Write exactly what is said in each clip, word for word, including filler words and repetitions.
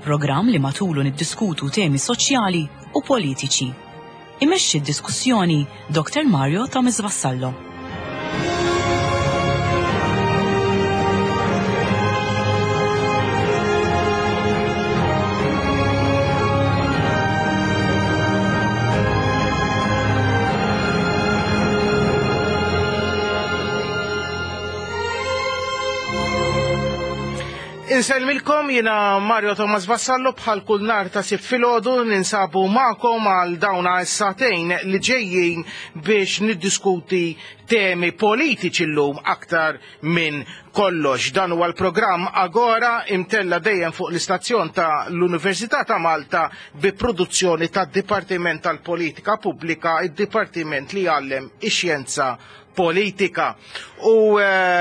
programm li matulu niddiskutu temi soċjali u politiċi. Imexxi d-diskussjoni Doktor Mario Thomas Vassallo. Inselmilkom, jina Mario Thomas Vassallo, bħal kull nar ta' sib filgħodu ninsabu ma'kom għal dawna s-satejn li ġejjin biex niddiskuti temi politiċi llum aktar minn kollox. Dan huwa l-programm Agora imtella dejjem fuq l-istazzjon ta' l-Università ta' Malta bi produzzjoni ta' Dipartiment tal-Politika Pubblika, id-Dipartiment li jgħallem ix-xjenza politika. U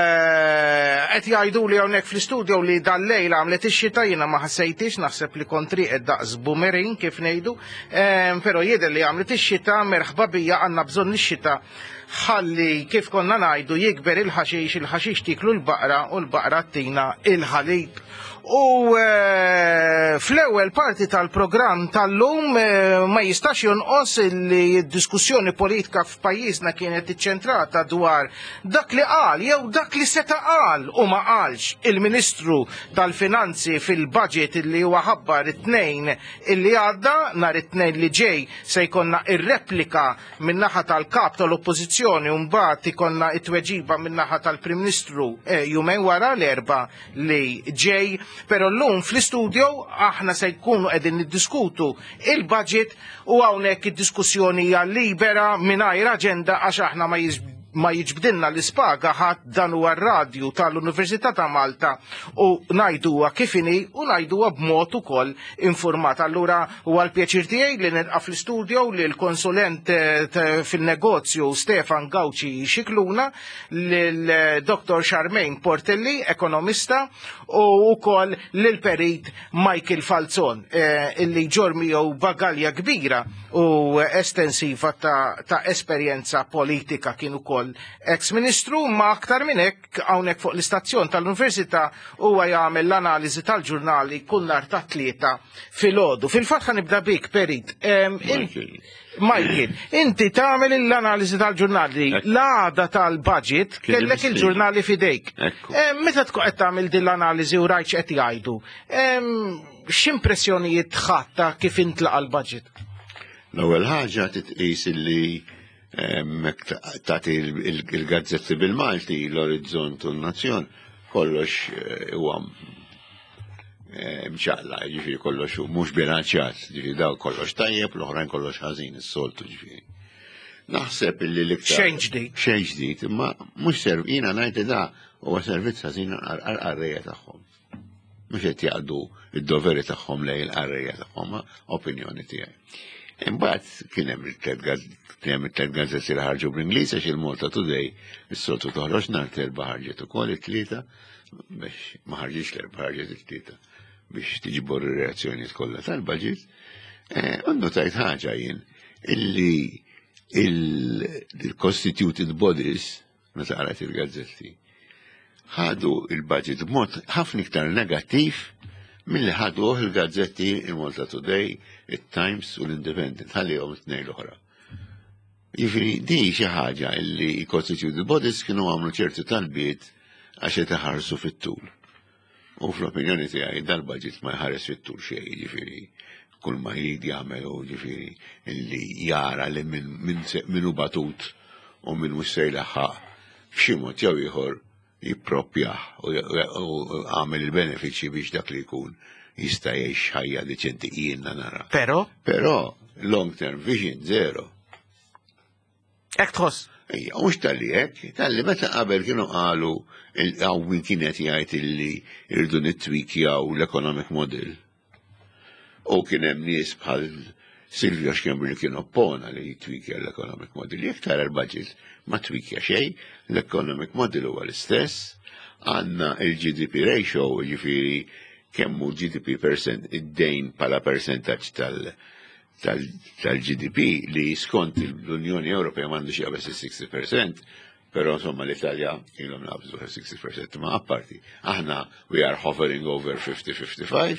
qed jgħidu li hawnhekk fl-istudju li dal-lejla għamlet ix-xita, jiena ma ħassejtix, naħseb li kont triqet daqs bumerin kif ngħidu, però jidher li għamlet ix-xita, merħba bija, għandna bżonn ix-xita ħalli kif konna ngħidu jikber il-ħaxix, il-ħaxix tiklu l-baqra u l-baqra tina il-ħalib. U fl-ewwel parti tal-programm tal-lum ma jistax jonqos li d-diskussjoni politika f'pajjiżna kienet iċċentrata dwar dak li qal jew dak li seta' qal u ma qalx il-Ministru tal-Finanzi fil-budget li huwa ħabbar it-tnejn illi għadda nhar it-tnejn li ġej se jkollna ir-replika min-naħa tal-kap tal-Oppożizzjoni u mbagħad ikollna t-tweġiba min-naħa tal-Prim Ministru jumejn wara l-erba' li ġej. Pero llum fl-istudio aħna se jkunu qegħdin niddiskutu il-budget u hawnhekk id-diskussjoni hija libera mingħajr aġenda għax aħna ma ma jiġbdilna l-ispaga ħadd dan huwa r-radju tal-Università ta' Malta u ngħiduha kif inhi u ngħiduha b'mod ukoll informat. Allura huwa l-pjaċir tiegħi li nilqa' fl-istudju li l-konsulent fin-negozju Stefan Gawci Xikluna, lil-Doktor Charmaine Portelli, ekonomista, u wkoll lil-perit Michael Falzon, illi ġor miegħu bagalja kbira u estensiva ta' esperjenza politika, kien ukoll ex-ministru, ma aktar minn hekk hawnhekk fuq l-istazzjon tal-Università huwa jagħmel l-analiżi tal-ġurnali kull nhar ta' tlieta filgħodu. Fil-fatt nibda bik, Perit. Michael, inti tagħmel l-analiżi tal-ġurnali, l-għada tal-budget kellek il-ġurnali fidejk. Meta tkun qed tagħmel din l-analiżi u rajt x'qed jgħidu, x'impressjonijiet ħadd kif intlaqa l-budget? L-ewwel ħaġa titqis illi tagħti il-gazzetti bil-Malti, l-Orizzont u n-Nazzjon, kollox huwa mċaqla, ġifieri kollox mhux bilanċjat, ġifieri daw kollox tajjeb, l-oħrajn kollox ħażin is-soltu ġifieri. Naħseb illi l-iktar xejn ġdid. Xejn ġdid, imma mhux serv jiena ngħid da huwa servizz ħażin għall-qarrejja tagħhom. Mhux qed jaqdu id-doveri tagħhom lejn il-qarrejja tagħhom, opinjoni tiegħi. Imbagħad kien hemm it-tliet gazzetti li ħarġu bl-Ingliż għax il-Malta Today is-soltu toħroġ nhar l-erba' ħarġet ukoll it-tlieta biex ma ħarġitx l-erba' ħarġet it-tlieta biex tiġbor ir-reazzjonijiet kollha tal-budget. Notajt ħaġa jien illi il-constituted bodies meta qarajt il-gazzetti ħadu il-budget b'mod ħafna iktar negattiv milli ħaduh il-gazzetti il-Malta Today, it-Times u l-Independent, ħallihom it-tnejn l-oħra. Jiġifieri di xi ħaġa li constituted bodies kienu għamlu ċertu talbiet għax qed iħarsu fit-tul. U fl-opinjoni tiegħi dal-budget ma jħares fit-tul xejn, jiġifieri kull ma jrid jagħmel ġifieri illi jara li min hu batut u min mhux se jlaħħaq b'xi mod jew ieħor jippropjah u għamel il-benefiċi biex dak li jkun jista' jgħix ħajja deċenti jiena nara. Però? Però long term vision zero. Hekk tħoss? Ejja, mhux tal-li hekk, tal-li meta qabel kienu qalu hawn min kienet jgħid illi irdu nittwikjaw l-economic model. U kien hemm nies bħal Silvio Xkembri li kien oppona li jitwikja l-economic model. Jekk tara l-budget ma twikja xejn, l-economic model huwa l-istess, għandna il-G D P ratio, ġifieri kemmu G D P percent id-dejn bħala percentaġġ tal-G D P li skont l-Unjoni Ewropea m'għandux jaqbes il-sixty percent, però insomma l-Italja ilhom naqbżu sixty percent ma' apparti. Aħna we are hovering over fifty fifty-five,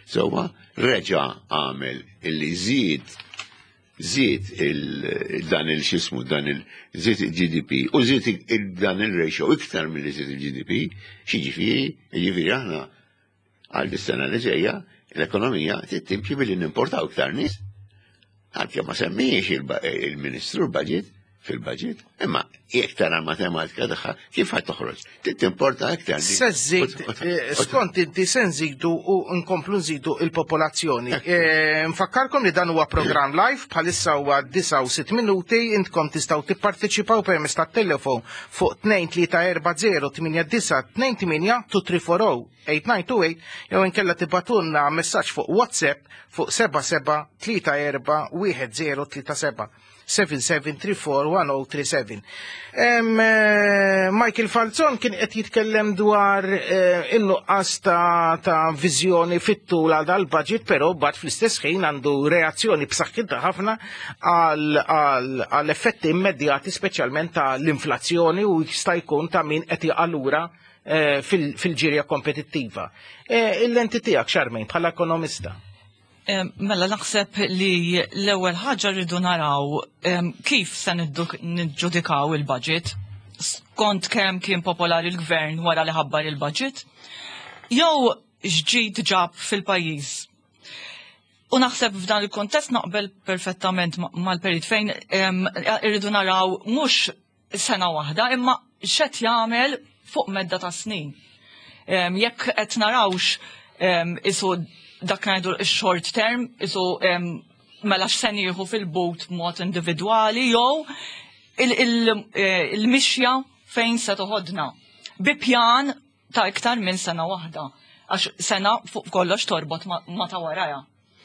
Sewwa reġa' għamel illi żied żied dan il-xismu dan il-żied il-G D P u żied dan il-ratio iktar milli żied il-G D P, x'jiġifieri, jiġifieri aħna għal dis-sena li ġejja l-ekonomija tittimxi billi nimportaw iktar nies. Għalkemm ma semmijiex il-Ministru l-budget fil-budget, imma jekk tara matematika tagħha kif ħadd toħroġ. Timporta iktar. Se żid, skont inti se nżidu u nkomplu nżidu il-popolazzjoni. Nfakkarkom li dan huwa programm live bħalissa huwa disa u sitt minuti, intkom tistgħu tipparteċipaw permezz tat-telefon fuq tnejn tlieta erba' żero tminja disa' tnejn tminja two three four zero eight nine two eight jew inkella tibatunna messaġġ fuq WhatsApp fuq seba' seba' tlieta erba' wieħed zero tlieta seba' seven seven three four one zero three seven. Michael Falzon kien qed jitkellem dwar in-nuqqas ta' viżjoni fit-tul għal dal-budget, però bad fl-istess ħin għandu reazzjoni b'saħħitha ħafna għal effetti immedjati speċjalment tal-inflazzjoni u jista' jkun ta' min qed jaqalura fil-ġirja kompetittiva. Il-lenti tiegħek Charmaine bħala ekonomista. Mela naħseb li l-ewwel ħaġa rridu naraw kif se niġġudikaw il-budget skont kemm kien popolari l-gvern wara li ħabbar il-budget jew x'ġid ġab fil-pajjiż. U naħseb f'dan il-kontest naqbel perfettament mal-perit fejn irridu naraw mhux sena waħda imma x'qed jagħmel fuq medda ta' snin. Jekk qed narawx isu dak ngħidu x-short term, isu mela x'sen jieħu fil-bot mod individwali jew il-mixja fejn se toħodna. Bi pjan ta' iktar minn sena waħda, għax sena fuq kollox torbot ma ta' waraja.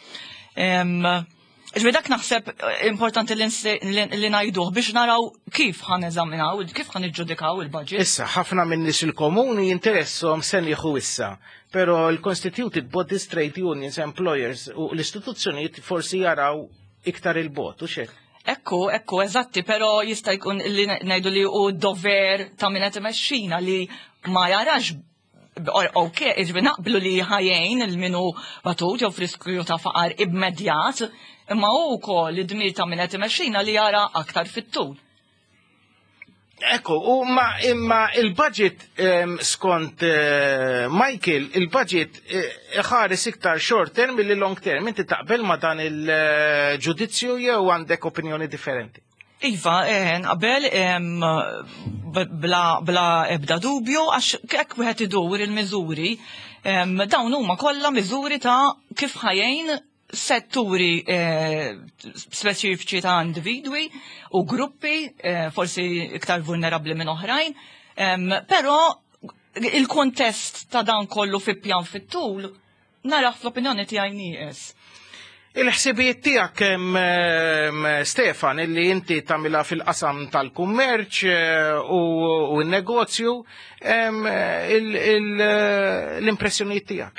Ġbi dak naħseb importanti li ngħiduh biex naraw kif ħan eżaminaw, kif ħan iġġudikaw il-budget. Issa, ħafna minn nies il-komuni jinteressom sen jieħu issa, pero l-constituted bodies, trade unions, employers u l-istituzzjonijiet forsi jaraw iktar il-bot, u xek? Ekku, ekku, eżatti, pero jista' jkun li ngħidu li u dover ta' min qed imexxina li ma jarax. Ok, iġbi naqblu li ħajjejn il-minu batut jew friskju ta' faqar immedjat, imma u wkoll id-dmir ta' min qed imexxina li jara aktar fit-tul. Ekku, u ma imma il-budget skont Michael, il-budget ħares iktar short term milli long term, inti taqbel ma dan il-ġudizzju jew għandek opinjoni differenti? Iva, qabel bla ebda dubju, għax kek wieħed idur il-miżuri, dawn huma kollha miżuri ta' kif ħajjejn setturi speċifiċi ta' individwi u gruppi forsi iktar vulnerabbli minn oħrajn, però il-kontest ta' dan kollu fi pjan fit-tul naraħ fl-opinjoni tiegħi nieqes. Il-ħsibijiet tiegħek Stefan illi inti tagħmilha fil-qasam tal-kummerċ u n-negozju, l-impressjonijiet tiegħek.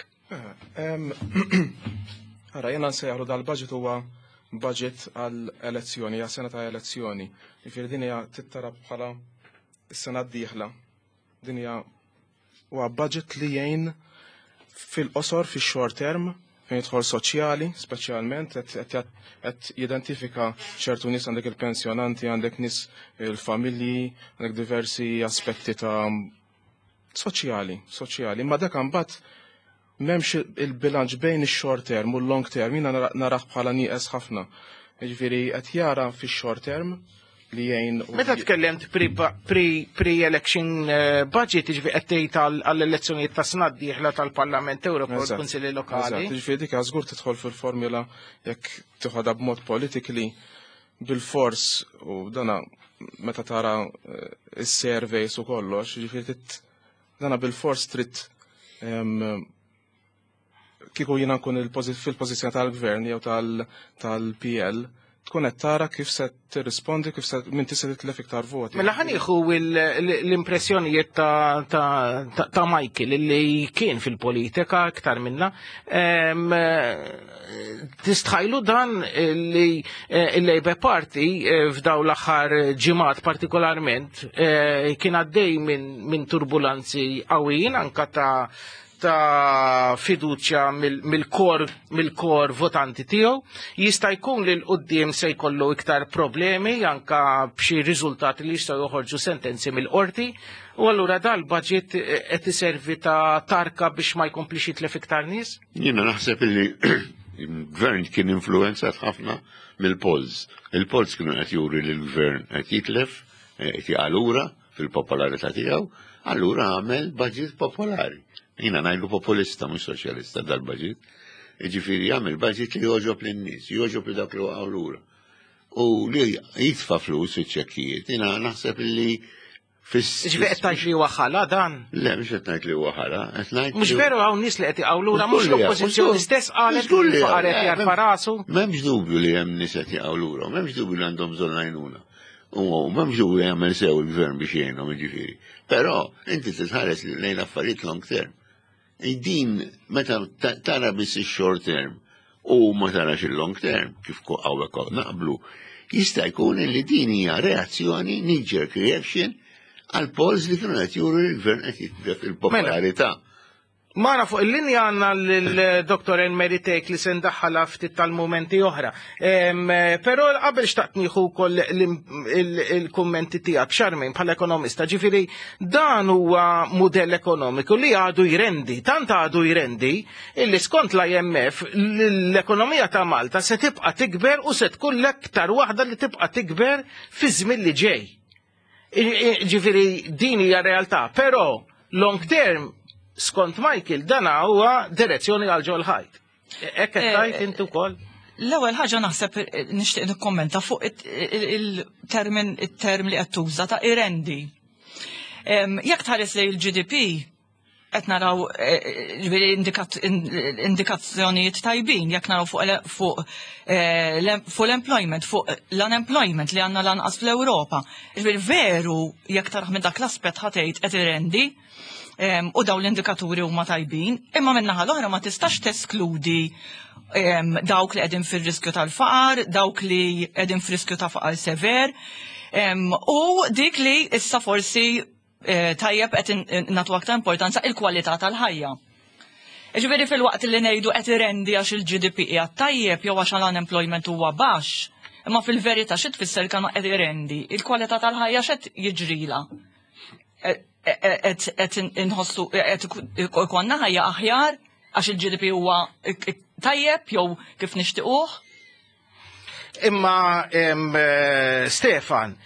Ara, jena nsejħlu dal-budget huwa budget għal-elezzjoni, għal sena ta' elezzjoni. Jifieri din hija tittara bħala s-sena d-dieħla. Din hija huwa budget li jgħin fil-qosor fix-short term fejn jidħol soċjali, speċjalment qed jidentifika ċertu nies għandek il-pensjonanti, għandek nies il-familji, għandek diversi aspetti ta' soċjali, soċjali. Imma dak imbagħad m'hemmx il-bilanċ bejn ix-short term u l-long term, jiena naraħ bħala nieqes ħafna. Jiġifieri qed jara fix-short term li jgħin. Meta tkellemt pre-election budget, jiġifieri qed tgħid għall-elezzjonijiet ta' sena d-dieħla tal-Parlament Ewropew u l-Kunsilli Lokali. Jiġifieri dik żgur tidħol fil-formula jekk tieħodha b'mod politikli bil-fors u dana meta tara is-surveys u kollox, jiġifieri dana bil-fors trid kieku jiena nkun fil-pożizzjoni tal-gvern jew tal-P L tkun qed tara kif se tirrispondi, kif se min tista' titlef iktar voti. Mela ħanieħu l-impressjonijiet ta' Michael li kien fil-politika iktar minna. Tistħajlu dan li l-Labour Party f'daw l-aħħar ġimgħat partikolarment kien għaddej minn turbulanzi qawwijin anka ta' ta' fiduċja mill-kor mill-kor votanti tiegħu, jista' jkun li l-qudiem se jkollu iktar problemi anka b'xi riżultati li jistgħu joħorġu sentenzi mill-qorti, u allura dal-budget qed iservi ta' tarka biex ma jkomplix jitlef iktar nies? Jiena naħseb li il-gvern kien influenzat ħafna mill-polls. Il-polls kienu qed juri li l-gvern qed jitlef, qed jaqalura fil-popolarità tiegħu, allura għamel budget popolari. Jina najlu populista, mux soċjalista dal-budget. Ġifiri għamil budget li joġob l-nis, joġob li dak li għawlura. U li jitfa flus iċ-ċekkijiet. Jina naħseb li fis. Ġifiri għettajt li waħala dan? Le, mux għettajt li waħala. Mux veru għaw nis li għeti għawlura, mux l-oppozizjoni stess għalet li faqaret jarfa rasu. Memx dubju li jem nis għeti għawlura, memx dubju li għandhom zonnajnuna. U memx dubju li għamil sew il-gvern biex jenom ġifiri. Pero, inti titħares li lejn affarijiet long term. Din, meta tara biss il-short term u ma tarax il-long term, kif għawek naqblu, jista' jkun li din hija reazzjoni, knee-jerk reaction, għal polls li kienu qed juru l-gvern qed jitlef il-popolarità. Mara fuq il-linja għanna l-doktor Elmeri Tek li sen daħħala ftit tal-momenti oħra. Pero qabel xtaqt nieħu kol il-kommenti tiegħek xarmejn bħala ekonomista, ġifiri dan huwa mudell ekonomiku li għadu jrendi, tant għadu jrendi illi skont l-I M F l-ekonomija ta' Malta se tibqa' tikber u se tkun l-aktar waħda li tibqa' tikber fi żmien li ġej. Ġifiri din hija realtà, però long term skont Michael, dana huwa direzzjoni għal ġol ħajt. Ekk tajt intu kol? L-ewwel ħaġa naħseb nixtieq nikkommenta fuq il-termin it-term li qed tuża ta' irendi. Jekk tħares lejn il-G D P qed naraw indikazzjonijiet tajbin, jekk naraw fuq l-employment, fuq l-unemployment li għandna lanqas fl-Ewropa. Veru jekk taraħ minn dak l-aspett ħatejt qed irendi, Um, u daw l-indikaturi huma tajbin, imma minnaħa l-oħra ma tistax teskludi um, dawk li qegħdin fir-riskju tal-faqar, dawk li qegħdin fir-riskju ta' faqar sever, um, u dik li issa forsi uh, tajjeb qed nagħtu aktar importanza il-kwalità tal-ħajja. Ġifieri fil-waqt li ngħidu qed irendi għax il-G D P qiegħed tajjeb jew għax l-unemployment huwa baxx, imma fil-verità xi tfisser kanu qed irendi, il-kwalità tal-ħajja x'qed jiġrila. Et inħossu, et konna ħajja aħjar, għax il-G D P huwa tajjeb, jew kif nixtiquh? Imma Stefan,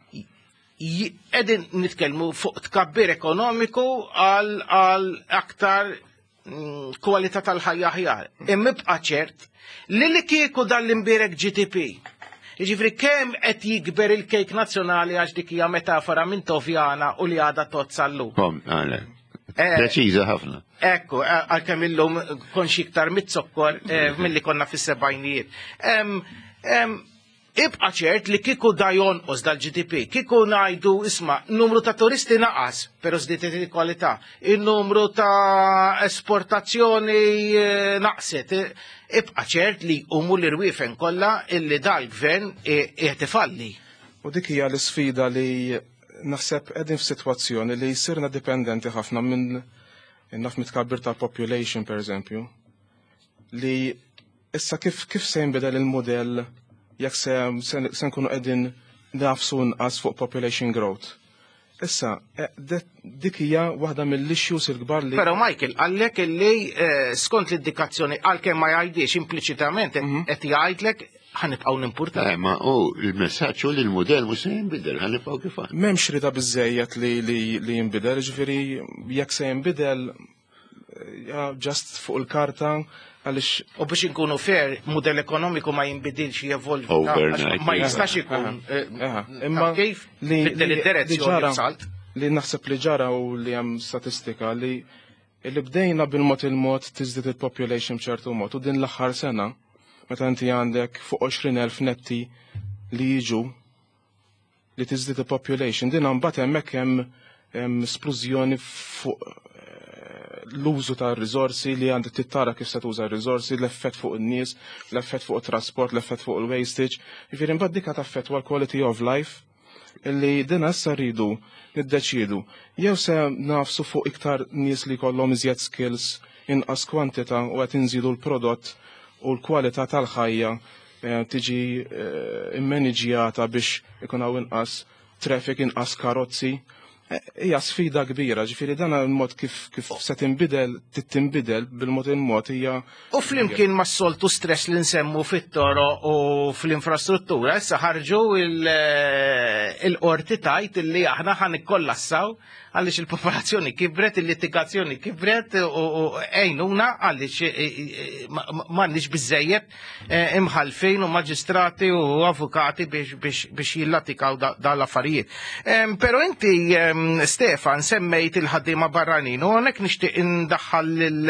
edin nitkellmu fuq tkabbir ekonomiku għal aktar kwalità tal-ħajja aħjar. Imma bqa' ċert li li kieku dal-imbirek G D P. Jiġifieri kemm qed jikber il-kejk nazzjonali għax dik hija metafora minn Tovjana u li għadha tozza-llum. Kom, għale. Preċiża ħafna. Ekku, għalkemm illum konxi iktar mit-sokkor milli konna fis-sebgħinijiet. Ibqa' ċert li kieku da jonqos dal-G D P, kieku ngħidu isma' numru ta' turisti naqas, però żdietet il-kwalità, in-numru ta' esportazzjoni naqset. Ibqa' ċert li umu l-irwiefen kollha illi dal-gvern qiegħed ifalli. U dik hija l-isfida li naħseb qegħdin f'sitwazzjoni li jsirna dipendenti ħafna minn naf mitkabbir tal-population pereżempju, li issa kif kif se jinbidel il-modell jekk se nkunu qegħdin nafsu nqas fuq population growth. Issa, dik hija waħda mill-issues il-kbar li. Però Michael, għallek illi skont l-indikazzjoni għalkemm ma jgħidix impliċitament qed jgħidlek ħanibqgħu nimpurta. Eh, ma hu il-messaġġ hu li l-mudell mhux se jinbidel, ħanibqgħu kif għad. M'hemmx rida biżejjed li li jinbidel, ġifieri jekk se jinbidel just fuq il-karta. U biex inkunu fair, modell ekonomiku ma jinbidilx jevolvi. Ma jistax ikun. Imma kif l-direzzjoni salt. Li naħseb li ġara u li hemm statistika li li bdejna bil-mod il-mod tiżdied il-population b'ċertu mod u din l-aħħar sena meta inti għandek fuq għoxrin elf netti li jiġu li tiżdied il-population din mbagħad hemmhekk hemm splużjoni fuq l-użu ta' rizorsi li għandek tittara kif se tuża r-rizorsi, l-effett fuq in-nies, l-effett fuq it-trasport, l-effett fuq il-wastage. Jifieri mbagħad dik taffettwa l-quality of life illi dina issa rridu niddeċiedu jew se nafsu fuq iktar nies li kollhom iżjed skills inqas kwantità u qed inżidu l-prodott u l-kwalità tal-ħajja tiġi immaniġjata biex ikun hawn inqas traffic, inqas karozzi. Hija sfida kbira, ġifieri dan il-mod kif kif se tinbidel tittinbidel bil-mod il-mod hija. U flimkien ma' soltu stress li nsemmu fit-toro u fl-infrastruttura, issa ħarġu il-qorti tajt li aħna ħan ikkollassaw għaliex il-popolazzjoni kibret, il-litigazzjoni kibret u għejnuna għaliex m'għandniex biżejjed imħalfin u maġistrati u avukati biex jillatikaw dal-affarijiet. Però inti Stefan semmejt il-ħaddiema barranin u għonek nixtieq indaħħal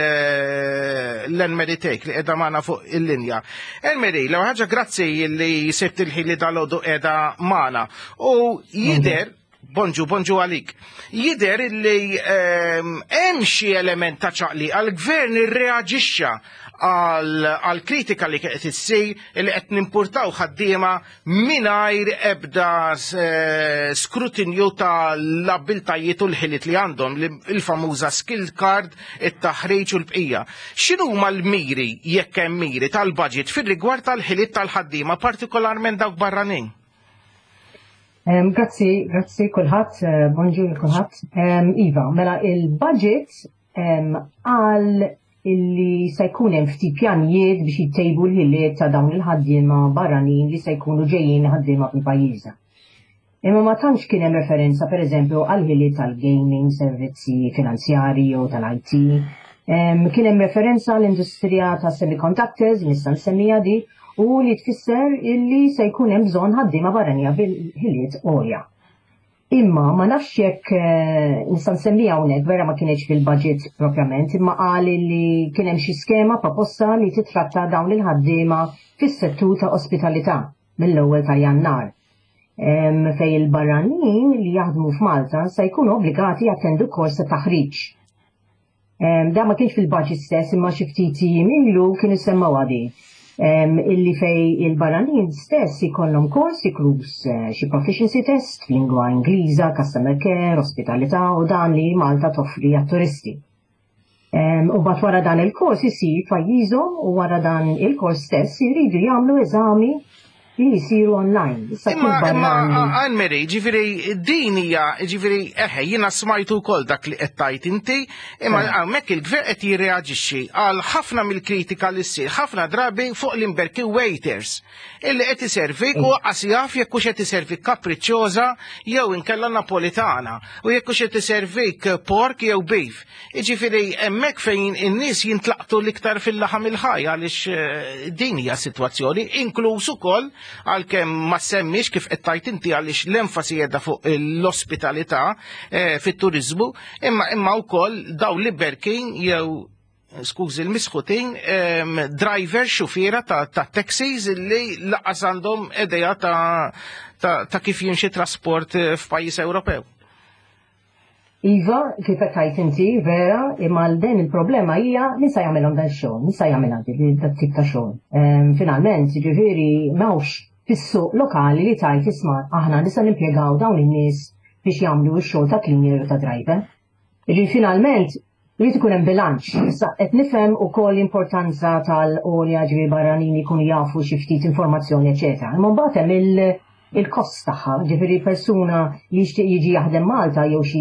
l-Enmeri Tejk li qiegħda magħna fuq il-linja. Enmeri, l ħaġa grazzi li sibt il-ħili dal-għodu qiegħda magħna u jider Bonġu, bonġu għalik. Jider li hemm xi element ta' ċaqli għal-gvern irreaġixxa għal kritika li qed issir li qed nimpurtaw ħaddiema mingħajr ebda skrutinju tal-abbiltajiet u l-ħiliet li għandhom il-famuża skill card, it-taħriġ u l-bqija. X'inhuma l-miri jekk hemm miri tal-budget fir-rigward tal-ħiliet tal-ħaddiema partikolarment dawk barranin? Um, grazzi, grazzi kulħadd, uh, bonġur kulħadd. Um, Iva, mela il-budget għal um, illi se jkun hemm ftit pjanijiet biex jittejbu l-ħiliet ta' dawn il-ħaddiema barranin li se jkunu ġejjin ħaddiema fil-pajjiżna. Imma ma tantx kien hemm referenza pereżempju għal ħiliet tal-gaming, servizzi finanzjarji u tal-I T. Um, kien hemm referenza l-industrija ta' semiconductors, nista' nsemmija di, u li tfisser illi se jkun hemm bżonn ħaddiema barranija bil-ħiliet għolja. Imma ma nafx jekk nista' nsemmija hawnhekk vera ma kienx fil-budget propjament, imma qal li kien hemm xi skema proposta li titratta dawn il-ħaddiema fis-settur ta' ospitalità mill-ewwel ta' Jannar. Fejn il-barranin li jaħdmu f'Malta se jkunu obbligati jattendu kors ta' taħriġ. Da ma kienx fil-budget stess imma xi ftit ilu kienu semmaw għadi. Um, illi fej il-barranin stess ikollhom kors inkluż uh, xi proficiency test f'lingwa Ingliża, customer care, ospitalità u dan li Malta toffri għat-turisti. Um, u bat wara dan il-kors isir pajjiżhom u wara dan il-kors stess jridu jagħmlu eżami li jisiru online. Imma Anne-Marie, ġifiri din hija, ġifiri eħe, jiena smajtu wkoll dak li qed tajt inti, imma hawnhekk il-gvern qed jirreaġixxi għal ħafna mill-kritika li ssir, ħafna drabi fuq l-imberki waiters illi qed iservik u qasjaf jekk hux qed iservik kapriċċjoża jew inkella napolitana u jekk hux qed iservik pork jew beef. Ġifiri hemmhekk fejn in-nies jintlaqtu l-iktar fil-laħam il-ħaj għaliex din hija sitwazzjoni inkluż ukoll għalkemm ma semmix kif qed tajt inti għaliex l-enfasi jedha fuq l-ospitalità fit-turiżmu, imma imma wkoll daw l-iberkin jew skużi l-misħutin driver xufiera ta' taxis li laqas għandhom idea ta' kif jimxi trasport f'pajjiż Ewropew. Iva, kif qed tajt inti, vera, imma din il-problema hija min se jagħmelhom dan xogħol, min se jagħmilha dik tip ta' xogħol. Finalment, jiġifieri m'hawnx fis-suq lokali li tajt isma' aħna nista' nimpjegaw dawn in-nies biex jagħmlu x-xogħol ta' cleaner u ta' driver. Jiġifieri finalment rrid ikun hemm bilanċ. Issa qed nifhem ukoll l-importanza tal-għolja ġifieri barranin jkunu jafu xi ftit informazzjoni, eċetera. Imma mbagħad hemm il- il-kost tagħha, ġifieri persuna li jixtieq jiġi jaħdem Malta jew xi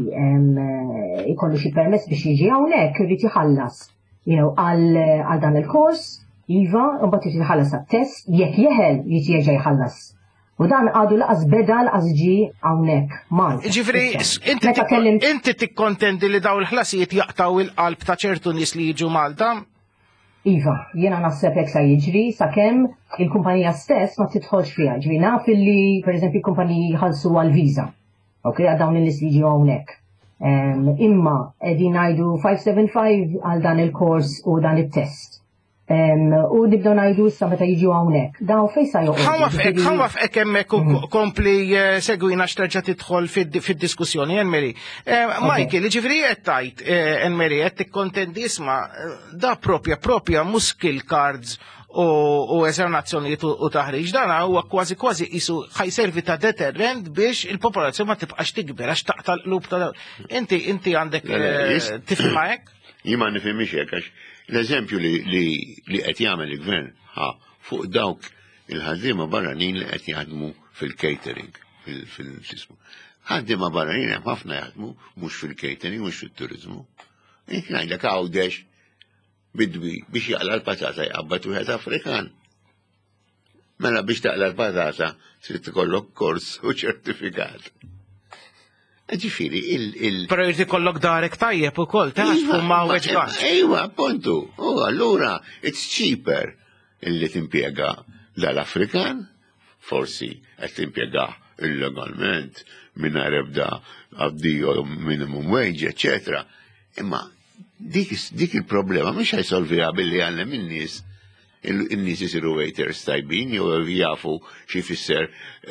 ikollu xi permess biex jiġi hawnhekk irid iħallas għal dan il-kors, iva, u mbagħad irid iħallas għat-test, jekk jeħel jiġi jerġa' jħallas. U dan għadu laqas beda laqas ġi hawnhekk Malta. Ġifieri inti tikkontendi li dawn il-ħlasijiet jaqtaw il-qalb ta' ċertu nies li jiġu Malta? Iva, jiena naħseb hekk sa jiġri sakemm il-kumpanija stess ma tidħolx fiha. Ġifieri naf illi pereżempju l-kumpaniji jħallsu għall-viża. Ok, għal dawn in-nies li jiġu hawnhekk. Imma qegħdin ngħidu five seven five għal dan il-kors u dan it-test. u nibdew ngħidu issa meta jiġu hawnhekk. Daw fejn sa joqgħdu. Ħa wafqek, ħa wafqek hemmhekk kompli segwina x'terġa' tidħol fid-diskussjoni, Enmeri. Michael, ġifieri qed tgħid Enmeri qed tikkontendi isma' da propja propja mhux skill cards u eżernazzjonijiet u taħriġ, dan huwa kważi kważi qisu ħajservi ta' deterrent biex il-popolazzjoni ma tibqax tikber għax taqta' l-qlub ta' inti inti għandek tifhimha hekk? Jien ma nifhimx hekk għax l-eżempju li qed jagħmel il-gvern ħa fuq dawk il-ħaddiema barranin li qed jaħdmu fil-catering, fil-ismu. Ħaddiema barranin hemm ħafna jaħdmu mhux fil-catering, mhux fit-turiżmu. Jien ngħidlek għawdex bidwi biex jaqla l-patata jqabbad wieħed Afrikan. Mela biex taqla l-patata trid tikollok kors u ċertifikat. Ġifieri il Però jrid ikollok darek tajjeb ukoll taħt fumma u weġġ. Ejwa, appuntu. U allura it's cheaper illi timpjega dal-Afrikan, forsi qed timpjega illegalment mingħajr ebda għaddiju minimum wage, eċetera. Imma dik il-problema mhux ħajsolviha billi għallem in-nies in-nies isiru waiters tajbin jew jafu xi jfisser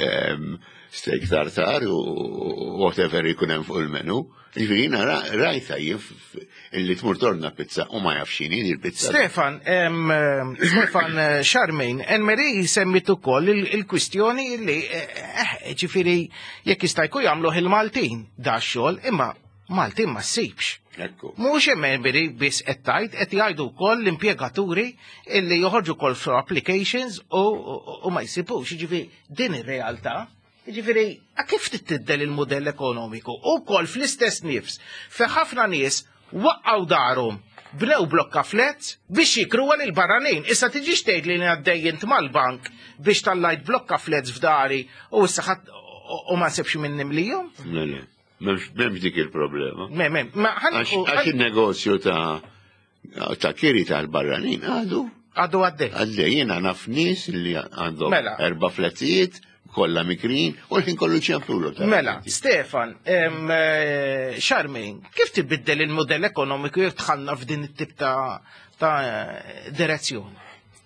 steak tartar u whatever jkun hemm fuq il-menu. Ġifieri jiena rajta jien illi tmur torna pizza u ma jafx x'inhi l-pizza. Stefan, Stefan Charmaine, Enmeri semmit ukoll il-kwistjoni li ġifieri jekk jista' jkun jagħmluh il-Maltin da xogħol imma Maltin ma ssibx. Mhux Enmeri biss qed tgħid qed jgħidu wkoll l-impjegaturi illi joħorġu wkoll for applications u ma jsibux. Ġifieri din ir-realtà. Ġifieri, kif tittiddel il-modell ekonomiku? U kol fl-istess nifs, fe ħafna nies waqqaw darhom bnew blokka flets biex jikru għal il-barranin. Issa tiġix tgħid li għaddejjint mal-bank biex tallajt blokka flets f'dari u issa ħadd u ma nsibx minnim lihom? Mela, m'hemmx dik il-problema. Mem, Għax il-negozju ta' kiri tal-barranin għadu. Għadu għaddej. Għaddej, jiena naf nies li għandhom erba' flettijiet kolla mikrin u l-ħin kollu ċempulu. Mela, Stefan, Charmaine, kif tibiddel il-modell ekonomiku jek tħanna f'din it-tip ta' direzzjoni?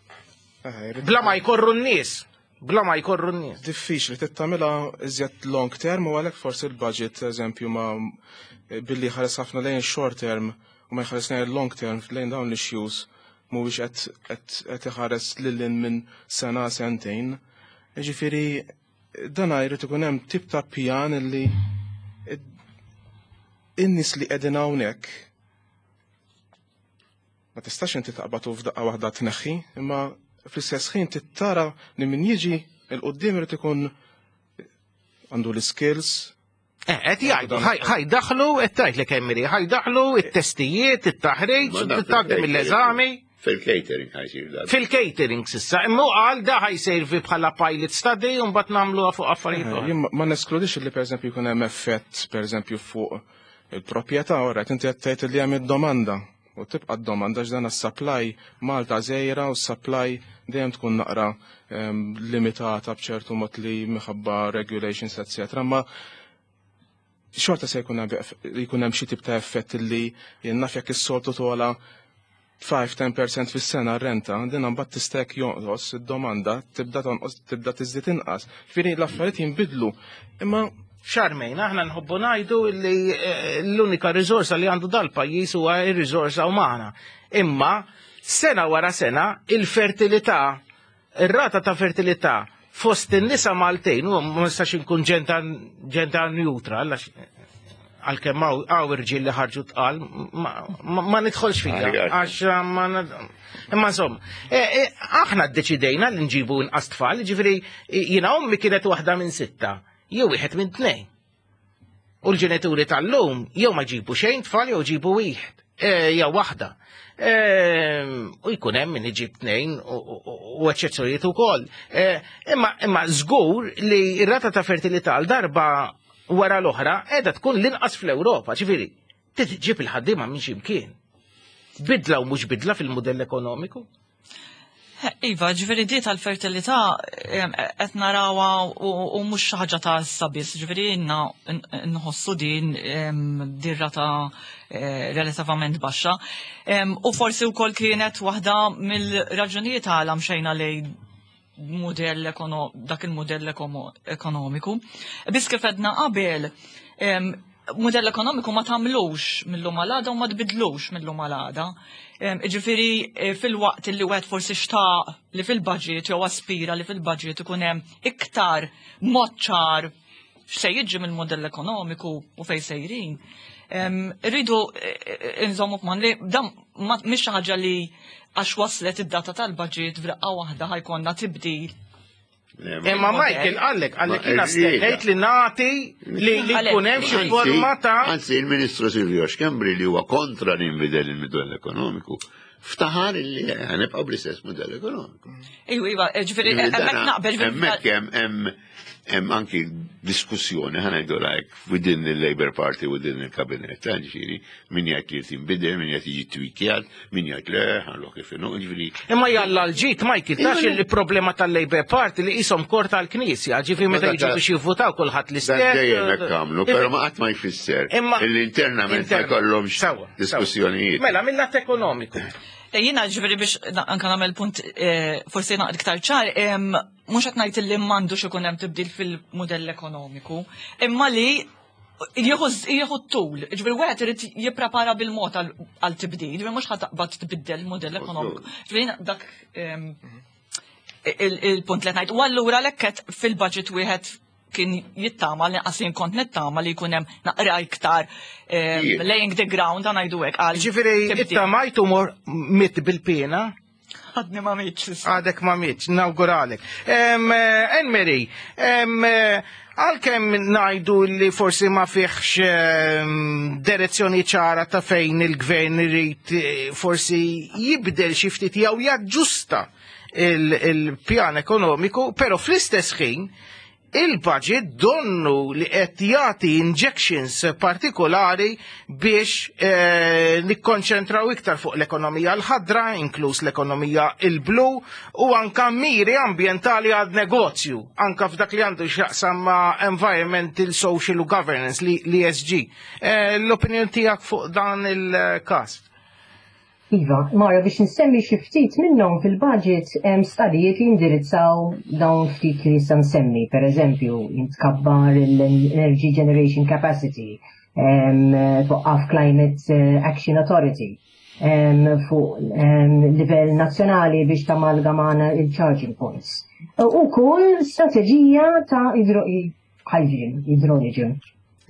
Bla ma jkorru n-nies, bla ma jkorru n-nies. Diffiċli, tittamela iżjed long term u għalek forsi il-budget, eżempju, ma billi ħares ħafna lejn short term u ma jħares lejn long term lejn dawn l-issues mhuwiex qed iħares lil minn sena sentejn. Ġifieri dan jrid ikun hemm tip ta' pjan li in-nies li qegħdin hawnhekk ma tistax inti taqbatu f'daqqa waħda tneħħi, imma fl-istess ħin tittara li min jiġi l-qudiem irid ikun għandu l-skills. Qed jgħidu ħajdaħlu qed tgħidlek Enmeri, ħajdaħlu it-testijiet, it-taħriġ, titgħaddem mill-eżami. Fil-catering ħajsir da. Fil-catering sissa, imma għal da ħajservi bħala pilot study un bat namlu fuq affarijiet. Ma neskludix li per eżempju jkun hemm effett per eżempju fuq il-proprjetà, orajt inti qed tgħid li hemm id-domanda u tibqa' d-domanda x'dan is-supply Malta żejra u s-supply dejjem tkun naqra limitata b'ċertu mod li minħabba regulations eċetera, ma xorta se jkun hemm xi tip ta' effett li jien naf jekk is-soltu tola five to ten percent fis-sena renta, din mbagħad tistek jonqos id-domanda tibda tonqos tibda tiżdied inqas. Ġifieri l-affarijiet jinbidlu. Imma Charmaine, aħna nħobbu ngħidu li l-unika riżorsa li għandu dal-pajjiż huwa r-riżorsa umana. Imma sena wara sena il-fertilità, ir-rata ta' fertilità fost in-nisa Maltejn u ma nistax inkun ġenta neutra għal-kemm għaw irġiel li ħarġu tqal, ma nidħolx fija, għax ma imma insomma, aħna ddeċidejna li nġibu inqas tfal, ġifieri jiena ommi kienet waħda minn sitta, jew wieħed minn tnejn. U l-ġenituri tal-lum jew ma ġibu xejn tfal jew ġibu wieħed, jew waħda. U jkun hemm min iġib tnejn u eċċezzjonijiet ukoll. Imma żgur li r-rata ta' fertilità għal darba wara l-oħra qiegħda tkun l-inqas fl-Ewropa, ġifieri titġib il-ħaddiema minn x'imkien. Bidla u mhux bidla fil-mudell ekonomiku? Iva, ġveri di tal-fertilità qed narawha u mhux xi ħaġa ta' sabis, ġveri inna nħossu din dirrata relativament baxxa. U forsi wkoll kienet waħda mill-raġunijiet għal mxejna lejn modell dak il-modell ekonomiku. Biss kif edna qabel, modell ekonomiku ma tagħmlux mill-lum għal-għada u ma tbidlux mill-lum għal-għada. Ġifiri fil-waqt li wieħed forsi xtaq li fil-budget jew aspira li fil-budget ikun hemm iktar mod ċar x'se jiġi mill-modell ekonomiku u fejn sejrin. Rridu nżommu f'man li dan mhix xi ħaġa li għax waslet id-data tal-budget f'raqqa waħda ħajkonna tibdil. Imma Michael għallek, għallek jina stennejt li nati li jkun hemm xi forma ta' Anzi, il-Ministru Silvio Xkembri li huwa kontra li nbidel il-modell ekonomiku. Ftaħar li ħanibqa' bl-istess modell ekonomiku. Iwa, iva, ġifieri hemmhekk naqbel hemmhekk hemm hemm anki diskussjoni ħanajdu like within il-Labour Party, within il-Kabinet, ġifieri min jgħid li tinbidel, min jgħid jiġi twikjat, min jgħid le, ħallu kif inhu, ġifieri. Imma jalla l-ġid Michael, tax il-problema tal-Labour Party li qishom kort tal-Knisja, ġifieri meta jiġu biex jivvutaw kulħadd l-istess. Dejjem hekk għamlu, però ma qatt ma jfisser li internament ma jkollhomx diskussjonijiet. Mela mill-lat ekonomiku. Jina ġveri biex anka nagħmel punt forsi naqra iktar ċar, mhux qed ngħid li m'għandux ikun hemm tibdil fil-mudell ekonomiku, imma li jieħu t-tul, ġveri wieħed irid jipprepara bil-mod għal tibdil, ġveri mhux ħadd taqbad tbiddel il-mudell ekonomiku. Ġveri dak il-punt li ngħid. U allura lekket fil-budget wieħed kien jittama li qasin kont nittama li jkun hemm naqra iktar laying the ground għan ngħidu hekk għal. Ġifieri ittamajtu mor mit bil-pena? Għadni ma mitx. Għadek ma mitx, nawguralek. Enmeri, għalkemm ngħidu li forsi ma fiħx direzzjoni ċara ta' fejn il-gvern irid forsi jibdel xi ftit jew jaġġusta il-pjan ekonomiku, però fl-istess ħin il-budget donnu li qed jagħti injections partikolari biex nikkonċentraw iktar fuq l-ekonomija l-ħadra, inkluż l-ekonomija il-blu u anka miri ambjentali għad negozju, anka f'dak li għandu x'jaqsam ma' environmental, social u governance, l-E S G. L-opinjoni tiegħek fuq dan il-każ? Iva, Mara, biex nsemmi xi ftit minnhom fil-budget hemm stadijiet li jindirizzaw dawn ftit li issa nsemmi, pereżempju, jintkabbar l-Energy Generation Capacity, fuq Climate Action Authority, fuq livell nazzjonali biex tamalgamana il-charging points. U kull strateġija ta' hydrogen, hydrogen.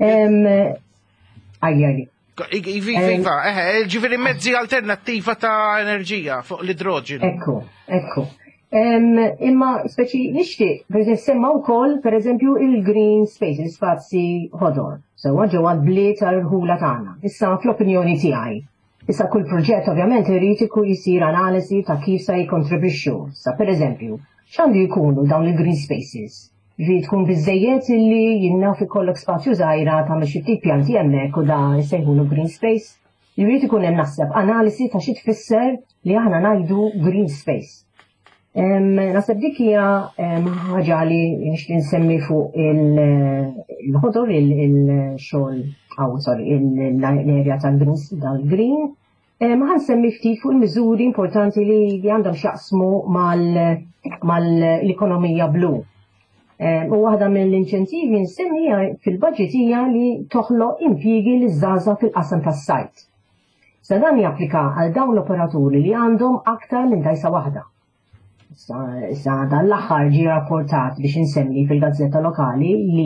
Għajjali. Iva, ġifiri mezzi alternattiva ta' enerġija fuq l-idroġenu. Ekku, ekku. Imma speċi nixtieq, per eżempju, semma wkoll per eżempju il-green space, l-spazji ħodor. Sewa ġewwa bliet għall-ħula tagħna. Issa fl-opinjoni tiegħi. Issa kull proġett ovvjament irid ikun jsir analisi ta' kif se jikkontribwixxu. Sa per eżempju, x'għandu jkunu dawn il-green spaces? Ġi tkun bizzejiet illi jinnaf ikollok spazju żgħira ta' xi ftit pjanti hemmhekk u da jsejħulu green space. Jrid ikun hemm naħseb analisi ta' xi tfisser li aħna ngħidu green space. Naħseb dik hija ħaġa li nixtieq nsemmi fuq il-ħodor il-xogħol aw sorry l-erja tal-green. Ma ħansemmi ftit fuq il-miżuri importanti li għandhom x'jaqsmu mal-ekonomija blu. U waħda mill-inċentivi nsemmija fil-budget hija li toħloq impjiegi li żgħażagħ fil-qasam tas-sajt. Sa dan japplika għal dawn l-operaturi li għandhom aktar minn dajsa waħda. Sa dan l-aħħar ġie rapportat biex insemmi fil-gazzetta lokali li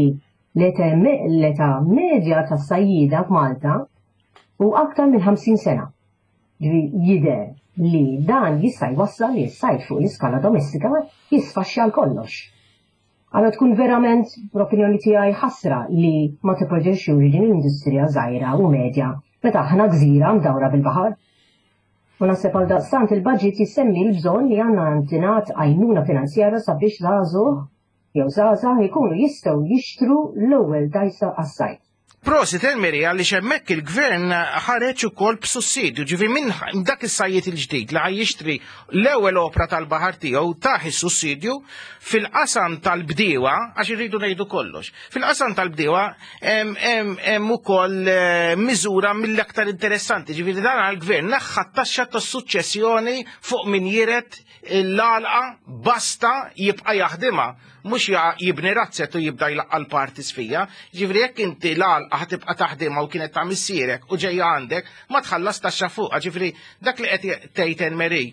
l-età medja tas-sajjieda f'Malta u aktar minn ħamsin sena. Jidher li dan jista' jwassal li s-sajt fuq l-iskala domestika jisfaxxa l-kollox. Għana tkun verament, b'opinjoni tiegħi ħasra li ma tipproġexxu din l-industrija żgħira u medja meta aħna gżira mdawra bil-baħar. U naħseb għal daqstant il-budget jissemmi l-bżonn li għandna ntingħat għajnuna finanzjarja sabiex żagħżugħ jew żgħażagħ jkunu jistgħu jixtru l-ewwel dajsa għas-sajt. Prosit Elmeri għalli xemmek il-gvern ħareċ ukoll b'sussidju, ġifi minn dak is-sajjiet il-ġdid li ħaj jixtri l-ewwel opra tal-baħar tiegħu taħi sussidju fil-qasam tal-bdiewa għax irridu ngħidu kollox. Fil-qasam tal-bdiewa hemm ukoll miżura mill-aktar interessanti, ġifieri dan għall-gvern naħħa taxxa tas-suċċessjoni fuq min jiret l-għalqa basta jibqa' jaħdimha. Mux jibni razzet u jibda jlaqqa l-partis fija, ġifri jekk inti l-għalqa ħatibqa taħdimha u kienet ta' missierek u ġejja għandek, ma tħallas taxxa fuqha, ġifri dak li qed tgħid Elmeri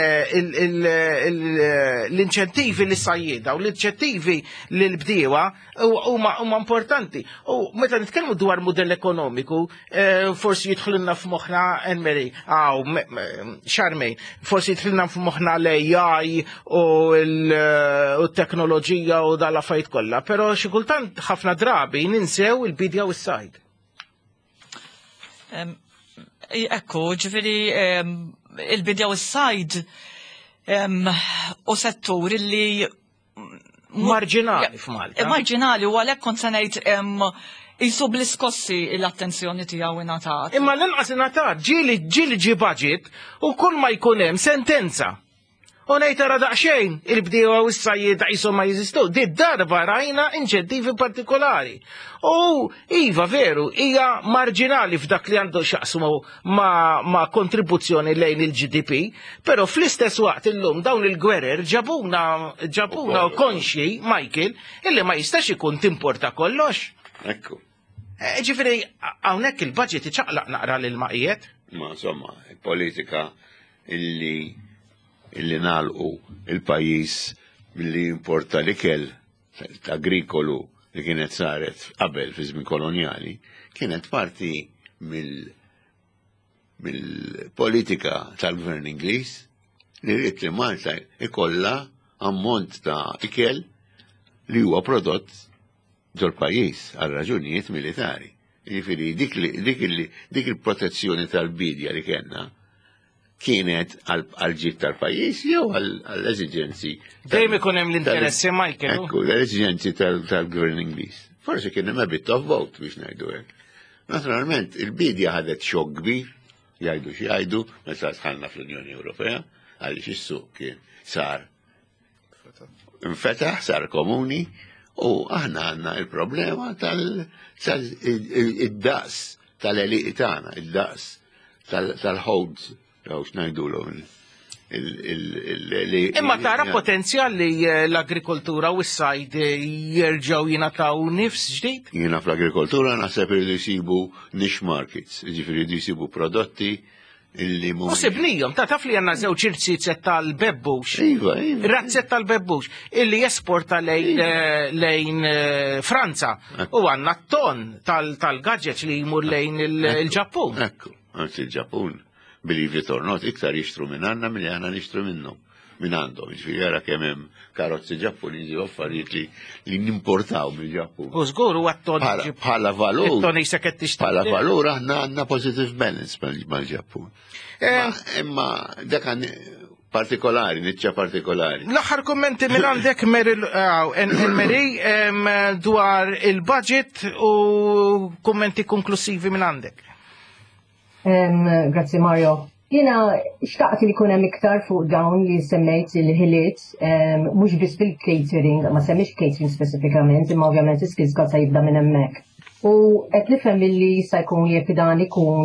l-inċentivi lis sajjieda u l-inċentivi lill bdiewa huma importanti. U meta nitkellmu dwar mudell ekonomiku, forsi jidħlilna f'moħħna Elmeri, għaw xarmejn, forsi jidħlilna f'moħħna l-A I u l-teknoloġija u dal-affajt kollha, però xi kultant ħafna drabi ninsew il-bidja u s-sajd. Ekku, ġifieri il-bidja u s-sajd u settur li marġinali f'Malta. Marġinali u għalhekk kont se ngħid jisu bl-iskossi l-attenzjoni tiegħu ingħatat. Imma l-inqas ingħatat ġieli ġieli ġie budget u kull ma jkun hemm sentenza. U ngħid ara daqsxejn il-bdiewa u s-sajjieda qisu ma jeżistu. Di darba rajna inċentivi partikolari. U iva veru, hija marġinali f'dak li għandu x'jaqsmu ma', ma kontribuzzjoni lejn il-G D P, però fl-istess waqt illum dawn il-gwerer ġabuna ġabuna konxi, Michael, illi ma jistax ikun timporta kollox. Ekku. Ġifieri hawnhekk il-budget iċaqlaq naqra lil maqijiet. Ma insomma, il-politika illi illi nalqu il-pajis milli importa l-ikel agrikolu li kienet saret qabel fi żmien koloniali, kienet parti mill-politika tal-gvern Ingliż li rrid li Malta ikollha ammont ta' ikel li huwa prodott ġol pajis għal raġunijiet militari. Jiġifieri dik il-protezzjoni tal-bidja li kellna kienet għal-ġid tal-pajis jew għall-eżigenzi. Dejjem ikun hemm l-interessi Michael. Ekku, l-eżigenzi tal-gvern Ingliż. Forsi kien hemm a bit of vote biex ngħidu hekk. Naturalment, il-bidja ħadet xokk kbir, jgħidu xi jgħidu, meta dħalna fl-Unjoni Ewropea, għaliex is-suq kien sar infetaħ, sar komuni, u aħna għandna il-problema tal-daqs tal-eliqi tagħna, id-daqs tal-ħods. Għaw xnajdu l-għom. Imma tara potenzjal li l-agrikoltura u s-sajd jirġaw jinataw nifs ġdid? Jina fl-agrikoltura naħseb li jisibu niche markets, ġifiri li jisibu prodotti illi mu. U sibnijom, ta' taf li għanna zewċ irċizzet tal-bebbux. Iva, iva. Razzet tal-bebbux, illi jesporta lejn Franza. U għanna ton tal-gadgets li jmur lejn il-Ġappun. Ekku, għanzi il-Ġappun. Believe it or not, iktar jixtru minn għanna mill għanna nixtru minnu. Minn għandhom, ġifiri għara kemem karozzi ġappuniżi u affarijiet li nimportaw mill-Ġappun. U żgur u għatton. Bħala valur. Bħala valur aħna għanna positive balance mal-Ġappun. Imma dak partikolari, niċċa partikolari. L-aħħar kommenti minn għandek Meri dwar il-budget u kommenti konklusivi minn għandek. Grazie Mario. Jena xtaqt li kunem iktar fuq dawn li semmejt il-ħiliet, mux bis bil-catering, ma semmix catering specifikament, imma ovvjament il-skills għazza jibda minn emmek. U għet li fem li sa jkun li dan ikun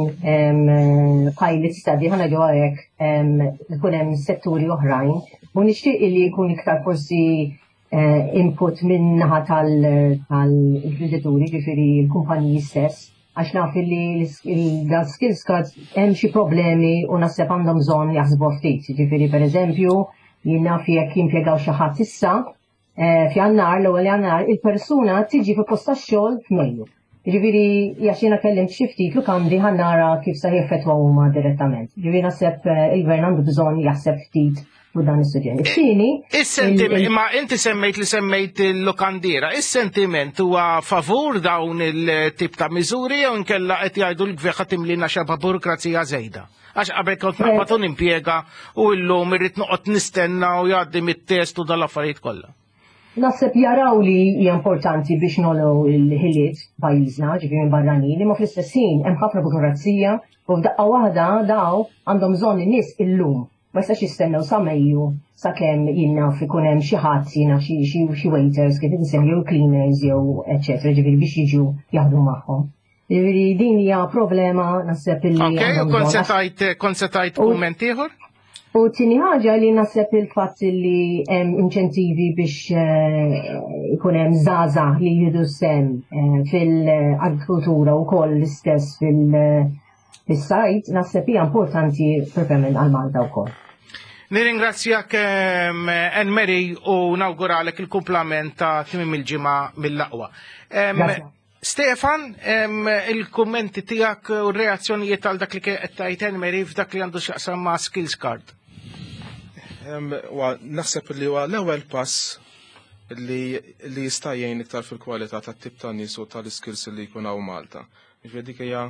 pilot study, ħana ġo għarek, kunem setturi oħrajn, u nixtieq li jkun iktar forsi input minn naħa tal-imprenditori, ġifiri l-kumpaniji stess, għax naf li l-skills cards hemm xi problemi u naħseb għandhom bżonn jaħsbu ftit. Ġifieri pereżempju, jien naf jekk jimpjegaw xi ħadd issa f'Jannar l-ewwel Jannar il-persuna tiġi fi post tax-xogħol f'Mejju. Ġifieri għax jiena kellimt xi ftit lukandi ħannara kif se jeffettwa huma direttament. Ġifieri naħseb il-gvern għandu bżonn jaħseb ftit u dan is-suġġett. Is-sentiment, ma inti semmejt li semmejt il-lokandira, is-sentiment huwa favur dawn il-tip ta' miżuri jew inkella qed jgħidu l-gvern ħadd imlina xabha burokrazija żejda. Għax qabel kont naqbad nimpjega u llum irrid noqgħod nistenna u jgħaddi mit-test u dal-affarijiet kollha. Naħseb jaraw li hija importanti biex nolgħu il-ħiliet pajjiżna, ġifieri minn barranin, imma fl-istess ħin hemm ħafna burokrazija u f'daqqa waħda daw għandhom bżonn in-nies illum. Ma jistax jistennew sa Mejju sakemm jinnaf ikun hemm xi ħadd jiena xi waiters kif insem jew cleaners jew eċetera, ġifieri biex jiġu jaħdmu magħhom. Ġifieri din hija problema naħseb illi. Okej, u kont se tajt kont se tajt kumment ieħor? U tini ħaġa li naħseb il-fatt li hemm inċentivi biex ikun hemm żgħażagħ li jieħdu sem fil-agrikoltura wkoll l-istess fil-sajt, naħseb hija importanti propjament għal Malta wkoll. Nirringrazzjak Anne-Marie u nawguralek il-kumplament ta' tmiem il-ġimgħa mill-aqwa. Stefan, il-kummenti tiegħek u r-reazzjonijiet għal dak li qed tgħid Anne-Marie f'dak li għandu x'jaqsam ma' skills card. Naħseb li huwa l-ewwel pass li jista' jgħin iktar fil-kwalità tat-tip ta' nies u tal-iskills li jkun hawn Malta. Jiġifieri dik hija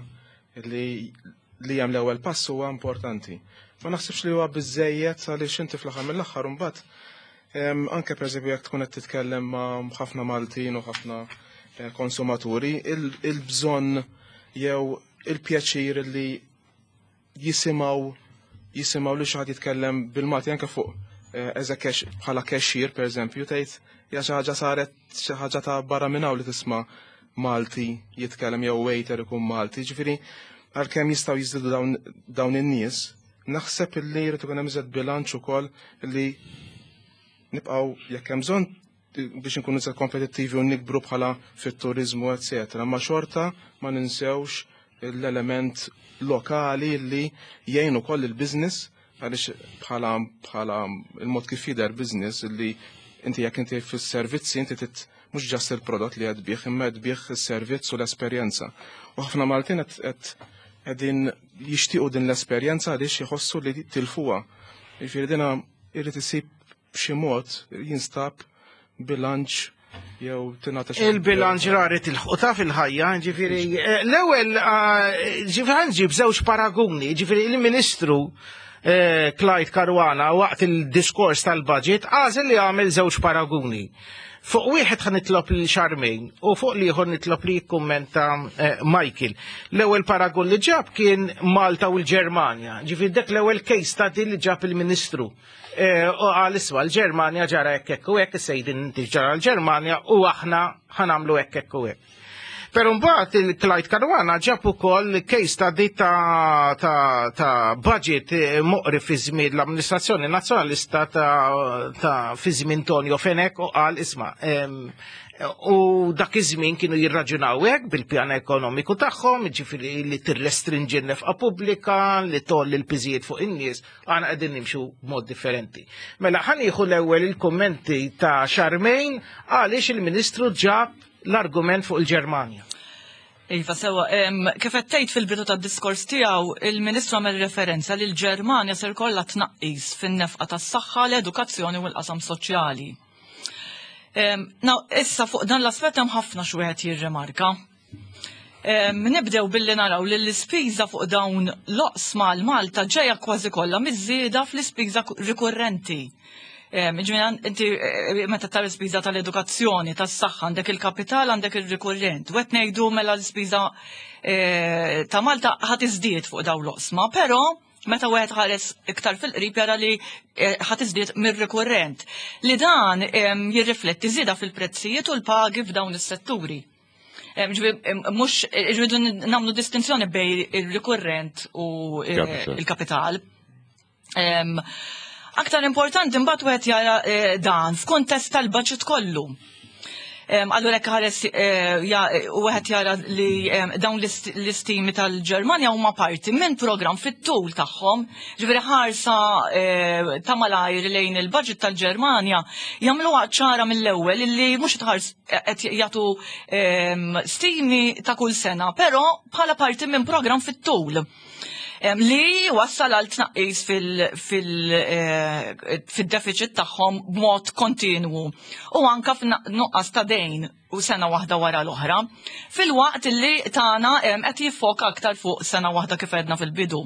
li hemm l-ewwel pass huwa importanti. Ma naħsibx li huwa biżejjed għaliex inti fl-aħħar mill-aħħar imbagħad anke pereżempju jekk tkun qed titkellem ma' ħafna Maltin u ħafna konsumaturi, il-bżonn jew il-pjaċir li jisimgħu jisimgħu li xi ħadd jitkellem bil-Malti anke fuq bħala cashier pereżempju tgħid hija xi ħaġa saret xi ħaġa ta' barra minn hawn li tisma' Malti jitkellem jew waiter ikun Malti. Ġifieri għalkemm jistgħu jiżdiedu dawn in-nies, naħseb illi jrid ikun hemm iżgħet bilanċ ukoll li nibqgħu jekk hemm bżonn biex nkunu iżgħet kompetittivi u nikbru bħala fit-turiżmu eċetera, ma xorta ma ninsewx l-element lokali li jgħinu koll il-business għaliex bħala bħala il-mod kif jidher business li inti jekk inti fis-servizzi inti tit mhux ġast il-prodott li qed tbieħ imma qed tbieħ is-servizz u l-esperjenza. U ħafna Maltin qed qegħdin jixtiequ din l-esperjenza għaliex jħossu li tilfuha. Jiġifieri dinha irid isib b'xi mod jinstab bilanċ jew tingħata xi il-bilanċ rari tilħuta fil-ħajja, ġifieri l-ewwel ġifieri ħanġib żewġ paraguni, ġifieri il-Ministru Clyde Caruana waqt il-diskors tal-budget għażel li għamel żewġ paraguni. Fuq wieħed ħan nitlob lil Charmaine u fuq liħor nitlob li jikkummenta Michael. L-ewwel paragun li ġab kien Malta u l-Ġermanja. Ġifieri dak l-ewwel case study li ġab il-Ministru. U għal iswa l-Ġermanja ġara hekk hekk u hekk sejdin inti ġara l-Ġermanja u aħna ħanamlu hekk hekk u hekk. Però mbagħad il-Clyde Caruana ġab ukoll case study ta' ta' ta' budget moqrif fi żmien l-Amministrazzjoni Nazzjonalista ta' fi żmien Tonio Fenek u qal isma' u dak iż-żmien kienu jirraġunaw hekk bil-pjan ekonomiku tagħhom, ġifieri li tirrestrinġi n-nefqa pubblika, li tolli l-piżijiet fuq in-nies, għana qegħdin nimxu b'mod differenti. Mela ħanieħu l-ewwel il-kummenti ta' Charmaine għaliex il-Ministru ġab l-argument fuq il-Ġermanja. Iva, sewa, kif qed tgħid fil-bidu tad-diskors tiegħu, il-Ministru għamel referenza li l-Ġermanja ser kollha tnaqqis fin-nefqa tas-saħħa, l-edukazzjoni u l-qasam soċjali. Naw, issa fuq dan l-aspett hemm ħafna xi wieħed jirrimarka. Nibdew billi naraw li l-ispiża fuq dawn l-oqsma l-Malta ġejja kważi kollha miżieda fl-ispiża rikurrenti. Ġminan, inti meta tar l-ispiża tal-edukazzjoni, tas-saħħa, għandek il-kapital, għandek il-rikurrent. U qed ngħidu mela l-ispiża ta' Malta ħadd iżdied fuq dawn l-oqsma, però meta wieħed ħares iktar fil-qrib jara li ħadd iżdied mir-rikurrent. Li dan jirrifletti żieda fil-prezzijiet u l-pagi f'dawn is-setturi. Mhux irridu nagħmlu distinzjoni bejn ir-rikurrent u il-kapital. Aktar importanti mbagħad wieħed jara dan f'kuntest tal-budget kollu. Allura hekk ħares u wieħed jara li dawn l-istimi tal-Ġermanja huma parti minn programm fit-tul tagħhom, ġifieri ħarsa ta' malajr lejn il-budget tal-Ġermanja jagħmluha ċara mill-ewwel illi mhux tħars qed jagħtu stimi ta' kull sena, però bħala parti minn programm fit-tul. Li wassal għal tnaqqis fil-deficit tagħhom b'mod kontinwu u anka f'nuqqas ta' dejn u sena waħda wara l-oħra, fil-waqt li tagħna qed jiffoka aktar fuq sena waħda kif għedna fil-bidu.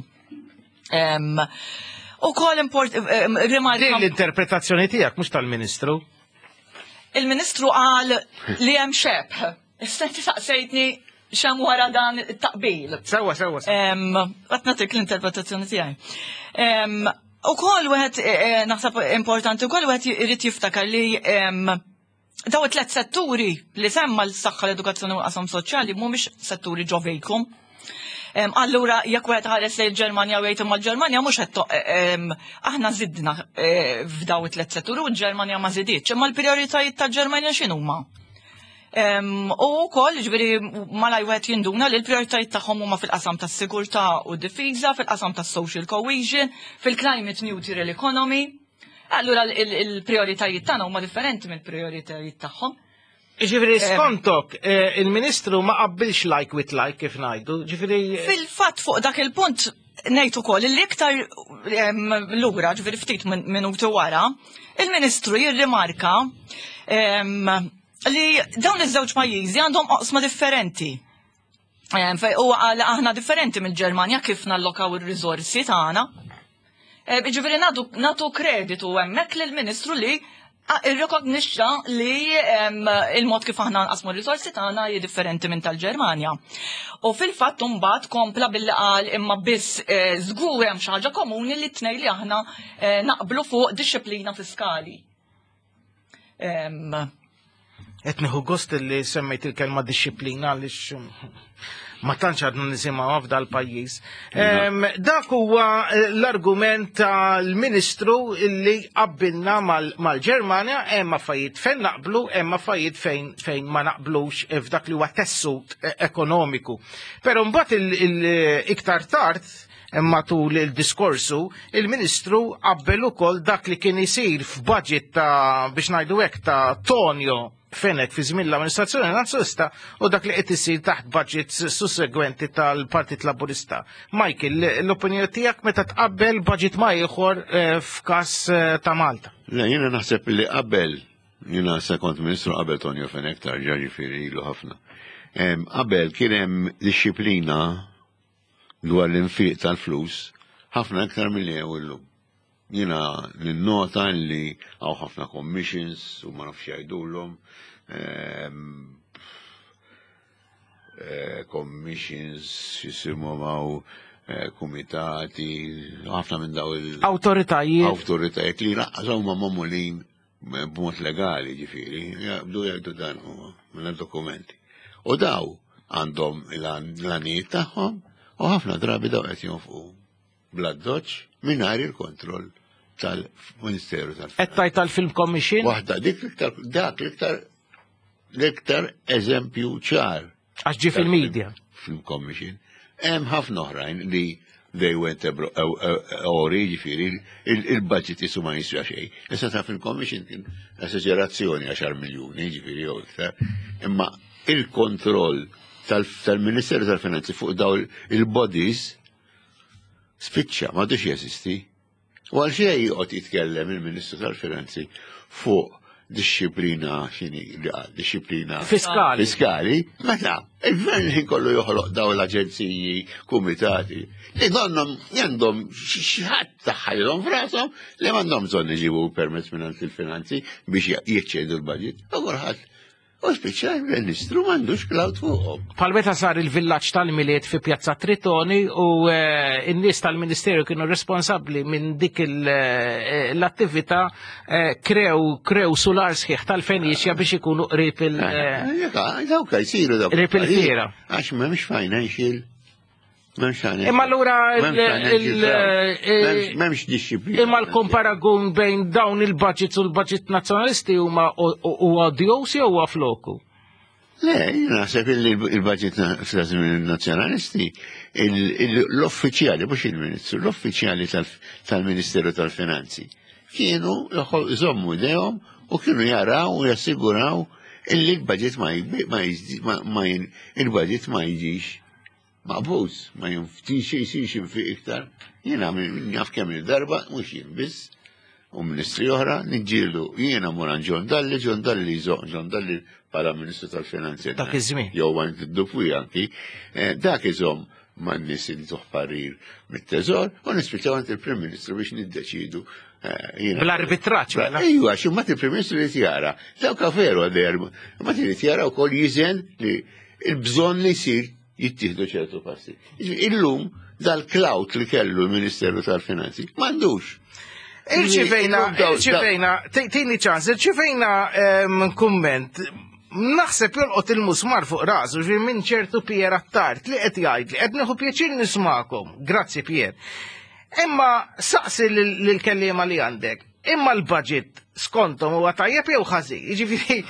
Ukoll import rimarka. Din l-interpretazzjoni tiegħek mhux tal-Ministru. il-Ministru qal li hemm xebħ. Issa inti saqsejtni xem wara dan it-taqbil. Sewa, sewa, sewa. Qed nagħtik l-interpretazzjoni tiegħi. Ukoll wieħed naħseb importanti wkoll wieħed irid jiftakar li daw it-tlet setturi li semma l-saħħa, l-edukazzjoni u qasam soċjali mhumiex setturi ġovejkom. Allura jekk wieħed ħares lejn Ġermanja u jgħid imma l-Ġermanja mhux qed aħna żidna f'daw it-tlet setturi u l-Ġermanja ma żidietx, imma l-prijoritajiet tal-Ġermanja x'inhuma? U wkoll ġifieri malaj wieħed jinduna li l-prijoritajiet tagħhom huma fil-qasam tas-sigurtà u d-difiża, fil-qasam tas-social cohesion, fil-climate neutral economy. Allura il-prioritajiet tagħna huma differenti mill-prioritajiet tagħhom. Ġifieri skontok, il-Ministru ma qabbilx like with like kif ngħidu, ġifieri. Fil-fatt fuq dak il-punt ngħid ukoll li iktar lura, ġifieri ftit minuti wara, il-Ministru jirrimarka li dawn iż-żewġ pajjiżi għandhom oqsma differenti. U aħna differenti mill-Ġermanja kif nallokaw ir-riżorsi tagħna. Ġifieri nagħtu kreditu hemmhekk lill-Ministru li irrekognixxa li il-mod kif aħna nqasmu r-riżorsi tagħna hi differenti minn tal-Ġermanja. U fil-fatt imbagħad kompla billi qal imma biss żgur hemm xi ħaġa komuni li t-tnejn li aħna naqblu fuq disċiplina fiskali. Qed nieħu gost li semmejt il-kelma disċiplina għaliex ma tantx għadna nisimgħu f'dal pajjiż. Dak huwa l-argument tal-Ministru li qabbilna mal-Ġermanja hemm affarijiet fejn naqblu, hemm affarijiet fejn ma naqblux f'dak li huwa tessut ekonomiku. Però mbagħad iktar tard matul il-diskorsu, il-Ministru qabbel ukoll dak li kien isir f'budget ta' biex ngħidu hekk ta' Tonio fenek fi żmien l-amministrazzjoni nazzjonalista u dak li qed isir taħt budgets sussegwenti tal-Partit Laburista. Michael, l-opinjoni tiegħek meta tqabbel budget ma ieħor f'każ ta' Malta? Le, jiena naħseb li qabel, jiena sekont Ministru qabel Tonio Fenek tarġa' ġifieri ilu ħafna. Qabel kien hemm disċiplina dwar l-infiq tal-flus ħafna iktar milli hemm illum. Jiena ninnota li għaw ħafna commissions u ma nafx jgħidulhom commissions jisimhom għaw kumitati, ħafna minn daw il-awtoritajiet awtoritajiet li laqqas huma magħmulin b'mod legali ġifieri, jabdu jgħidu dan huma minn dokumenti. U daw għandhom l-għanijiet tagħhom u ħafna drabi daw qed jonfqu bladdoċ mingħajr il-kontroll tal-Ministeru tal-Finanzi. Qed tajt tal-Film Commission? Waħda dik l-iktar dak l-iktar l-iktar eżempju ċar. Għax ġi fil-medja. Film Commission. Hemm ħafna oħrajn li they went ori ġifieri il-budget isu ma jiswa xejn. Issa ta' Film Commission kien esaġerazzjoni għaxar miljuni ġifieri jew iktar. Imma il-kontroll tal-Ministeru tal-Finanzi fuq daw il-bodies spiċċa m'għadux jeżisti. U għal xejn joqgħod jitkellem il-Ministru tal-Finanzi fuq disċiplina x'inhi li qal disċiplina fiskali. Fiskali, meta il-gvern kollu joħloq daw l-aġenziji, kumitati, li għandhom għandhom xi ħadd taħħalhom f'rashom li m'għandhom bżonn iġibu permezz minn il-finanzi biex jiċċedu l-budget. U kulħadd u spiċċa il-Ministru m'għandux cloud fuqhom. Bħal meta sar il-villaġġ tal-Miliet fi Pjazza Tritoni u n-nies tal-Ministeru kienu responsabbli minn dik l-attività krew krew sular sħiħ tal-Feniċja biex ikunu qrib il- Dawk jsiru dawk. Qrib il-fiera. Għax m'hemmx financial. Imma allura m'hemmx disċiplina. imma l-komparagun bejn dawn il-budgets u l-budget nazzjonalisti huma odjos jew huwa floku? Le, naħseb il-budget nazzjonalisti l-uffiċjali, mhux il-Ministru, l-uffiċjali tal-Ministeru tal-Finanzi kienu jżommu idejhom u kienu jaraw u jassiguraw illi l-budget ma il-budget ma jiġix maqbuż, ma jinftix jisix jinfiq iktar. Jiena naf kemm il-darba, mhux jien biss, u ministri oħra niġġieldu. Jiena moran John Dalli, John Dalli jżoq, John Dalli bħala Ministru tal-Finanzi. Dak iż-żmien. Jew ma ntiddufu anki, dak iżomm man nies li tuħ parir mit-teżor u nispiċċaw għand il-Prim Ministru biex niddeċidu Bl-arbitraċ, mela. Ejwa, xum ma il-Prim Ministru li tjara, dawk veru għaddejjar, ma li tjara u koll jizen li il-bżon li jsir jittieħdu ċertu passi. Illum dal-klaut li kellu l-Ministeru tal-Finanzi, m'għandux. Irċivejna, irċivejna, tini ċans, irċivejna kumment, naħseb jolqot il-musmar fuq rasu, ġi minn ċertu Pier Attart li qed jgħid li qed nieħu pjaċir nismakom. Grazzi Pier. Imma saqsi l-kellima li għandek, imma l-budget skontom huwa tajjeb jew ħażin. Jiġifieri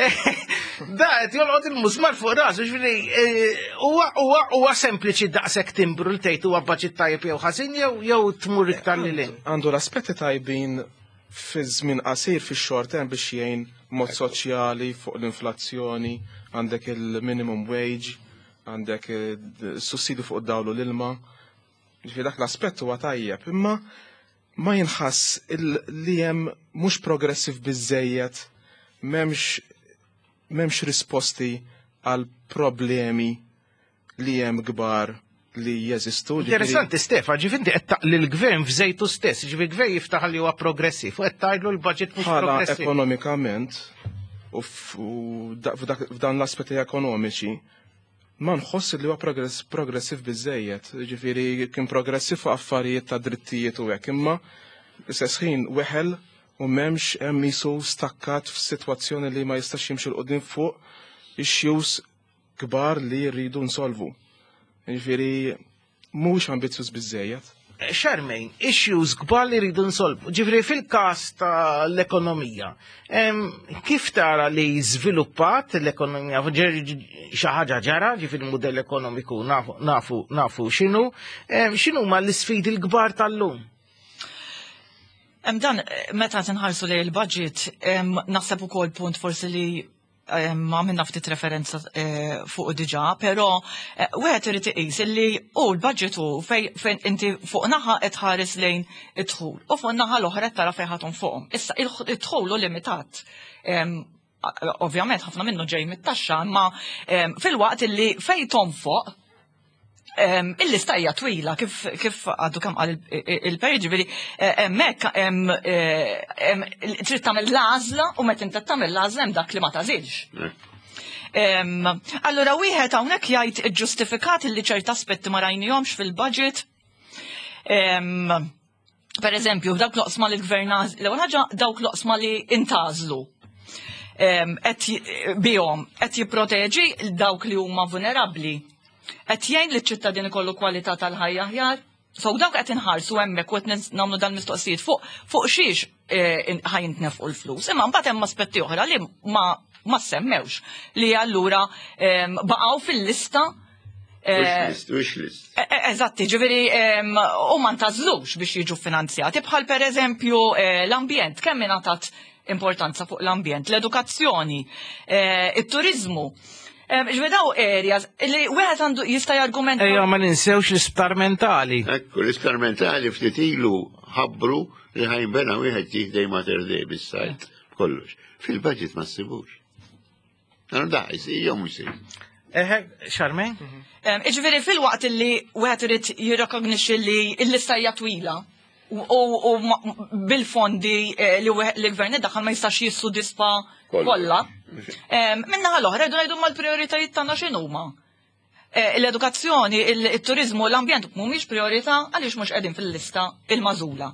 da qed jolqot il-musmar fuq rasu, jiġifieri huwa sempliċi daqshekk timbru l tgħid huwa budget tajjeb jew ħażin jew tmur iktar lil hinn. Għandu l-aspetti tajbin fi żmien qasir fix-short term biex jgħin mod soċjali fuq l-inflazzjoni, għandek il-minimum wage, għandek il-sussidi fuq id-dawlu l-ilma. Ġifi dak l-aspett huwa tajjeb, imma ma jinħass li hemm mhux progressiv biżejjed, m'hemmx m'hemmx risposti għal problemi li hemm kbar li jeżistu. Interessanti Stefa, ġifi inti qed taqli l-gvern f'żejtu stess, ġifi l-gvern jiftaħ li huwa progressiv, u qed tgħidlu l-budget mhux progressiv. Bħala ekonomikament u f'dan l-aspetti ekonomiċi ma nħoss li huwa progressiv biżejjed, ġifieri kien progressiv fuq affarijiet ta' drittijiet u hekk, imma istess ħin weħel u m'hemmx hemm isu stakkat f'sitwazzjoni li ma jistax jimxi l qudiem fuq issues kbar li rridu nsolvu. Ġifieri mhux ambizzjuż biżejjed. Xarmejn, issues kbar li rridu nsolvu. Ġifieri fil-każ tal-ekonomija, kif tara li żviluppat l-ekonomija xi ħaġa ġara, ġifieri il-mudell ekonomiku nafu x'inhu, x'inhu ma l-isfidi l-kbar tal-lum? Hemm dan meta tinħarsu lejn il-budget, naħseb ukoll punt forsi li ma minna ftit referenza fuq diġà, però wieħed irid iqis li hu l-budget hu fejn inti fuq naħa qed ħares lejn id-dħul u fuq naħa l-oħra qed tara fejn ħathom fuqhom. Issa id-dħul hu limitat. Ovvjament ħafna minnu ġej mit-taxxa, imma fil-waqt illi fejn tonfoq il-lista hija twila kif għadu kemm qal il-Peri, ġifieri hemmhekk trid tagħmel l-għażla u meta inti tagħmel l-għażla hemm dak li ma tażilx. Allura wieħed hawnhekk jgħid iġġustifikat li ċerti aspetti ma rajnihomx fil-budget. Pereżempju, dawk l-oqsma li l-gvern l-ewwel ħaġa dawk l-oqsma li intażlu. Bihom qed jipproteġi dawk li huma vulnerabbli. Qed jgħin li ċ-ċittadini kollu kwalità tal-ħajja aħjar, so dawk qed inħarsu hemmhekk u qed nagħmlu dan mistoqsijiet fuq fuq xiex ħajintnefqu l-flus. Imma mbagħad hemm aspetti oħra li ma ma semmewx li allura baqgħu fil-lista. Wix list. Eżatti, ġifieri u ma ntażlux biex jiġu finanzjati bħal pereżempju l-ambjent, kemm ingħatat importanza fuq l-ambjent, l-edukazzjoni, it-turizmu. Ġvedaw areas li wieħed għandu jista' jargumenta. Ejja ma ninsewx l-isptar mentali. Ekku, l-isptar mentali ftit ilu ħabbru li ħajnbena wieħed jieħdej Mater Dei bis-sajt kollox. Fil-budget ma ssibux. Għandu daqs, jom jsir. Eħe, Xarmejn? Ġifieri fil-waqt li wieħed irid jirrekognixxi li l-lista hija twila u bil-fondi li l-gvern iddaħħal ma jistax jissudisfa kollha. Minna ħal-oħra, rridu ngħidu mal-prijoritajiet tagħna x'inhuma. L-edukazzjoni, il-turizmu, l-ambjent mhumiex priorità għaliex mhux qegħdin fil-lista il-magħżula.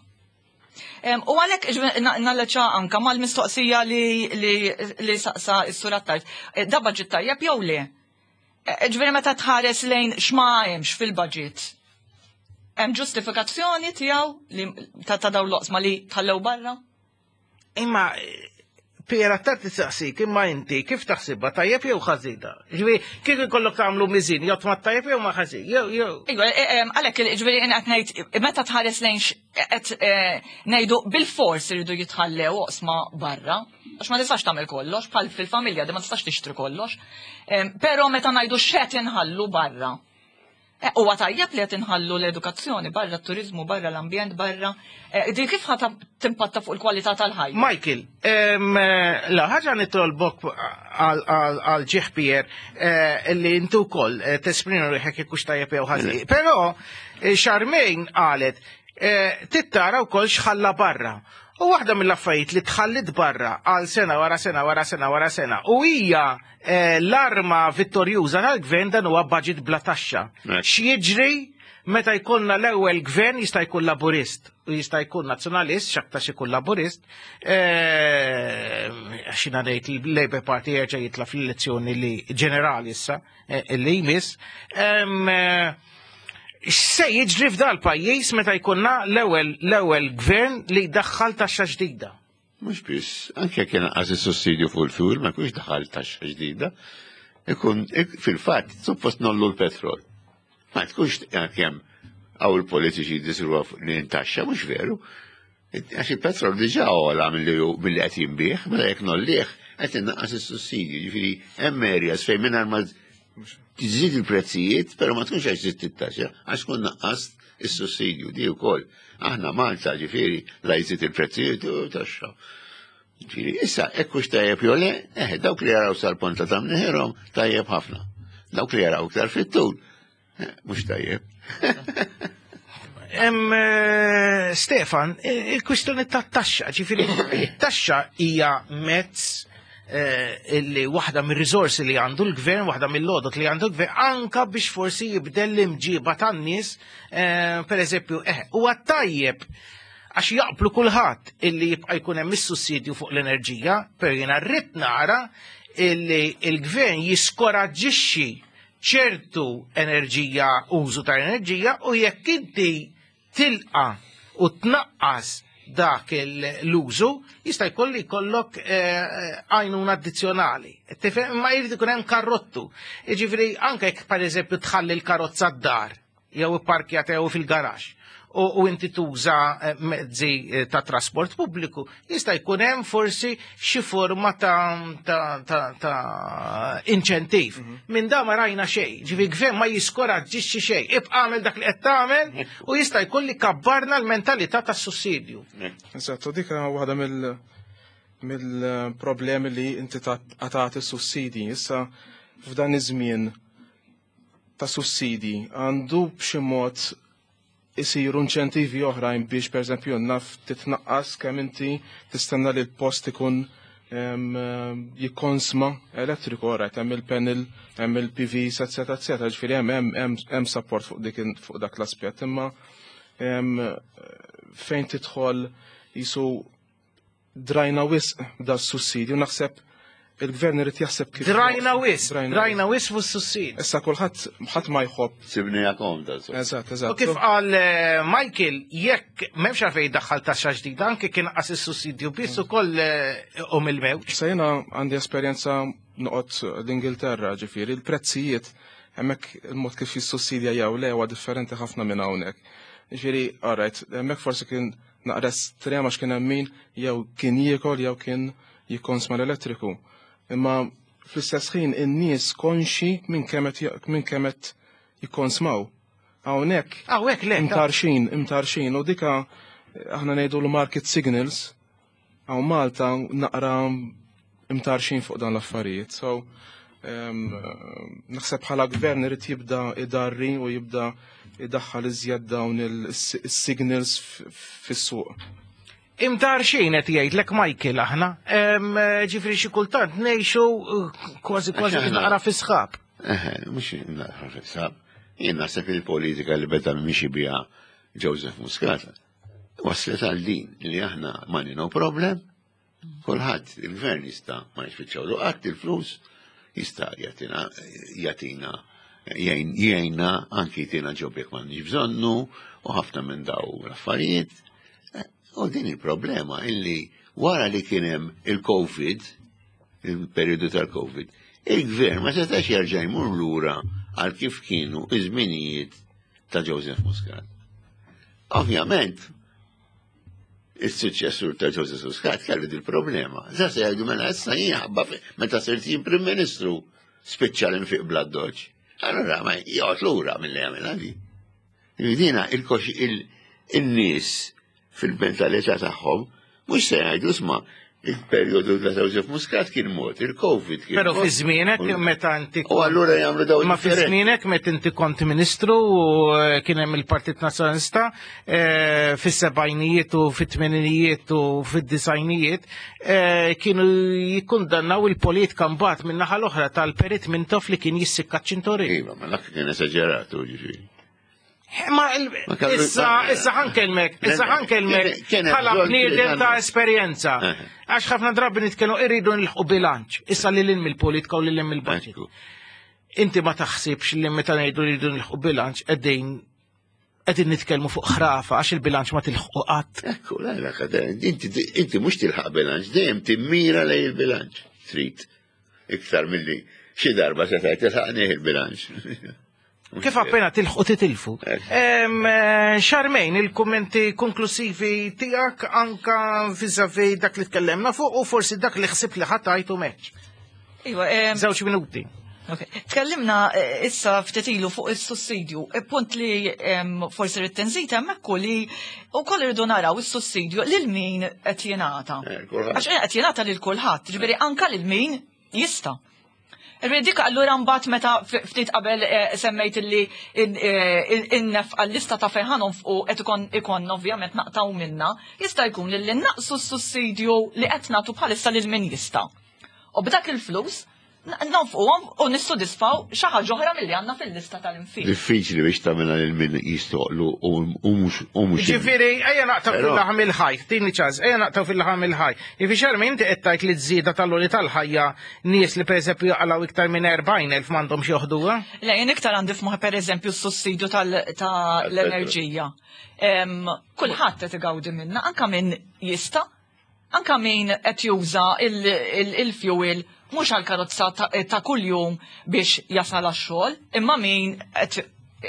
U għalhekk nalleċċa anke mal-mistoqsija li saqsa s-Sur Attart. Da budget tajjeb jew le? Ġifieri meta tħares lejn x'ma hemmx fil-budget. Hemm ġustifikazzjoni tiegħu ta' dawn l-oqsma li tħallew barra? Imma Pier Attart tistaqsik, imma inti kif taħsibha tajjeb jew ħażina? Ġifieri kif ikollok tagħmlu miżin, jew tma' tajjeb jew ma ħażin, jew jew. Ejwa, għalhekk ġifieri qed ngħid meta tħares lejn qed ngħidu bil-fors iridu jitħallew oqsma barra, għax ma tistax tagħmel kollox, bħal fil-familja di ma tistax tixtri kollox. Però meta ngħidu x'qed inħallu barra. Huwa tajjeb li qed inħallu l-edukazzjoni barra, t-turizmu barra, l-ambjent barra. Di kif ħadd timpatta fuq il-kwalità tal-ħajja? Michael, la ħaġa nitolbok għal ġieħ Pier li intu wkoll tesprimi rieħek jekk hux tajjeb jew ħażin. Però Xarmejn qalet tittara wkoll x'ħalla barra. U waħda mill-affarijiet li tħallit barra għal sena wara sena wara sena wara sena u hija l-arma vittorjuża tal-gvern dan huwa budget bla taxxa. X'jiġri meta jkollna l-ewwel gvern jista' jkun laburist u jista' jkun nazzjonalist x'aktar ikun laburist, xina ngħid il-Labour Party jerġa' jitla fl-elezzjoni li ġenerali issa li jmiss. Se jiġri f'dal pajjiż meta jkollna l-ewwel l-ewwel gvern li jdaħħal taxxa ġdida. Mhux biss, anke kien qas is-sussidju fuq il-fuel ma jkunx daħal taxxa ġdida. Ikun fil-fatt suppost nollu l-petrol. Ma tkunx kemm għaw il-politiċi disruwa li intaxxa, mhux veru. Għax il-petrol diġà għola mill-li qed jinbih, mela jekk nollih qed innaqqas is-sussidju. Ġifieri hemm areas fejn mingħajr ma tiżid il-prezzijiet, però ma tkunx għax żidt it-taxxa, għax tkun naqqast is-sussidju di wkoll. Aħna Malta ġifieri la jżid il-prezzijiet u taxxa. Ġifieri issa hekk hux tajjeb jew le, eħe dawk li jaraw sal-ponta ta' mnieħerhom tajjeb ħafna. Dawk li jaraw iktar fit-tul mhux tajjeb. Stefan, il-kwistjoni tat-taxxa, ġifieri it-taxxa hija mezz illi waħda mir-riżorsi li għandu l-gvern, waħda mill-lodot li għandu l-gvern, anka biex forsi jibdel l-imġiba tan-nies, pereżempju, huwa tajjeb għax jaqblu kulħadd illi jibqa' jkun hemm is-sussidju fuq l-enerġija, per jiena rrid nara illi l-gvern jiskoraġġixxi ċertu enerġija, użu ta' enerġija, u jekk inti tilqa u tnaqqas dak l-użu, jista' jkolli jkollok għajnuna addizzjonali. Ma jrid ikun hemm karrottu. Jiġifieri anke jekk pereżempju tħalli l-karozza d-dar jew ipparkjat jew fil-garax u inti tuża mezzi ta' trasport pubbliku, jista' jkun hemm forsi xi forma ta' inċentiv. Minn da ma rajna xejn, ġifieri gvern ma jiskoraġġixxi xejn, ibqa' għamel dak li qed tagħmel u jista' jkolli kabbarna l-mentalità tas-sussidju. Eżatt, u dik waħda mill-problemi li inti tagħti s-sussidji. Issa f'dan iż-żmien ta' sussidji għandu b'xi mod isiru inċentivi oħrajn biex pereżempju naf titnaqqas kemm inti tistenna li l-post ikun jikkonsma elettriku, orajt hemm il-panel, hemm il-P V, eccetera, eccetera. Ġifieri hemm hemm support fuq dik fuq dak l-aspett, imma fejn tidħol jisu drajna wisq da s-sussidju, naħseb il-gvern irid jaħseb kif. Drajna wisq, drajna wisq fuq s-sussidju. Issa kulħadd ħadd ma jħobb. Sibnija komda. Eżatt, eżatt. U kif qal Michael, jekk m'hemmx għalfejn jiddaħħal taxxa ġdida, anke kien qas is-sussidju biss ukoll hom il-mewt. Issa jiena għandi esperjenza noqgħod l-Ingilterra, ġifieri il-prezzijiet hemmhekk il-mod kif jissussidja jew le huwa differenti ħafna minn hawnhekk. Ġifieri, alright, hemmhekk forsi kien naqra estrema x'kien hemm min jew kien jiekol jew kien jikkonsma l-elettriku. Imma fl-istess ħin in-nies konxi minn kemm qed jikkonsmaw. Hawnhekk hawnhekk le imtarxin, imtarxin u dika aħna ngħidu l-market signals hawn Malta naqra imtarxin fuq dan l-affarijiet. So naħseb bħala gvern irid jibda idarri u jibda idaħħal iżjed dawn is-signals fis-suq. Imtar xejn qed jgħidlek Michael aħna, ġifri xi kultant ngħixu kważi kważi naqra fi sħab. Eħe, mhux naqra fi sħab. Jien naħseb il-politika li beda mixi biha Joseph Muscat waslet għal din li aħna money no problem, kulħadd il-gvern jista' ma jispiċċawlu qatt il-flus jista' jagħtina jagħtina jgħinna anki jtina ġobbek ma nġib bżonnu u ħafna minn daw l-affarijiet. U din il-problema illi wara li kienem il-Covid, il-periodu tal-Covid, il-gvern ma setax jarġa' jmur lura għal kif kienu iż-żminijiet ta' Joseph Muscat. Ovvjament, il-suċessur ta' Joseph Muscat kellu il-problema. Zasa jgħidu mela issa jgħabba meta sirt jien Prim Ministru spiċċal infiq bla doġġ. Allora ma jgħod lura mill-li għamilha di. Dina il-nies fil-mentalità tagħhom mhux se jgħidu isma' il-perjodu ta' Joseph Muscat kien mod, il-Covid kien. Pero fi żmienek meta inti U allura jagħmlu daw ma fi żmienek meta inti kont ministru u kien hemm il-Partit Nazzjonalista fis-sebgħinijiet u fit-tmeninijiet u fid-disajnijiet kienu jikkundannaw il-politika mbagħad min-naħa l-oħra tal-Perit Mintoff li kien jissikka ċ-ċintorin. Iva, ma dak kien esaġeratu ġifieri. Ma issa issa ħankelmek, issa ħankelmek bħala bniedem ta' esperjenza. Għax ħafna drabi nitkellmu irridu nilħqu bilanċ, issa li l-ilm il-politika u li l-ilm il-budget. Inti ma taħsibx li meta ngħidu rridu nilħqu bilanċ qegħdin qegħdin nitkellmu fuq ħrafa għax il-bilanċ ma tilħqu qatt. Ekku, la la inti mhux tilħaq bilanċ, dejjem timmira lejn il-bilanċ. Trid iktar milli xi darba se tgħid tilħaq nejn il-bilanċ. Kif appena tilħu titilfu. Xarmejn, il-kommenti konklusivi tijak anka vizavi dak li tkellemna fuq u forsi dak li xsib li ħatajtu meċ. Zawċ minuti. Tkellimna issa ftetilu fuq il-sussidju. Punt li forsi rittenzita mekku li u koll irridu naraw il-sussidju lil-min qed jingħata. Għax qed jingħata lil kulħadd, ġifieri anka lil min jista'. Dik allura mbagħad meta ftit qabel semmejt illi innef għall-lista ta' fejħanhom fuq qed ikun ovvjament naqtaw minna, jista' jkun li naqsu s-sussidju li qed nagħtu bħalissa lil min jista'. U b'dak il-flus nonfquhom u nissodisfaw xi ħaġa oħra milli għandna fil-lista tal-infiq. Diffiċli biex tagħmilha lil min jistoqlu u mhux. Ġifieri ejja naqtaw fil-laħam il-ħaj, tini ċans, ejja naqtaw fil-laħam il-ħaj. Jifi xarmi inti qed tgħid li żieda tal-loli tal-ħajja nies li pereżempju jaqalaw iktar minn erbgħin elf m'għandhomx joħduha? Le jien iktar għandi f'moħħ pereżempju s-sussidju tal-enerġija. Kulħadd qed igawdi minnha, anke min jista', anke min qed juża il-fuel mhux għall-karozza ta' kuljum biex jasal għax-xogħol, imma min qed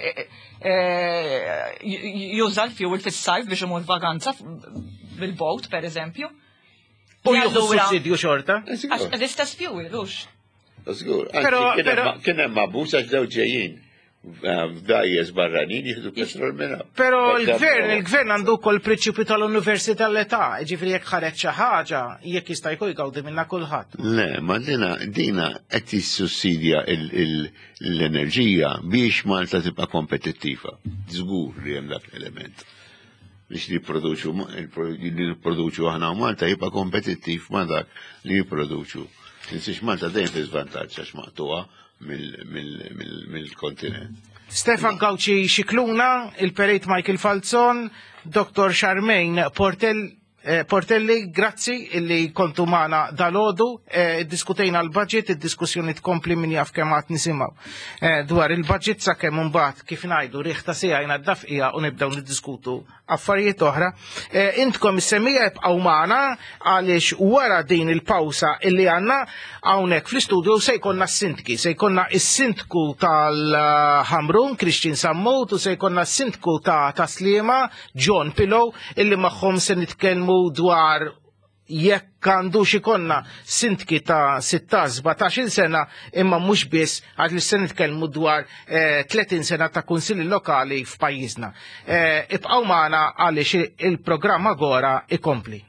juża l-fuel fis-sajf biex imur vaganza bil-bowt pereżempju. U jieħu sussidju xorta? Għax l-istess fuel, hux. Żgur, kien hemm abbuż għax daw ġejjin. Dajjes barranin jieħdu petrol minna. Pero il-gvern, il-gvern għandu kol prinċipju tal-università, ġifri jek ħareġ xi ħaġa, jekk jista' jkun jgawdi minna kulħadd. Le, ma dina dina qed tissussidja l-enerġija biex Malta tibqa' kompetittiva. Żgur li hemm dak l-element. Biex li jipproduċu aħna u Malta jibqa' kompetittiv ma dak li jipproduċu. Insiex Malta dejjem fi żvantaġġ għax maqtuha mill-kontinent. Stefan Gawci Xikluna, il-Perit Michael Falzon, doktor Charmaine Portelli, grazzi illi kontu maħna dal-ħodu, diskutejna l-budget, il-diskussjoni tkompli min jaf kemat nisimaw. Dwar il-budget sa' kemm mbagħad kif ngħidu riħta sejajna d-dafqija u nibdew niddiskutu affarijiet oħra. Intkom is-semmija jibqgħu magħna għaliex wara din il-pawsa illi għandna hawnhekk fl-istudju se jkollna s-sindki, se jkollna s-sindku tal-Ħamrun, Christian Sammut, u se jkollna s-sindku ta' Taslima, John Pillow, illi magħhom se nitkellmu dwar jekk għandu xikonna sindki ta' sittax sebgħax sena imma mhux biss għad li se nitkellmu dwar tletin sena ta' kunsilli lokali f'pajjiżna. Ibqgħu magħna għaliex il-programm agora ikompli.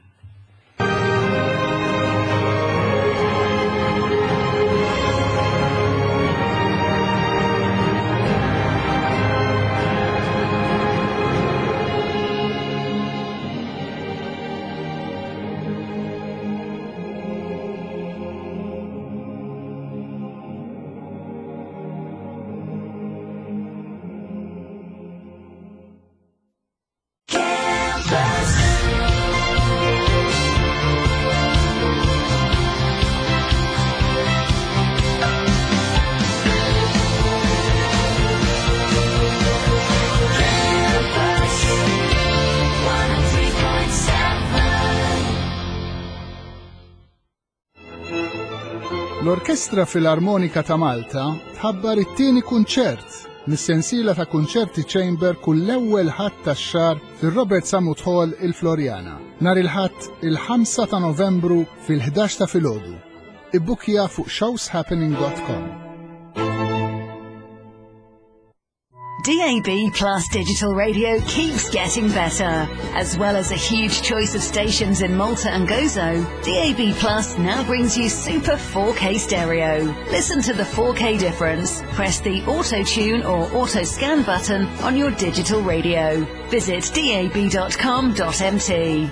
L-Orkestra Filarmonika ta' Malta tħabbar it-tieni kunċert mis-sensiela ta' kunċerti chamber kull ewwel ħadd tax-xahar fir-Robert Samut Hall il-Florjana. Nhar il-ħadd il-ħamsa ta' Novembru fil-ħdax ta' filgħodu. Ibbukja fuq showshappening dot com. D A B Plus Digital Radio keeps getting better. As well as a huge choice of stations in Malta and Gozo, D A B Plus now brings you super four K stereo. Listen to the four K difference. Press the Auto Tune or Auto Scan button on your digital radio. Visit dab dot com dot m t.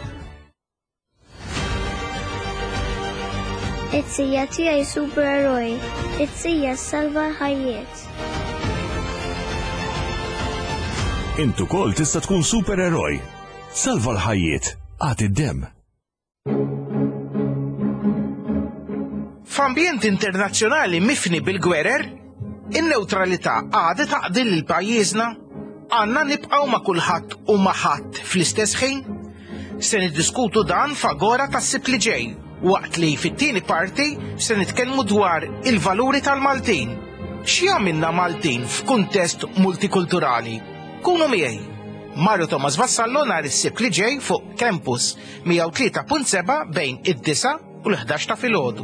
It-sija tiegħi supereroj. It-sija salva ħajjiet. Intu kol tista' tkun supereroj. Salva l-ħajjiet. Għati d-dem. F'ambjent internazzjonali mifni bil-gwerer, in-neutralità għada taqdil il-pajjiżna, għandna nibqgħu ma' kulħadd u ma' ħadd fl-istess ħin. Se niddiskutu dan f'agora tas-sib li ġej, waqt li fit-tieni parti se nitkellmu dwar il-valuri tal-Maltin. X'jagħmilna Maltin f'kuntest multikulturali? Kunu miegħi. Mario Thomas Vassallo nhar is-sib li ġej fuq Campus mija u tlieta punt seba' bejn id-disa' u l-ħdax ta' filgħodu.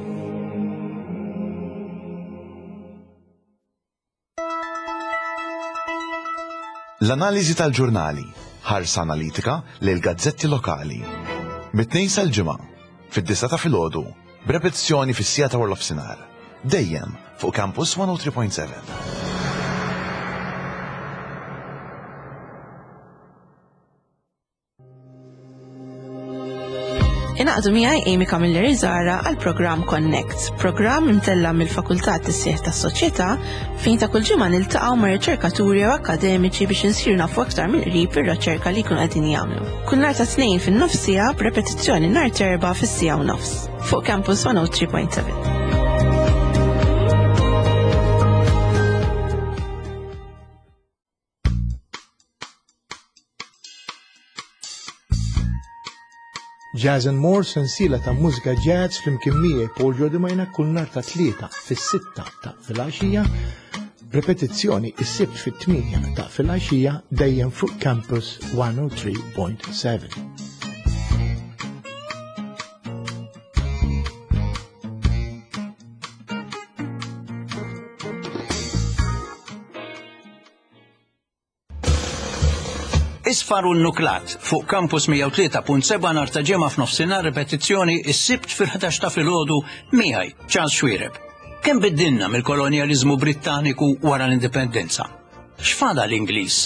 L-analiżi tal-ġurnali, ħarsa analitika lil gazzetti lokali. Mit-tnejn sal-ġimgħa, fid-disa ta' filgħodu, b'repetizzjoni fis-sija ta' Warlof Sinar. Dejjem fuq Campus one oh three point seven. Inaqdu miegħi Amy Camilleri Zara għal programm Connect, programm imtella mill-Fakultà tis-Sieħ tas-Soċjetà fejn ta' kull ġimgħa niltaqgħu ma' riċerkaturi u akademiċi biex insiru nafu aktar mill-qrib ir-riċerka li jkunu qegħdin jagħmlu. Kull nhar ta' tnejn fin-nofsija b'repetizzjoni nhar terba' fis-sija u nofs fuq Campus one oh three point seven. Jazz and More sensiela ta' mużika jazz flimkien miegħi Paul Jodimajna kull nhar ta' tlieta fis-sitta ta' filgħaxija, repetizzjoni is-sibt fit-tmien ta' filgħaxija dejjem fuq Campus one oh three point seven. Isfaru n-nuklat fuq Campus mija u tlieta punt seba' nhar ta' ġimgħa f'nofsinhar repetizzjoni is-sibt fil-ħdax ta' filgħodu miegħi Charles Schwireb. Kemm biddilna mill-kolonjaliżmu Brittaniku wara l-indipendenza? X'fada l-Ingliż?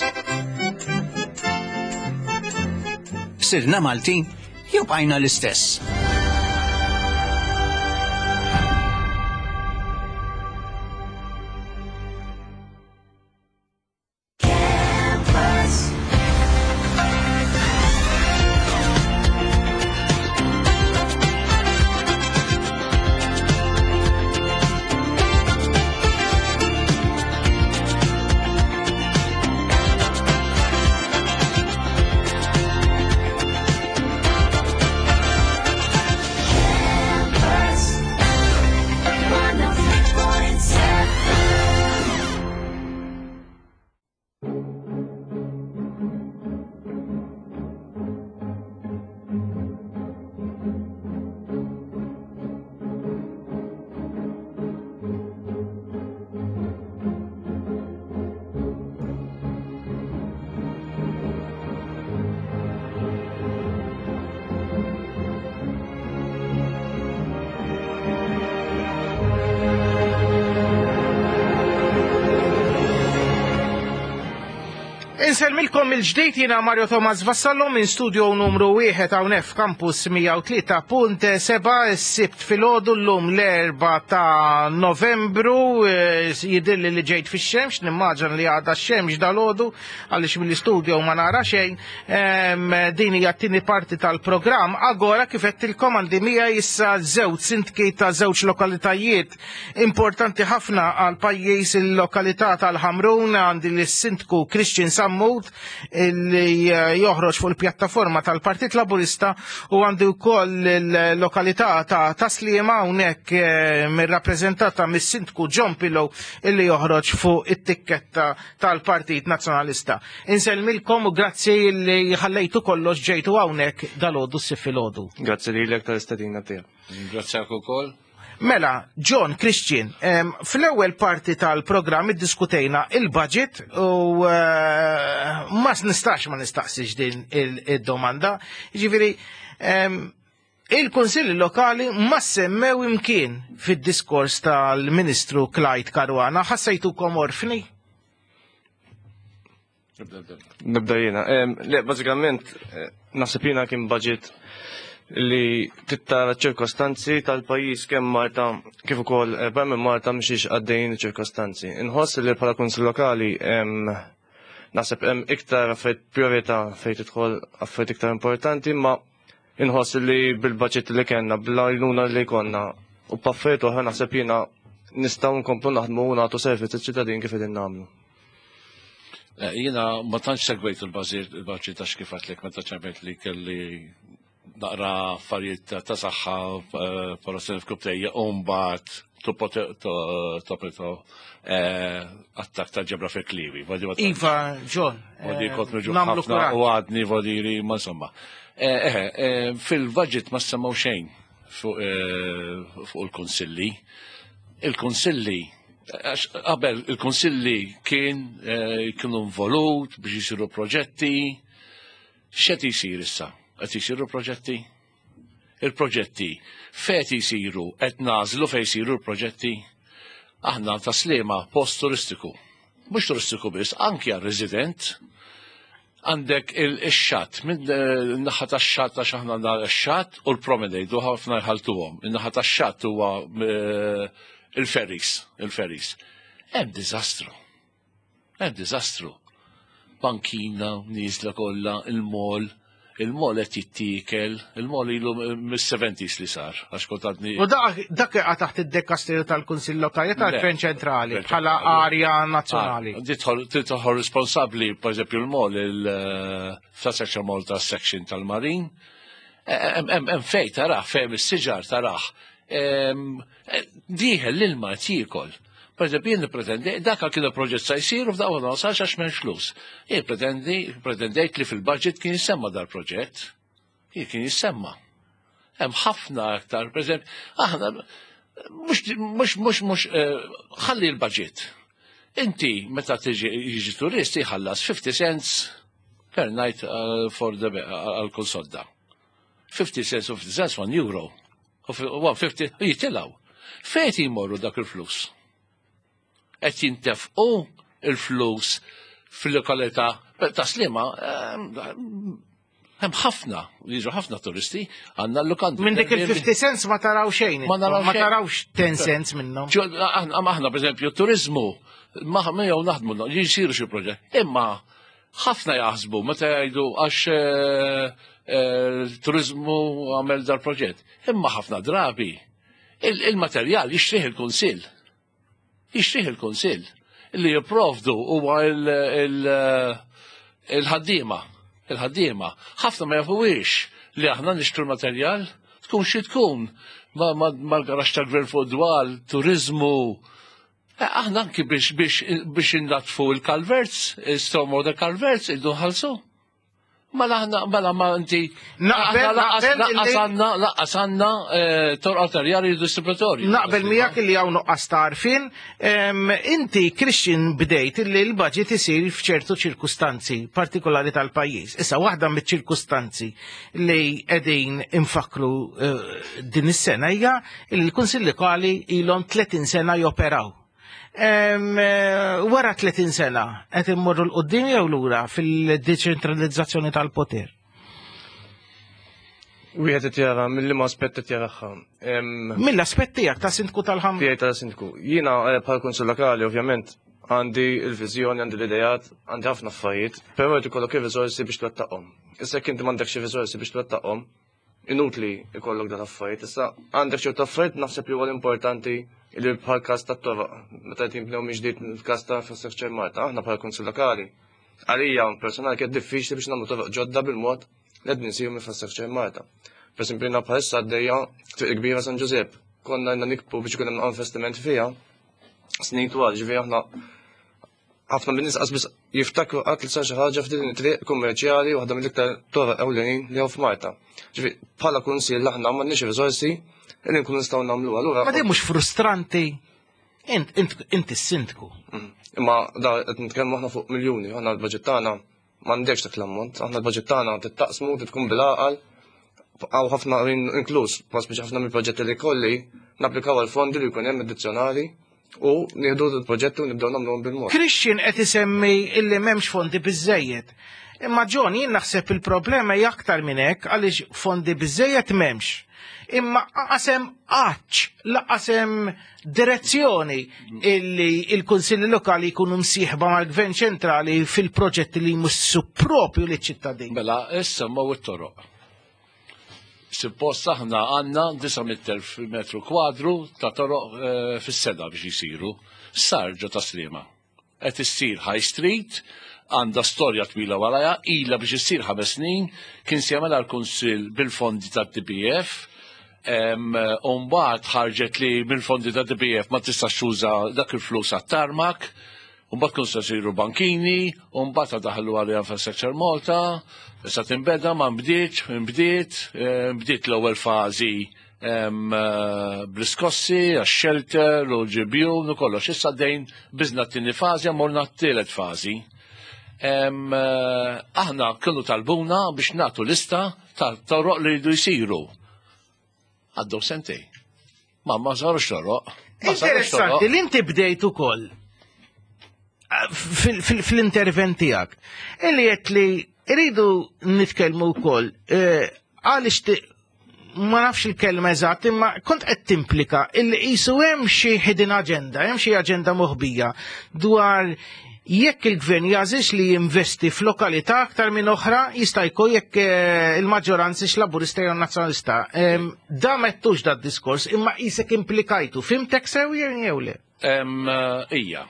Sirna Maltin jew bqajna l-istess? Inselmilkom il-ġdejt jiena Mario Thomas Vassallo minn studio numru wieħed hawnhekk f'Campus mija u tlieta punt seba' is-sibt filgħodu llum l-erba' ta' Novembru. Jidilli li ġejt fix-xemx, nimmaġan li għadha x-xemx dalgħodu għaliex mill-istudio ma nara xejn. Din hija t-tieni parti tal-programm. Agora kif qedtilkom għandi miegħi issa żewġ sindki ta' żewġ lokalitajiet importanti ħafna għal pajjiż il-lokalità tal-Ħamrun. Għandi lis-sindku Christian Sammut li joħroġ fuq il-pjattaforma tal-Partit Laburista u għandu wkoll il-lokalità ta' Taslima hawnhekk mir-rappreżentata mis-sindku John Pillow illi joħroġ fuq it-tikketta tal-Partit Nazzjonalista. Insellmilkom u grazzi li ħallejtu kollox ġejtu hawnhekk dalgħodu s-sif filgħodu. Grazzi lilek tal-istedina tiegħek. Grazzjak ukoll. Mela, John, Christian, um, fl-ewwel parti tal-programm iddiskutejna il-budget u uh, ma nistax ma nistaqsix din il-domanda. Ġifieri, um, il-Kunsilli Lokali ma semmew imkien fid-diskors tal-Ministru Clyde Caruana. Ħassejtukom orfni? Nibda jiena. Le, bażikament naħseb jiena kien budget li tittara ċirkostanzi tal-pajjiż kemm Malta kif ukoll barra minn Malta mhix għaddejjin ċirkostanzi. Inħoss li bħala kunsill lokali naħseb hemm iktar affarijiet priorità fejn tidħol affarijiet iktar importanti, ma inħoss li bil-budget li kellna bl-għajnuna li konna u b'affarijiet oħra naħseb jiena nistgħu nkomplu naħdmu u nagħtu servizz iċ-ċittadin kif qegħdin nagħmlu. Jiena ma tantx segwejt il-budget għax kif għatlek meta ċempet li kelli naqra affarijiet ta' saħħa palazzjoni f'Kuptejja u mbagħad topeto attak ta' ġebra fil-kliwi. Iva, John, namlu ħafna u għadni vodiri, ma insomma. Fil-budget ma semmaw xejn fuq il-konsilli. Il-konsilli, qabel il-konsilli kien kienu involut biex jisiru proġetti, x'qed isir issa? Qed jisiru proġetti? Il-proġetti fejn jisiru qed nażlu fejn jisiru l-proġetti? Aħna ta' Sliema post turistiku. Mhux turistiku biss, anke għar-resident. Għandek il-xatt, minn naħa tax-xatt għax aħna għandna x-xatt u l-promenade u ħafna jħaltuhom. In-naħa tax-xatt huwa il-ferries, il-ferries. Hemm diżastru. Hemm diżastru. Bankina, niżla kollha, il-mall. Il-mol qed jittikel, il-mol ilu mis-seventies li sar, għax kontadni. U dak taħt id-dekastru tal-Kunsill Lokali tal-Gvern ċentrali bħala arja nazzjonali. Titħol responsabbli, per eżempju, il-mol il-Infrastructure Mall tas-section tal-Marin, hemm fejn taraħ, fejn is-siġar taraħ. Dieħel l-ilma qed jiekol. Per eżempju, jien pretendi, dak kien il-proġett sa jsir u f'daqqa ma sarx għax m'hemmx flus. Jien pretendi, pretendejt li fil-budget kien jisemma dal-proġett. Jien kien jisemma. Hemm ħafna aktar, per eżempju, aħna mhux mhux mhux ħalli l-budget. Inti meta tiġi jiġi turist jħallas fifty cents per night for the għal-kull sodda. fifty cents u fifty cents one euro. U fifty jitilgħu. Fejn jmorru dak il-flus? Qed jintefqu il-flus fil-lokalità ta' Sliema hemm ħafna, jiġu ħafna turisti għandna l-lokandi. Minn dik il-fifty cents ma taraw xejn, ma tarawx ten cents minnhom. Aħna pereżempju turizmu ma jew naħdmu jisiru xi proġett. Imma ħafna jaħsbu meta jgħidu għax turizmu għamel dal-proġett. Imma ħafna drabi il-materjal jixtrih il-Kunsill. Jixtrih il-Kunsill li jipprovdu huwa il-ħaddiema. Il-ħaddiema. Ħafna ma jafuwiex li aħna nixtru materjal tkun xi tkun mal-garax tal-gvern fuq dwar, turizmu. Aħna anki biex biex indatfu il-kalverts, il-stormwater kalverts, iddu ħalsu. Mela aħna mela ma inti laqqas għandna tor arterjali distributorju. Naqbel miegħek li hawn nuqqas tarfin, inti Christian bdejt li l-budget isir f'ċertu ċirkustanzi partikolari tal-pajjiż. Issa waħda miċ-ċirkustanzi li qegħdin infakru din is-sena hija li l-Kunsill Lokali ilhom tletin sena joperaw. Wara tletin sena, qed immorru l-qoddim jew lura fil-deċentralizzazzjoni tal-poter? Wieħed qed jara mill-liema aspett qed jaraha. Mill-aspett tiegħek ta' sindku tal-ħam. Tiegħi tal-sindku. Jiena bħal Kunsill Lokali ovvjament għandi l-viżjoni, għandi l-idejat, għandi ħafna affarijiet, però qed ikollok ir-riżorsi biex twettaqhom. Issa jekk inti m'għandekx ir-riżorsi biex twettaqhom, inutli ikollok dan affarijiet. Issa għandek ċertu affarijiet naħseb li huwa importanti li bħal każ tat-toroq, meta qed jinbnew miġdied il-każ ta' infrastructure Malta, aħna bħal Kunsill Lokali. Għalija personali kien diffiċli biex nagħmlu toroq ġodda bil-mod li qed ninsiru infrastructure Malta. Per esempio jiena bħalissa għaddejja triq kbira San Giuseppe, konna għandna nikbu biex ikun hemm investiment fiha snin twal, ġifieri aħna ħafna min-nies qasbis jiftakru qatt li sar xi ħaġa f'din it-triq kummerċjali waħda mill-iktar toroq ewlenin li hawn f'Malta. Ġifieri bħala kunsill aħna m'għandniex riżorsi Illi nkun nistgħu nagħmlu allura. Ma din mhux frustranti. Inti s-sindku. Imma da qed nitkellmu aħna fuq miljuni, aħna l-baġġett tagħna m'għandekx dak l-ammont, aħna l-baġġett tagħna tittaqsmu tkun bil-għaqal għaw ħafna inkluż, pas biex ħafna mill-proġetti li kolli napplikaw għal-fondi li jkun hemm addizzjonali u nieħdu l-proġetti u nibdew nagħmluhom bil-mod. Christian qed isemmi illi m'hemmx fondi biżejjed. Imma John jien naħseb il-problema hija aktar minn hekk għaliex fondi biżejjed m'hemmx. Imma qasem qaċ, laqasem direzzjoni illi il-Kunsilli Lokali jkunu msieħba mal-Gvern ċentrali fil-proġetti li jmussu propju li ċittadin. Mela, issa ma it-toroq. Suppost aħna għandna design elf metru kwadru ta' toroq fis-sena biex jisiru. Sar ġo ta' Sliema. Qed issir High Street, għandha storja twila warajja, ilha biex issir ħames snin, kien se jagħmel għall-Kunsill bil-fondi tad-D B F. Umbat ħarġet li mill-fondi ta' D B F ma tistax tuża dak il-flus għat-tarmak, umbat kun se jsiru bankini, umbat daħlu għal Infrastructure Malta, issa tinbeda ma mbdiet, mbdiet, mbdiet l-ewwel fażi bl-iskossi, għax-shelter, u l-ġibjun u kollox. Issa dejn biżna t-tieni fażi, morna t-tielet fażi. Aħna kienu talbuna biex nagħtu lista ta' toroq li jridu jsiru. Għaddu sentej. Ma ma żarux toroq. Interessanti, li inti bdejt ukoll fil-intervent tiegħek. Illi qed li rridu nitkellmu wkoll għaliex ma nafx il-kelma eżatt, imma kont qed timplika illi qisu hemm xi hidden agenda, hemm xi aġenda moħbija dwar jekk il-gvern jażix li jinvesti f'lokalità aktar minn oħra jista' jkun jekk il-maġġoranza x-laburista jew nazzjonalista. Da mettux dat diskors imma qisek implikajtu. Fimtek sew jew le? Ija.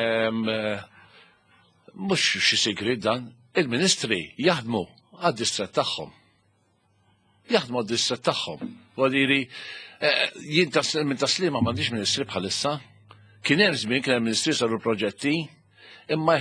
Mhux xi sigrit dan. Il-Ministri jaħdmu għad-distret tagħhom. Jaħdmu għad-distret tagħhom. Wadiri jien minn ta' Sliema m'għandix Ministri bħalissa. Kien hemm żmien kien hemm Ministri saru proġetti. Imma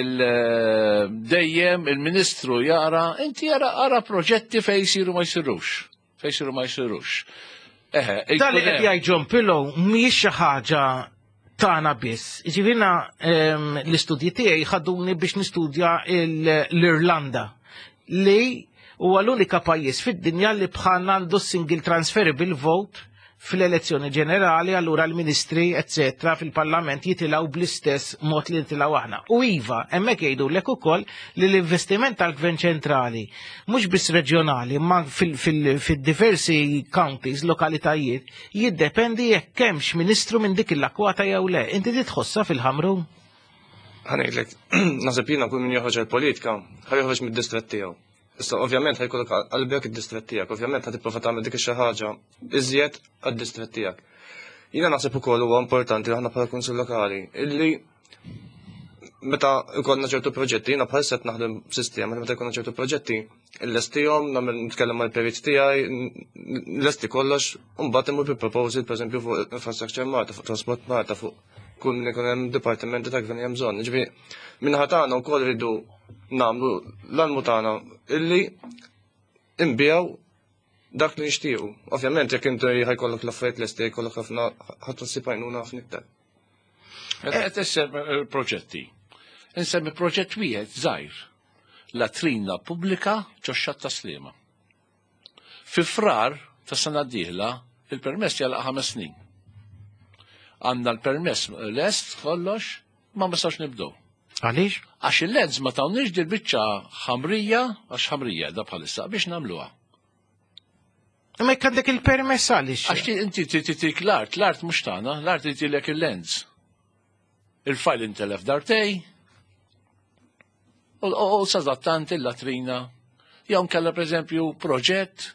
dejjem il-Ministru jara, inti jara ara proġetti fej jisiru ma jsirux. Fej jisiru ma jsirux. Dan li qed jgħid John Pillow mhijiex xi ħaġa tagħna biss. Jiġifieri l-istudji tiegħi ħaduni biex nistudja l-Irlanda li huwa l-unika pajjiż fid-dinja li bħalna għandu single transferable vote fil-elezzjoni ġenerali, allura l-ministri, eccetera, fil-parlament jitilgħu bl-istess mod li jitilgħu aħna. U iva, hemmhekk jgħidulek ukoll li l-investiment tal-Gvern ċentrali mhux biss reġjonali, ma fil-diversi counties, lokalitajiet, jiddependi jekk hemmx ministru minn dik il-akwata jew le. Inti titħossha fil-ħamru? Ħanejdlek, naħseb jiena kull min joħroġ il-politika, ħajjoħroġ mid-distrett tiegħu. Issa ovvjament ħajkollok qalbek id-distrett tiegħek, ovvjament ħad tipprova tagħmel dik xi ħaġa iżjed għad-distrett tiegħek. Jiena naħseb ukoll huwa importanti li aħna bħala Kunsill Lokali illi meta jkollna ċertu proġetti, jiena bħalissa qed naħdem b'sistema li meta jkollna ċertu proġetti, illestihom, nagħmel nitkellem mal-perit tiegħi, nlesti kollox, u mbagħad imur bi-proposal pereżempju fuq infrastructure Malta, fuq trasport Malta, fuq kull min ikun hemm dipartimenti ta' gvern hemm bżonn. Ġifieri minnaħa tagħna wkoll iridu nagħmlu l-almu tagħna illi imbijaw dak li nixtiequ. Ovvjament jekk inti ħajkollok l-affarijiet lesti jkollok ħafna ħadd issipajnuna ħafna iktar. Qed issemmi proġetti. Insemmi proġett wieħed żgħir. Latrina pubblika ġoxxat ta' Sliema. Fi frar ta' sena d-dieħla il-permess jalaq ħames snin. Għandna l-permess lest kollox ma nistax nibdew. Għaliex? Għax il-lens ma tawniex dil-biċċa ħamrija, għax ħamrija da bħalissa biex nagħmluha. Ma jekk għandek il-permess għaliex? Għax inti titik l-art, l-art mhux tagħna, l-art itilek il-lens. Il-fajl intelef dartej, u sadattant il-latrina. Jew kellha pereżempju proġett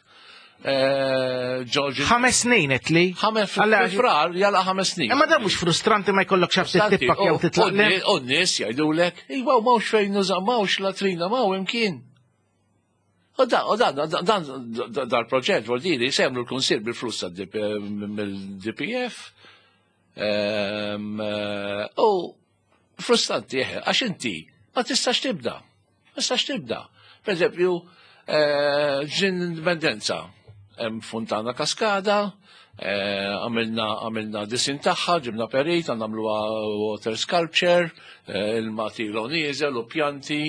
ħames snin qed li. Frar jala ħames snin. Ma dan mhux frustranti ma jkollok xi titpak jew titlaq. U n-nies jgħidulek, iwa m'hawnx fejn nużaw, m'hawnx latrina, m'hawn imkien. U dan, u dan, dan dal-proġett vuol dire jsemlu l-Kunsill bil-flus mill-D P F. U frustranti eħe, għax inti ma tistax tibda. Ma tistax tibda. Per eżempju, ġin indipendenza. Hemm Fontana Kaskada, Għamilna għamilna disin tagħha, ġibna perit, għamluha water sculpture, il-mati l-onizel u pjanti,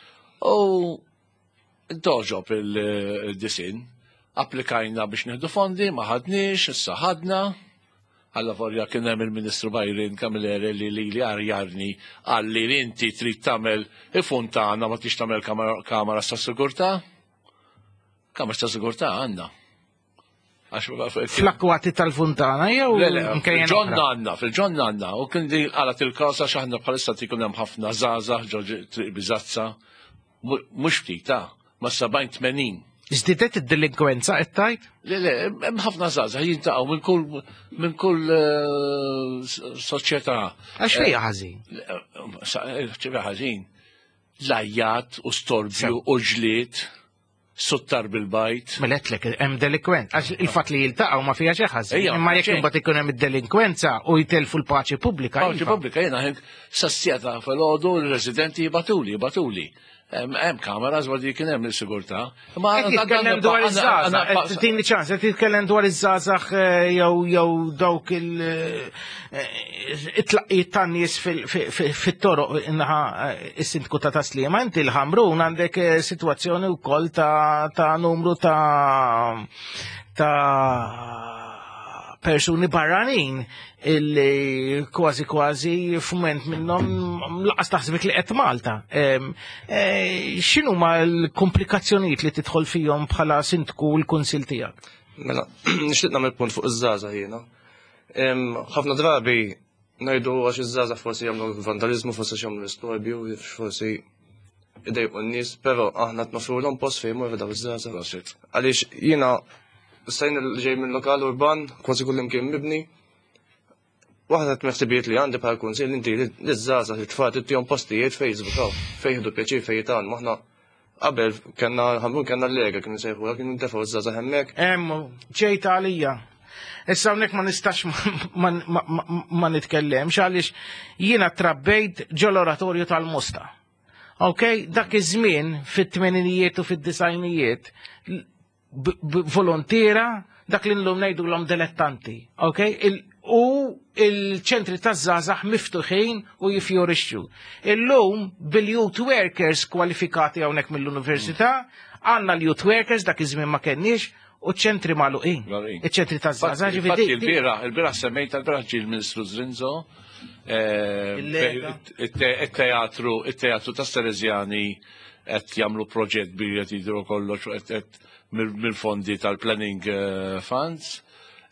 u doġob il-disin. Applikajna biex nieħdu fondi, ma ħadniex, issa ħadna. Alla forja kien hemm il-Ministru Bajrin Kamilleri li li li arjarni għalli li inti trid tagħmel il-funtana ma tix tagħmel kamera ta' sigurtà. Kamera ta' sigurtà għandna. Fl-akkwati tal-funtana jew fil-ġonna għandna, fil-ġonna għandna. U kien di qalet il-kasa x'aħna bħalissa tikun hemm ħafna żgħażagħ ġo biżazza. Mhux ftit, ma' sabgħin tmenin. Żdiedet id-delinkwenza qed tajt? Le, le, hemm ħafna żgħażagħ jintaqgħu minn kull minn kull soċjetà. Għax fejn ħażin? ċivja ħażin. Lajjat u storbju u ġlied, suttar bil-bajt. Meletlek, hemm delinkwent. Għax il-fatt li jiltaqgħu ma fiha xi ħażin. Imma jekk imbagħad ikun hemm id-delinkwenza u jtelfu l-paċi pubblika. Paċi pubblika jiena sassieta fil-għodu l-residenti jibatuli, jibatuli. Hemm kameras ma dik kien hemm is-sigurtà. Ma titkellem dwar iż-żgħażagħ, tini ċans, qed titkellem dwar iż-żgħażagħ jew jew dawk il-tlaqqiet tan-nies fit-toroq innaħa is-sindku ta' Taslima. Inti l-Ħamrun għandek sitwazzjoni wkoll ta' numru ta' ta' persuni barranin illi kważi kważi fument minnom laqas taħsbek li qed Malta. X'inhu ma l-komplikazzjonijiet li tidħol fihom bħala sindku l-kunsil tiegħek? Mela, nixtieq nagħmel punt fuq iż-żgħażagħ jiena. Ħafna drabi ngħidu għax iż-żgħażagħ forsi jagħmlu vandaliżmu, forsi jagħmlu istorbju, forsi idejqu n-nies, però aħna tnofrulhom post fejn jmorru daw iż-żgħażagħ. Għaliex jiena stajn ġej minn lokal urban, kważi kull imkien mibni. Waħda t-meħsibiet li għandi bħal kunsil inti li z-żaza li t-tfat t-tijom postijiet Facebook għaw, fejħdu pjaċir fejtan, maħna qabel kena ħamrun kena l-lega kienu sejħu għak kienu defaw z-żaza hemmek. Emmu, ġejta għalija. Issa hawnhekk ma nistax ma nitkellem, għaliex jiena trabbejt ġol-oratorju tal-Musta. Ok, dak iż-żmien fit-tmeninijiet u fid-disajnijiet volontira dak li nlum ngħidu l-om dilettanti, ok? U il-ċentri taż-żgħażagħ miftuħin u jifjorixxu. Illum bil-youth workers kwalifikati hawnhekk mill-università, għandna l-youth workers dak iż-żmien ma kenniex u ċentri magħluqin. Iċ-ċentri taż-żgħażagħ ġifieri. Il-bieraħ, il-bieraħ semmejt il-bieraħ ġie l-Ministru Zrinzo, it-teatru, it-teatru tas-Salesiani qed jagħmlu proġett bi qed jidhru kollox qed mill-fondi tal-planning funds.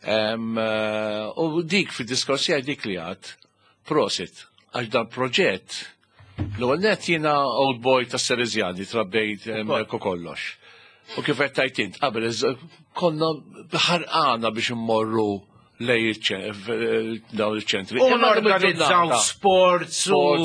U dik fid-diskorsi għaj dik li għad prosit għax dan proġett l-ewwel net jiena old boy tas-Salesiani trabbejt hemmhekk kollox. U kif qed tajt int qabel konna ħarqana biex immorru lej dawn il-ċentri. U norganizzaw sports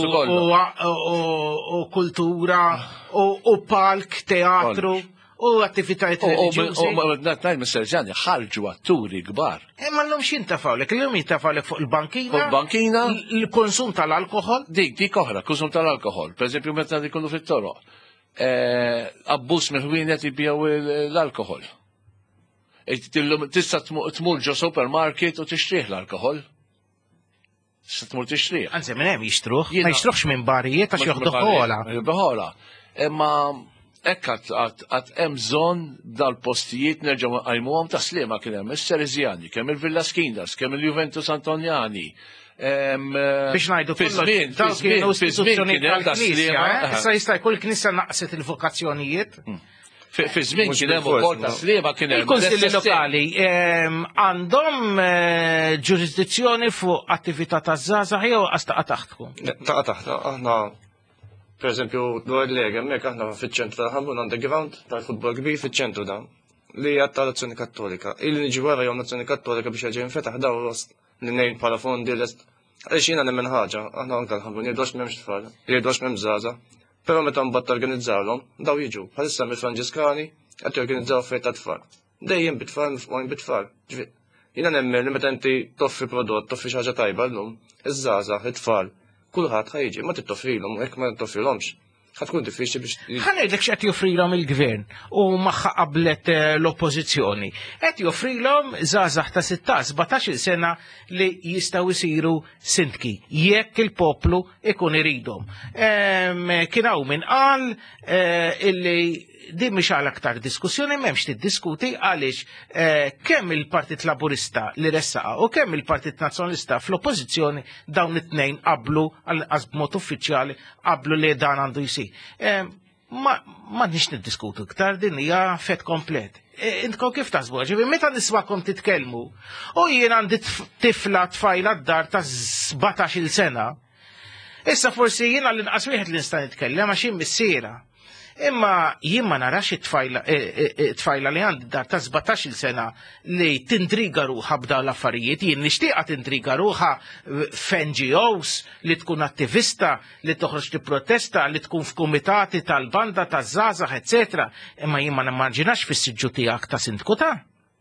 u kultura u palk, teatru. U attivitajiet reliġjużi. U natnajt mis-Salesiani ħarġu atturi kbar. Ma l-lum xintafawlek, l-lum jintafawlek fuq il-bankina. Fuq il-bankina. L-konsum tal-alkohol. Dik, dik oħra, konsum tal-alkohol. Per eżempju, meta jkunu fit-toroq. Abbus mill-ħwienet jibjaw l-alkohol. Tista' tmur ġo supermarket u tixtrih l-alkohol. Tista' tmur tixtrih. Anzi, minn hemm jixtruh, ma jixtruhx minn barijiet għax joħdu ħola. Ħola. Imma ekkat għat emżon dal-postijiet nerġaw għajmuħom ta' Slima kien hemm is-Salesiani, kemm il-Villa Skindas, kemm il-Juventus Antoniani. Biex ngħidu fil-żmien, dawn kienu istituzzjoni tal-Knisja, issa jista' jkun il-Knisja naqset il-vokazzjonijiet. Fi żmien kien hemm ukoll ta' Slima kien hemm. Il-Konsilli lokali għandhom ġurisdizzjoni fuq attività taż-żgħażagħ jew taqa' taħtkom? Taqa' taħt, aħna per eżempju, dwar l-lega, mek aħna fiċ-ċentru tal-ħambun underground tal-futbol kbir fiċ-ċentru dan li hija tal-Azzjoni Kattolika. Ili niġi wara jew Azzjoni Kattolika biex jaġi nfetaħ daw rost li ngħid bħala fondi lest. Għaliex jiena nemmen ħaġa, aħna anke l-ħambun jgħidux m'hemmx tfal, jgħidux m'hemm żgħażagħ, però meta mbagħad torganizzawhom daw jiġu. Bħalissa mill-Franġiskani qed jorganizzaw fejn ta' tfal. Dejjem bit-tfal mifqojn bit-tfal. Jiena nemmen li meta inti toffri prodott, toffri xi ħaġa tajba llum, iż-żgħażagħ, it-tfal, kulħadd ħajġi, ma tittoffrilhom, hekk ma tittoffrilhomx. ħatkun diffiċli biex. Ħanejdlek x'qed joffrilhom il-gvern u magħha qablet l-oppożizzjoni. Qed joffrilhom żgħażagħ ta' sittax sebgħatax-il sena li jistgħu jsiru sindki jekk il-poplu ikun iridhom. Kien hawn min qal illi din mhix għal aktar diskussjoni m'hemmx tiddiskuti għaliex kemm il-Partit Laburista li ressaqa u kemm il-Partit Nazzjonalista fl-oppożizzjoni dawn it-tnejn qablu għal b'mod uffiċjali qablu li dan għandu jsir. Ma nix niddiskutu iktar din hija fett komplet. Intkom kif taħsbu ġifi, meta nismakom titkellmu u jien għandi tifla tfajla d-dar ta' sebgħatax-il sena. Issa forsi jien għall-inqas wieħed li nista' nitkellem għax jien missiera. Imma jien ma narax it-tfajla li għandi dar ta' sebgħatax-il sena li tindriga ruħha b'dawn l-affarijiet, jien nixtieqha tindriga ruħha f'N G Os li tkun attivista, li toħroġ tipprotesta, li tkun f'kumitati tal-banda taż-żgħażagħ, eċetera. Imma jien ma nimmaġinax fis-siġġu tiegħek ta' sindku ta'.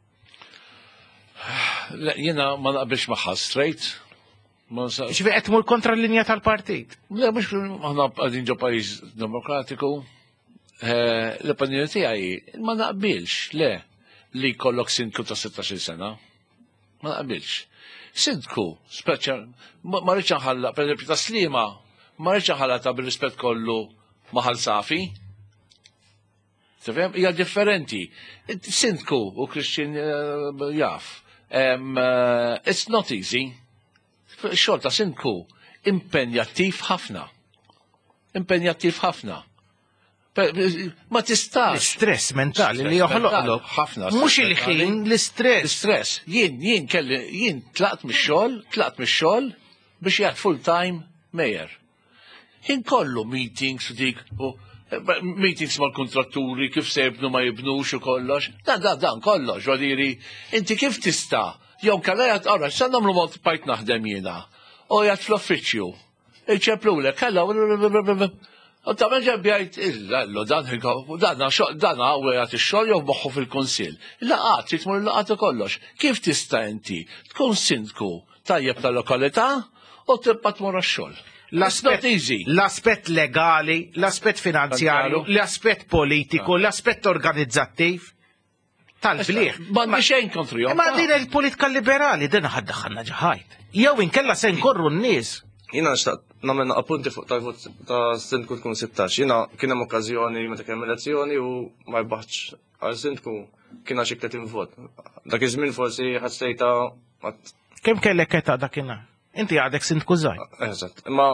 Jiena ma naqbilx magħha straight. Ġifi qed tmur kontra l-linja tal-partit. Le mhux aħna qegħdin ġo pajjiż demokratiku. L-opinjoni tiegħi ma naqbilx le li jkollok sindku ta' sittax-il sena. Ma naqbilx. Sindku, speċjal, ma rridx nħalla, pereżempju ta' Sliema, ma rridx nħalla ta' bir-rispett kollu maħal safi. Tifhem? Hija differenti. Sindku u Christian jaf. It's not easy. Xogħol ta' sindku impenjattiv ħafna. Impenjattiv ħafna. Ma tistax. L-stress mentali li joħloqlok. ħafna. Mhux il-ħin, l-istress. L-istress. Jien jien kelli jien tlaqt mix-xogħol, tlaqt mix-xogħol biex jgħid full time mejer. Jien kollu meetings u dik meetings mal-kontratturi kif se jibnu ma jibnux u kollox. Dan dan dan kollox, ġodiri. Inti kif tista' jew kellha jgħid ara sa nagħmlu mod bajt naħdem jiena. U jgħid fl-uffiċċju. Iċċeplulek kellha U ta' meġa bjajt il-lallu, dan dan għawet il-xol jow moħħu fil-konsil. Il-laqat, tritmur il-laqat u kollox. Kif tista' inti tkun sindku tajjeb tal-lokalità u tibqa' tmur għax-xogħol? L-aspett legali, l-aspett finanzjarju, l-aspett politiku, l-aspett organizzattiv tal-bliħ. Ma xejn kontru jom. Ma din il-politika liberali, din ħaddaħanna ġaħajt. Jew inkella se nkorru n-nies. Jina nxtaqt namel appunti fuq ta' sindku tkun sittax. Jina kien hemm okkażjoni meta kien elezzjoni u ma jbaħx għal sindku kien għax tletin vot. Dak iż-żmien forsi ħassejta. Kemm kellek età dakinhar? Inti għadek sindku żgħir. Eżatt. Imma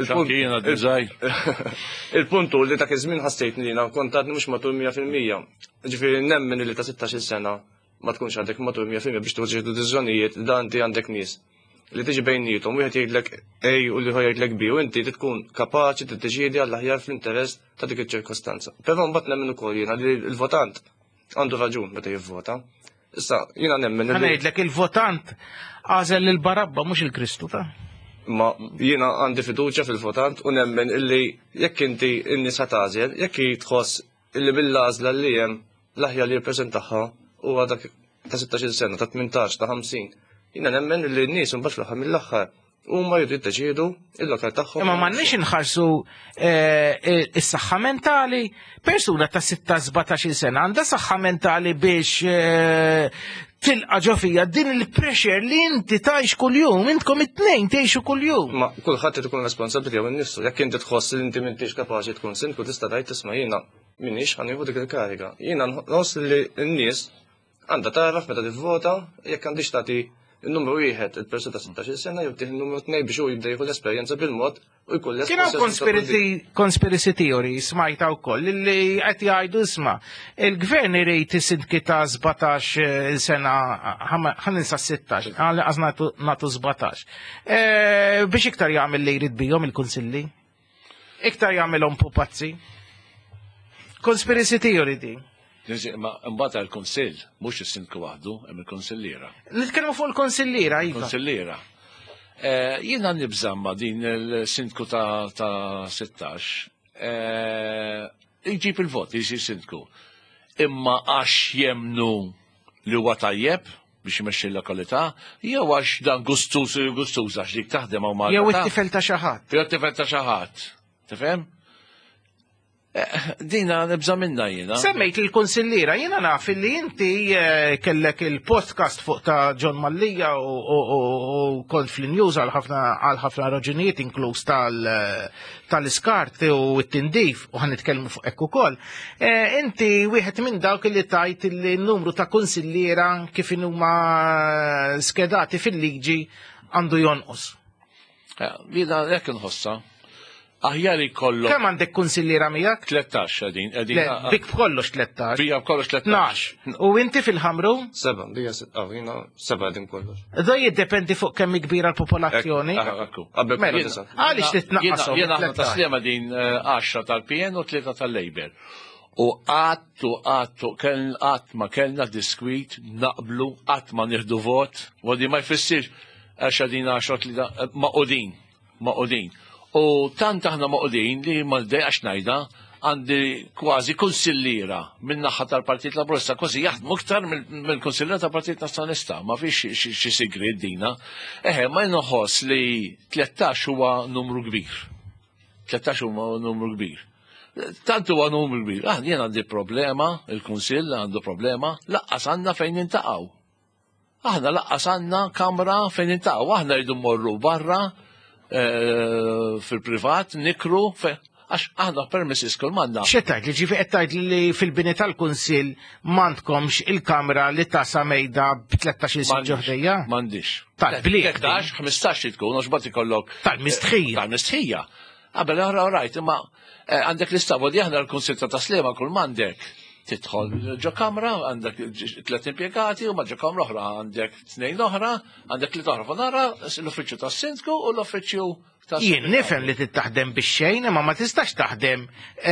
il-puntu li dak iż-żmien ħassejtni jiena kont għadni mhux matul mija fil-mija. Ġifieri nemmen li ta' sittax-il sena ma tkunx għadek matul mija fil-mija biex tuħġiġu deċiżjonijiet dan inti għandek nies. Li tiġi bejnietom, wieħed jgħidlek ej u li jgħidlek bi, u inti tkun kapaċi tiddeċiedi għall-aħjar fl-interess ta' dik iċ-ċirkostanza. Però mbagħad nemmen ukoll jiena li l-votant għandu raġun meta jivvota. Issa jiena nemmen li. Ngħidlek il-votant għażel lil Barabba mhux il-Kristu ta'. Ma jiena għandi fiduċja fil-votant u nemmen illi jekk inti n-nies ħatażel, jekk tħoss illi bil-għażla li hemm l-aħjar li jippreżentaha huwa dak ta' sittax-il sena, ta' tmintax, ta' ħamsin. Jina nemmen li n-nies mbagħad fl-aħħar mill-aħħar huma jridu jiddeċiedu il-lokal tagħhom. Imma m'għandniex inħarsu is-saħħa mentali. Persuna ta' sitta sebgħatax-il sena għandha saħħa mentali biex tilqa' ġo fija din il-pressure li inti tgħix kuljum, intkom it-tnejn tgħixu kuljum. Ma kulħadd irid ikun responsabbli jew innifsu. Jekk inti tħoss li inti m'intix kapaċi tkun sindku tista' tgħid tisma' jiena minix ħanieħu dik il-kariga. Jiena nħoss li n-nies għandha taraf meta tivvota jekk għandix tagħti il-numru wieħed il-persuna ta' sittax-il sena jew tieħ il-numru tnejn biex hu jibda jieħu l-esperjenza bil-mod u jkun l-esperjenza. Kien hawn conspiracy theory smajta wkoll li qed jgħidu isma' il-gvern irid isindki ta' sebgħatax-il sena ħaninsa sittax, għaz nagħtu sebgħatax. Biex iktar jagħmel li jrid bihom il-kunsilli? Iktar jagħmelhom pupazzi? Conspiracy theory di. Ma mbagħad il-Kunsill, mhux is-sindku waħdu, hemm il-Konsilliera. Nitkellmu fuq il-Konsilliera, iva. Konsilliera. Jiena nibżamma din il-sindku ta' sittax. Jġib il-vot li jsir sindku. Imma għax jemnu li huwa tajjeb biex imexxi l-lokalità, jew għax dan gustuż gustuż għax dik taħdem hawn mal. Jew it-tifel ta' xi ħadd. Jew it-tifel ta' xi ħadd. Tifhem? Dina nibża minna jiena. Semmejt il-konsillira, jiena naf li inti kellek il-podcast fuq ta' John Mallija u kont fl-news għal ħafna raġunijiet inkluż tal-iskart u t-tindif u ħanitkellmu fuq hekk ukoll. Inti wieħed minn dawk li tajt il-numru ta' konsillira kif huma skedati fil-liġi għandu jonqos. Jiena hekk inħossa. Aħjar ikollu. Kemm għandek konsillira miegħek? tlettax qegħdin. Bik b'kollox tlettax. Bija b'kollox tlettax. U inti fil-ħamru? Seba, bija jiena seba din kollox. Da jiddependi fuq kemm kbira l-popolazzjoni. Għaliex titnaqqashom. Jiena aħna taslima din għaxra tal-P N u tlieta tal-Labor. U għattu għattu qatt ma kellna diskwit naqblu qatt ma nieħdu vot, u di ma jfissirx għaxa din għaxra tlieta maqudin. Maqudin. U tant aħna maqudin li mal-dejqax najda għandi kważi konsillira minn naħa tal-Partit Laburista, kważi jaħdmu iktar mill-konsillira tal-Partit Nazzjonalista, ma fiex xi sigrid dina. Eħe, ma jnoħoss li tlettax huwa numru kbir. tlettax huwa numru kbir. Tant huwa numru kbir. Aħna jien għandi problema, il-Kunsill għandu problema, laqqas għandna fejn intaqgħu. Aħna laqqas għandna kamra fejn intaqgħu, aħna rridu mmorru barra fil-privat, nikru, għax aħna permessis kull manna. Xetajt li ġifi għettajt li fil-bini tal-Kunsil mandkomx il-kamra li tasa mejda b-tlettax il-sin ġoħdejja? Mandix. Tal-bliq. tlettax, ħmistax li tkun, għax bat ikollok. Tal-mistħija. Tal-mistħija. Għabel, għara, għarajt, imma għandek l-istavu di aħna l-Kunsil ta' taslima kull mandek. Tidħol ġo kamra, għandek tlet impjegati, u ma ġo kamra oħra għandek tnejn oħra, għandek li toħra fanara, l-uffiċċju tas sindku u l-uffiċċju tas. Jien nifhem li tittaħdem bix-xejn, ma ma tistax taħdem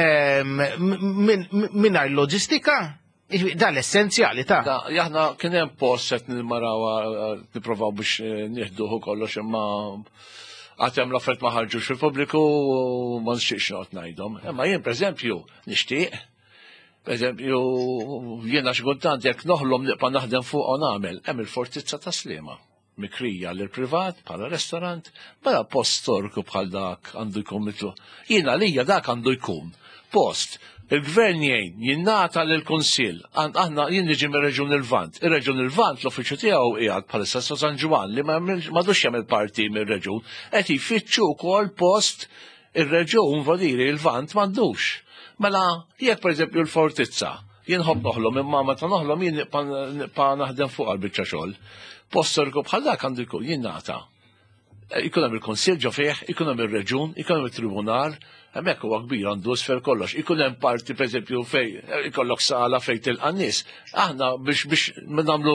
mingħajr loġistika. Da l-essenzjali ta'. Jaħna kien hemm post qed nilmaraw nipprovaw biex nieħduh kollox imma għatem l-offert ma ħarġux fil-pubbliku u ma nixtieqx noqgħod ngħidhom. Imma jien pereżempju nixtieq. Per eżempju, jiena xguntant jekk noħlom niqpa naħdem fuq u nagħmel, hemm il-Fortizza ta' Sliema. Mikrija lil privat bħala restorant, bħala post storiku bħal dak għandu jkun mitlu. Jiena lija dak għandu jkun post. Il-gvern jgħin jinnata lill-Kunsill, aħna jien niġi mir-Reġjun il-Vant. Ir-Reġjun il-Vant l-uffiċċju tiegħu qiegħed bħalissa sa San Ġwan li m'għadux jagħmel parti mir-Reġjun, qed jfittxu wkoll post ir-Reġjun vodiri il-Vant m'għandux. Mela, jekk per eżempju l-Fortizza, jien ħobb noħlom, imma meta noħlom jien niqpa naħdem fuq għal-biċċa xogħol. Post storiku bħal dak għandu jkun jien nagħta. Ikun hemm il-Kunsill ġo fih, ikun hemm ir-Reġjun, ikun hemm it-Tribunal, hemmhekk huwa kbir għandu sfer kollox. Ikun hemm parti pereżempju fej ikollok sala fejn tilqa' nies. Aħna biex biex nagħmlu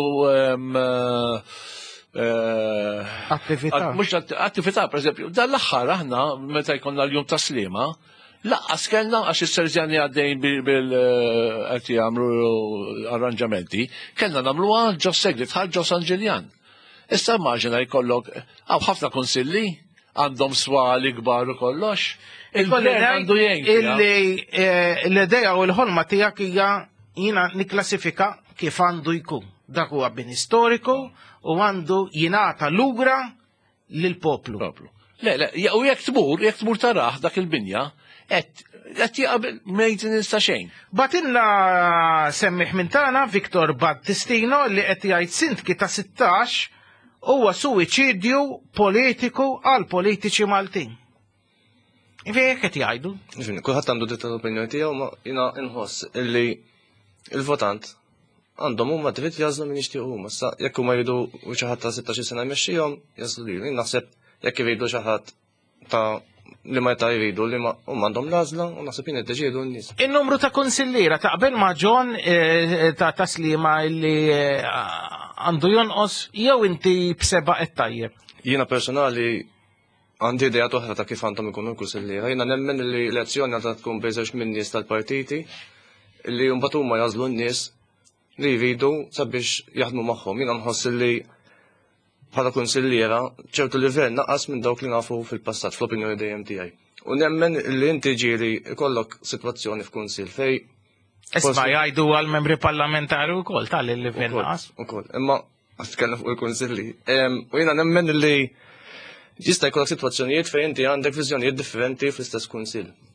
attività. Mhux attività pereżempju, dan l-aħħar aħna meta jkollna l-jum ta' Sliema, laqqas kellna għax is-Serġjani għaddejn bil-qed jagħmlu arranġamenti, kellna nagħmluha ġo Segret ħal ġo San Ġiljan. Issa immaġina jkollok hawn ħafna kunsilli għandhom swali kbar u kollox. Il-gvern għandu jgħin. L-idea u l-ħolma tiegħek hija jiena nikklassifika kif għandu jkun. Dak huwa bin storiku u għandu jingħata lura lill-poplu. Le, le, u jekk tmur, jekk tmur taraħ dak il-binja, Et, et jaqbel maintenance ta' xejn. Batinna semmiħ minn tagħna Viktor Battistino li qed jgħid sindki ta' sittax huwa suwiċidju politiku għal politiċi Maltin. Ivek qed jgħidu. Kulħadd għandu dritt tal-opinjoni tiegħu, ma jiena inħoss illi il-votant għandhom huma dritt jażlu min jixtiequ huma. Sa jekk huma jridu xi ħadd ta' sittax sena jmexxihom, jażlu lili. Naħseb jekk iridu xi ħadd ta' li ma jta' jridu li ma għandhom l-għażla u naħseb jien iddeċiedu n-nies. In-numru ta' konsillira taqbel ma' John ta' Taslima li għandu jonqos jew inti b'seba' qed tajjeb. Jiena personali għandi idea oħra ta' kif għandhom ikunu l-konsillira. Jiena nemmen li l-elezzjoni għandha tkun bejżewġ minn nies tal-partiti li mbagħad huma jażlu n-nies li jridu sabiex jaħdmu magħhom. Jiena nħoss li bħala konsillira ċertu livell naqas minn dawk li nafu fil-passat fl-opinjoni dejjem tiegħi. U nemmen li inti ġieli ikollok sitwazzjoni f'kunsill fej. Isma' jgħidu għal membri parlamentari wkoll tal-livell naqas. Ukoll, imma għatkellem fuq il-kunsilli. U jiena nemmen li jista' jkollok sitwazzjonijiet fejn inti għandek viżjonijiet differenti fl-istess kunsill.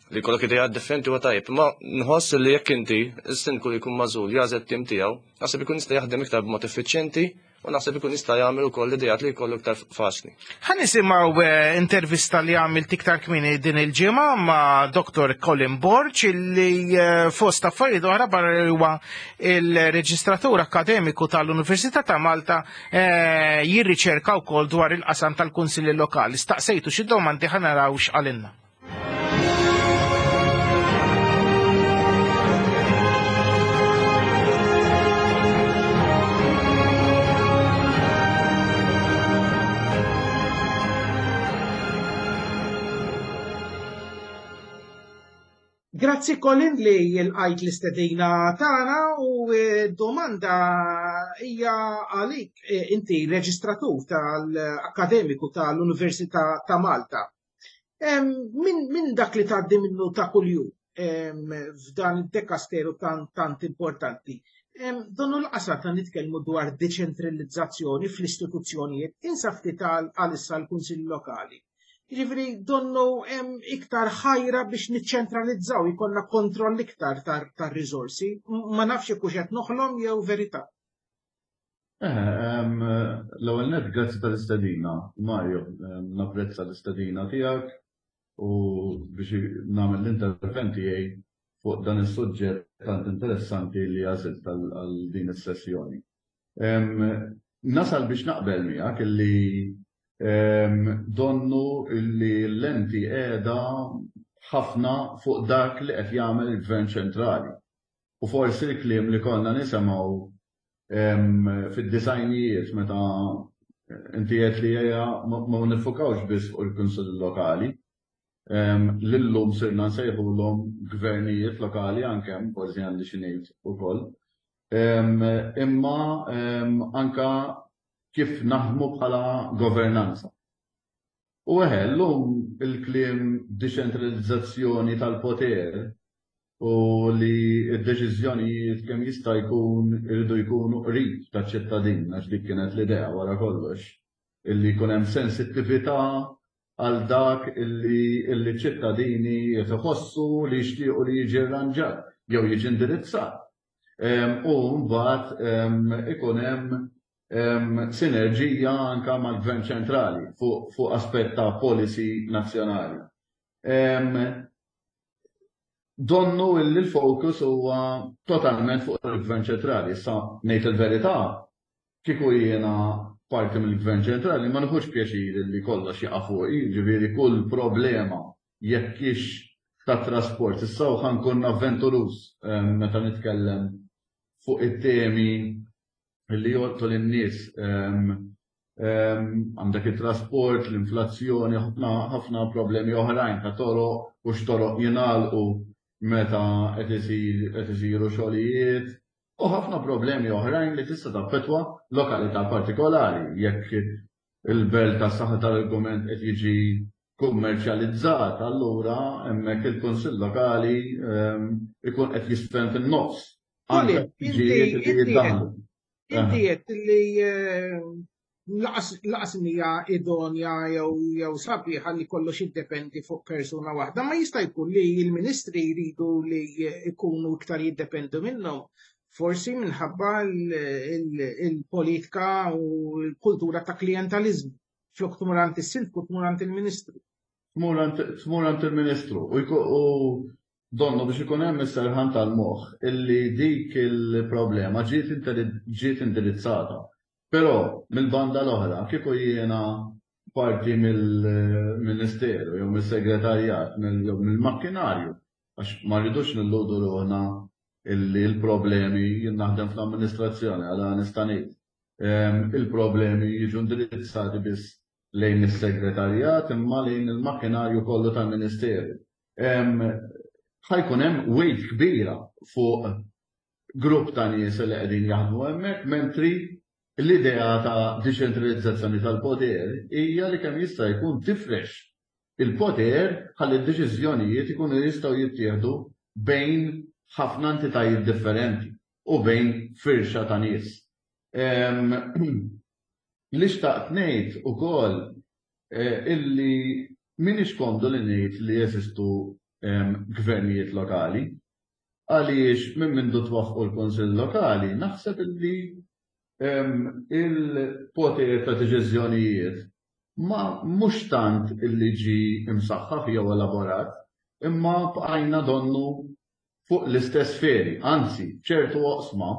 li kollok idejat differenti u tajb, ma nħoss li jekk inti is-sindku li jkun mażul jażel tim tiegħu, naħseb ikun jista' jaħdem iktar b'mod effiċjenti u naħseb ikun jista' jagħmel ukoll idejat li jkollu iktar faċli. Ħan nisimgħu intervista li għamilt iktar kmieni din il-ġimgħa ma' Doktor Colin Borch li fost affarijiet oħra barra huwa il-reġistratur akademiku tal-Università ta' Malta jirriċerka wkoll dwar il-qasam tal-Kunsilli Lokali. Staqsejtu xi domandi ħa naraw x'qalinna. Grazzi Colin li jilqajt l-istedina tagħna u domanda hija għalik inti reġistratur tal-akademiku tal-Università ta' Malta. Min dak li tgħaddi minnu ta' kuljum f'dan id-dekasteru tant importanti. Donnu l-qasar ta' nitkellmu dwar deċentralizzazzjoni fl-istituzzjonijiet insaf ftit għalissa l-Kunsill Lokali. Ġifri, donnu iktar ħajra biex niċċentralizzaw, jkollna kontroll iktar tar-riżorsi. Ma nafx jekk qed noħlom jew verità. L-ewwel net grazzi tal-istedina, Mario, napprezza l-istedina tiegħek u biex nagħmel l-intervent tiegħi fuq dan is-suġġett tant interessanti li għażilt għal din is-sessjoni. Nasal biex naqbel miegħek illi donnu li l-lenti qiegħda ħafna fuq dak li qed jagħmel il-Gvern ċentrali. U forsi l-kliem li konna nisimgħu fid-disajnijiet meta inti qed li hija ma nifukawx biss fuq il-Kunsill Lokali. Lillum sirna nsejħulhom gvernijiet lokali anke forsi għandi xi ngħid ukoll. Imma anka kif naħdmu bħala governanza. U llum il-kliem deċentralizzazzjoni tal-poter u li d-deċiżjonijiet kemm jista' jkun irridu jkunu qrib taċ-ċittadin għax dik kienet l-idea wara kollox. Illi jkun hemm sensittività għal dak illi ċittadini jitħossu li jixtiequ li jiġi rranġat jew jiġi indirizzat. U mbagħad ikun hemm sinerġija anka mal-Gvern ċentrali fuq aspett ta' policy nazzjonali. Donnu illi l-fokus huwa totalment fuq il-Gvern ċentrali. Issa ngħid il-verità, kieku jiena parti mill-Gvern ċentrali ma nħuġ pjaċir li kollox jaqa' fuqi, ġifieri kull problema jekk hix ta' trasport. Issa ħankun avventurus meta nitkellem fuq it-temi li joltu l-nies għandek il-trasport, l-inflazzjoni, ħafna problemi oħrajn ta' toroq u x'toroq jingħalqu meta qed isiru xogħlijiet u ħafna problemi oħrajn li tista' taffettwa lokalità partikolari jekk il-belt tas-saħħa tal-argument qed jiġi kummerċjalizzat, allura hemmhekk il-Kunsill Lokali ikun qed jispend fin-nofs. Inti qed li laqas hija idonja jew sabiħa li kollox jiddependi fuq persuna waħda, ma jista' jkun li l-Ministri jridu li jkunu iktar jiddependu minnhom, forsi minħabba il-politika u l-kultura ta' klijentalizmu. Flok tmurant is-sindku tmurant il-Ministru. Tmurant il-Ministru. Donnu biex ikun hemm is-serħan tal-moħħ illi dik il-problema ġiet indirizzata. Però mill-banda l-oħra kieku jiena parti mill-Ministeru jew mis-Segretarjat mill-makkinarju għax ma rridux nilludu ruħna illi l-problemi jien naħdem fl-amministrazzjoni għal nista' ngħid. Il-problemi jiġu indirizzati biss lejn is-Segretarjat imma lejn il-makkinarju kollu tal-Ministeru. Ħajkun hemm weight kbira fuq grupp ta' nies li qegħdin jaħdmu hemmhekk, mentri l-idea ta' deċentralizzazzjoni tal-poter hija li kemm jista' jkun tifrex il-poter ħalli d-deċiżjonijiet ikunu jistgħu jittieħdu bejn ħafna entitajiet differenti u bejn firxa ta' nies. Li xtaqt ngħid ukoll illi m'iniex komdu li ngħid li jeżistu gvernijiet lokali, għaliex minn mindu twaffqu l-Konsil Lokali, naħseb li il-poter ta' deċiżjonijiet ma mhux tant illi ġi imsaħħaħ jew elaborat, imma bqajna donnu fuq l-istess sferi, anzi, ċertu oqsma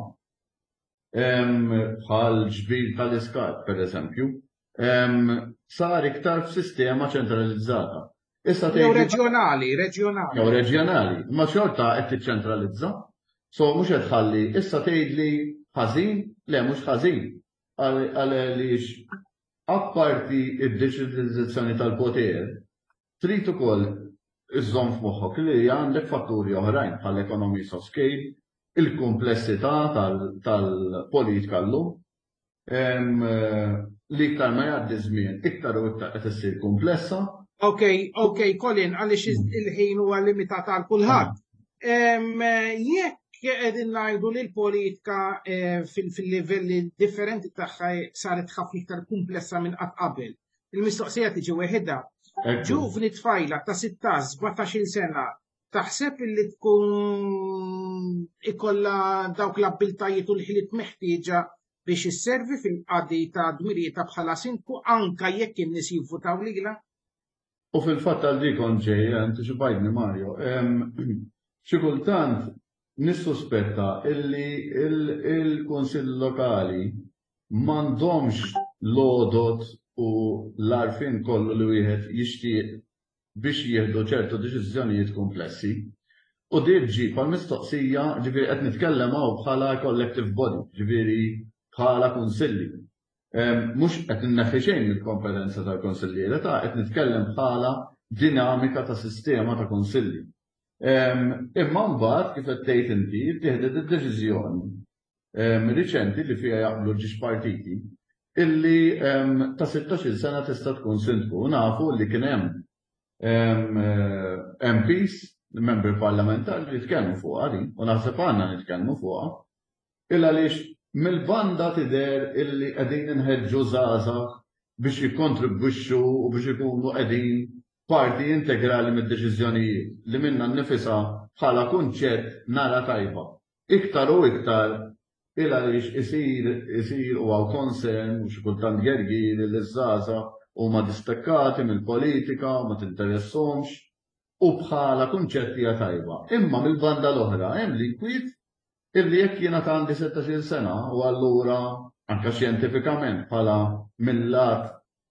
bħal ġbir tal-iskat, per eżempju, sar iktar f'sistema ċentralizzata. Issa Jew reġjonali, reġjonali. Jew reġjonali, ma xorta qed tiċċentralizza. So mhux qed tħalli, issa tgħidli ħażin, le mhux ħażin. Għaliex apparti id-deċentralizzazzjoni tal-poter, trid ukoll iżżomm f'moħħok li għandek fatturi oħrajn bħal economies of scale, il-komplessità tal-politika llum, li iktar ma jgħaddi żmien, iktar u iktar qed issir komplessa. Ok, ok, Colin, għaliex il-ħin huwa limitat għal kulħadd. Jekk qegħdin ngħidu li l-politika fil-livelli differenti tagħha saret ħafna iktar komplessa minn qatt qabel. Il-mistoqsija tiġi weħedha. Ġuvni tfajla ta' sittax sebgħatax-il sena taħseb li tkun ikollha dawk l-abbiltajiet u l-ħiliet meħtieġa biex isservi fil-qadi ta' dmirijiet bħala sindku anke jekk in-nies jivvutaw lilha? U fil-fatt għal dikon ġej, għanti xibajni Mario, xikultant nissuspetta illi il-Konsil Lokali mandomx lodot u l-arfin kollu li wieħed jixtieq biex jieħdu ċertu deċiżjonijiet komplessi. U dirġi pal mistoqsija ġifieri qed nitkellem hawn bħala collective body, ġifieri bħala kunsilli. Mux qed inneħħi xejn il-kompetenza tal-konsillieri, ta' qed nitkellem bħala dinamika ta' sistema ta' konsilli. Imma mbagħad kif qed tgħid inti tieħdet id-deċiżjoni riċenti li fiha jaqblu ġiex partiti illi ta' sittax-il sena tista' tkun sindku. Nafu li kien hemm M Ps, membri parlamentari li tkellmu fuqha din, u naħseb għandna nitkellmu fuqha, illa għaliex mill-banda tidher illi qegħdin inħeġġu żgħażagħ biex jikkontribwixxu u biex ikunu qegħdin parti integrali mid-deċiżjonijiet li minnha nnifisha bħala kunċett nara tajba. Iktar u iktar il għaliex isir isir huwa konsern u xi kultant gergir li żgħażagħ huma distekkati mill-politika u ma tinteressahomx u bħala kunċett hija tajba. Imma mill-banda l-oħra hemm likwid illi jekk jiena ta' għandi sittax-il sena u allura anke xjentifikament bħala mill-lat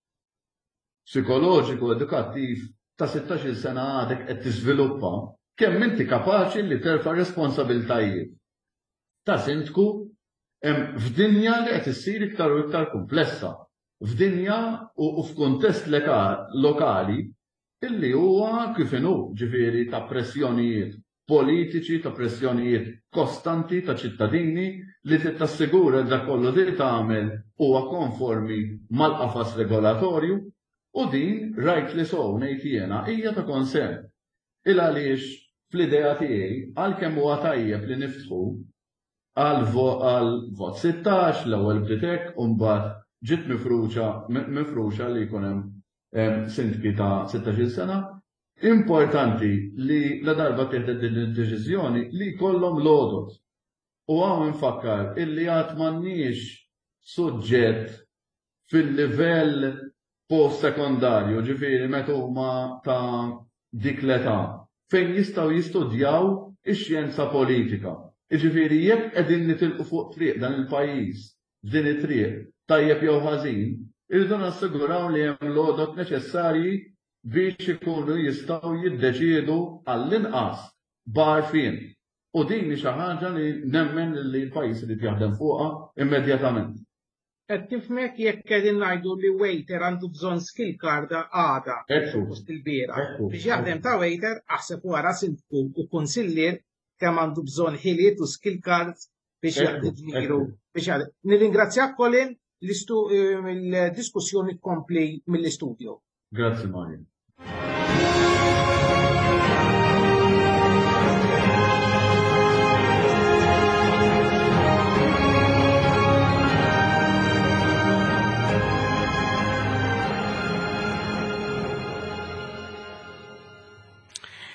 psikoloġiku edukattiv ta' sittax-il sena għadek qed tiżviluppa kemm inti kapaċi li terfa' responsabiltajiet ta' sindku f'dinja li qed issir iktar u iktar komplessa, f'dinja u f'kuntest lokali illi huwa kif inhu ġifieri ta' pressjonijiet politiċi, ta' pressjonijiet kostanti ta' ċittadini li tittassigura da kollu li tagħmel huwa konformi mal-qafas regolatorju u din rajt li sow ngħid jiena hija ta' konsern. Il għaliex fl-idea tiegħi għalkemm huwa tajjeb li niftħu għal vot sittax l-ewwel bditek u mbagħad ġiet mifruxa li jkun hemm sindki ta' sittax-il sena. Importanti li la darba tieħdet din id-deċiżjoni li jkollhom lodot. U hawn infakkar illi għad m'għandniex suġġett fil-livell post-sekondarju, ġifieri meta huma ta' dik l-età fejn jistgħu jistudjaw ix-xjenza politika. Jiġifieri jekk qegħdin nitilqu fuq triq dan il-pajjiż f'din it-triq tajjeb jew ħażin, irridu nassiguraw li hemm lodot neċessarji biex ikunu jistgħu jiddeċiedu għall-inqas barfien. U din xi ħaġa li nemmen li l-pajjiż irid jaħdem fuqha immedjatament. Qed tifhmek jekk qegħdin ngħidu li waiter għandu bżonn skill card għada fost il-biera. Biex jaħdem ta' waiter aħseb wara sindku u kunsillier kemm għandu bżonn ħiliet u skill cards biex jaħdem miru. Nirringrazzjak Colin il-diskussjoni tkompli mill-istudio. Grazie Mario.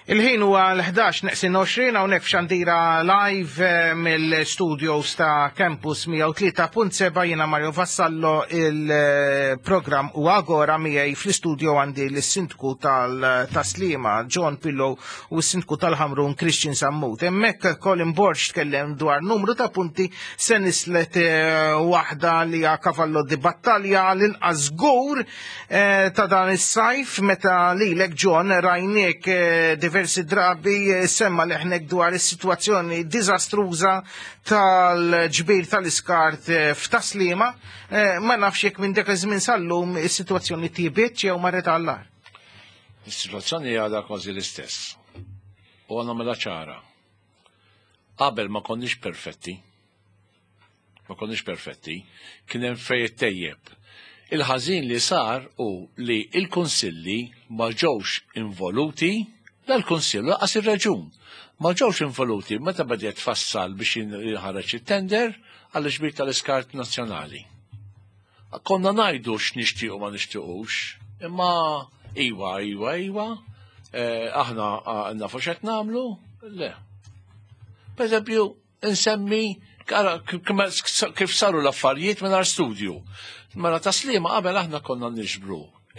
Il-ħin huwa l-ħdax neqsin għoxrin hawnhekk f'Xandira live mill-studios ta' Campus mija u tlieta punt seba' jiena Mario Vassallo il-programm u agora miegħi fl-istudio għandi l-sindku tal-Taslima John Pillow u s-sindku tal-Ħamrun Christian Sammut. Hemmhekk Colin Borch tkellem dwar numru ta' punti se nislet waħda li hija kavallo di battalja l-inqas żgur ta' dan is-sajf meta lilek John rajniek diversi drabi semma leħnek dwar is-sitwazzjoni diżastruża tal-ġbir tal-iskart f'Taslima. Ma nafx jekk minn dak iż-żmien sal-lum is-sitwazzjoni tibiet jew marret għall-ar. Is-sitwazzjoni għadha kważi l-istess. U nagħmilha ċara. Qabel ma konniex perfetti. Ma konniex perfetti, kien hemm fejn tejjeb. Il-ħażin li sar u li il-kunsilli ma ġewx involuti l-Konsillu laqas ir-Reġun. Ma ġewx involuti meta bdiet tfassal biex jinħareġ it-tender għall ġbir tal-iskart nazzjonali. Konna ngħidu x'nixtiequ ma nixtiequx, imma iwa, iwa, iwa, aħna nafu x'qed nagħmlu, le. Pereżempju, insemmi kif saru l-affarijiet mingħajr studju. Mela Taslima qabel aħna konna niġbru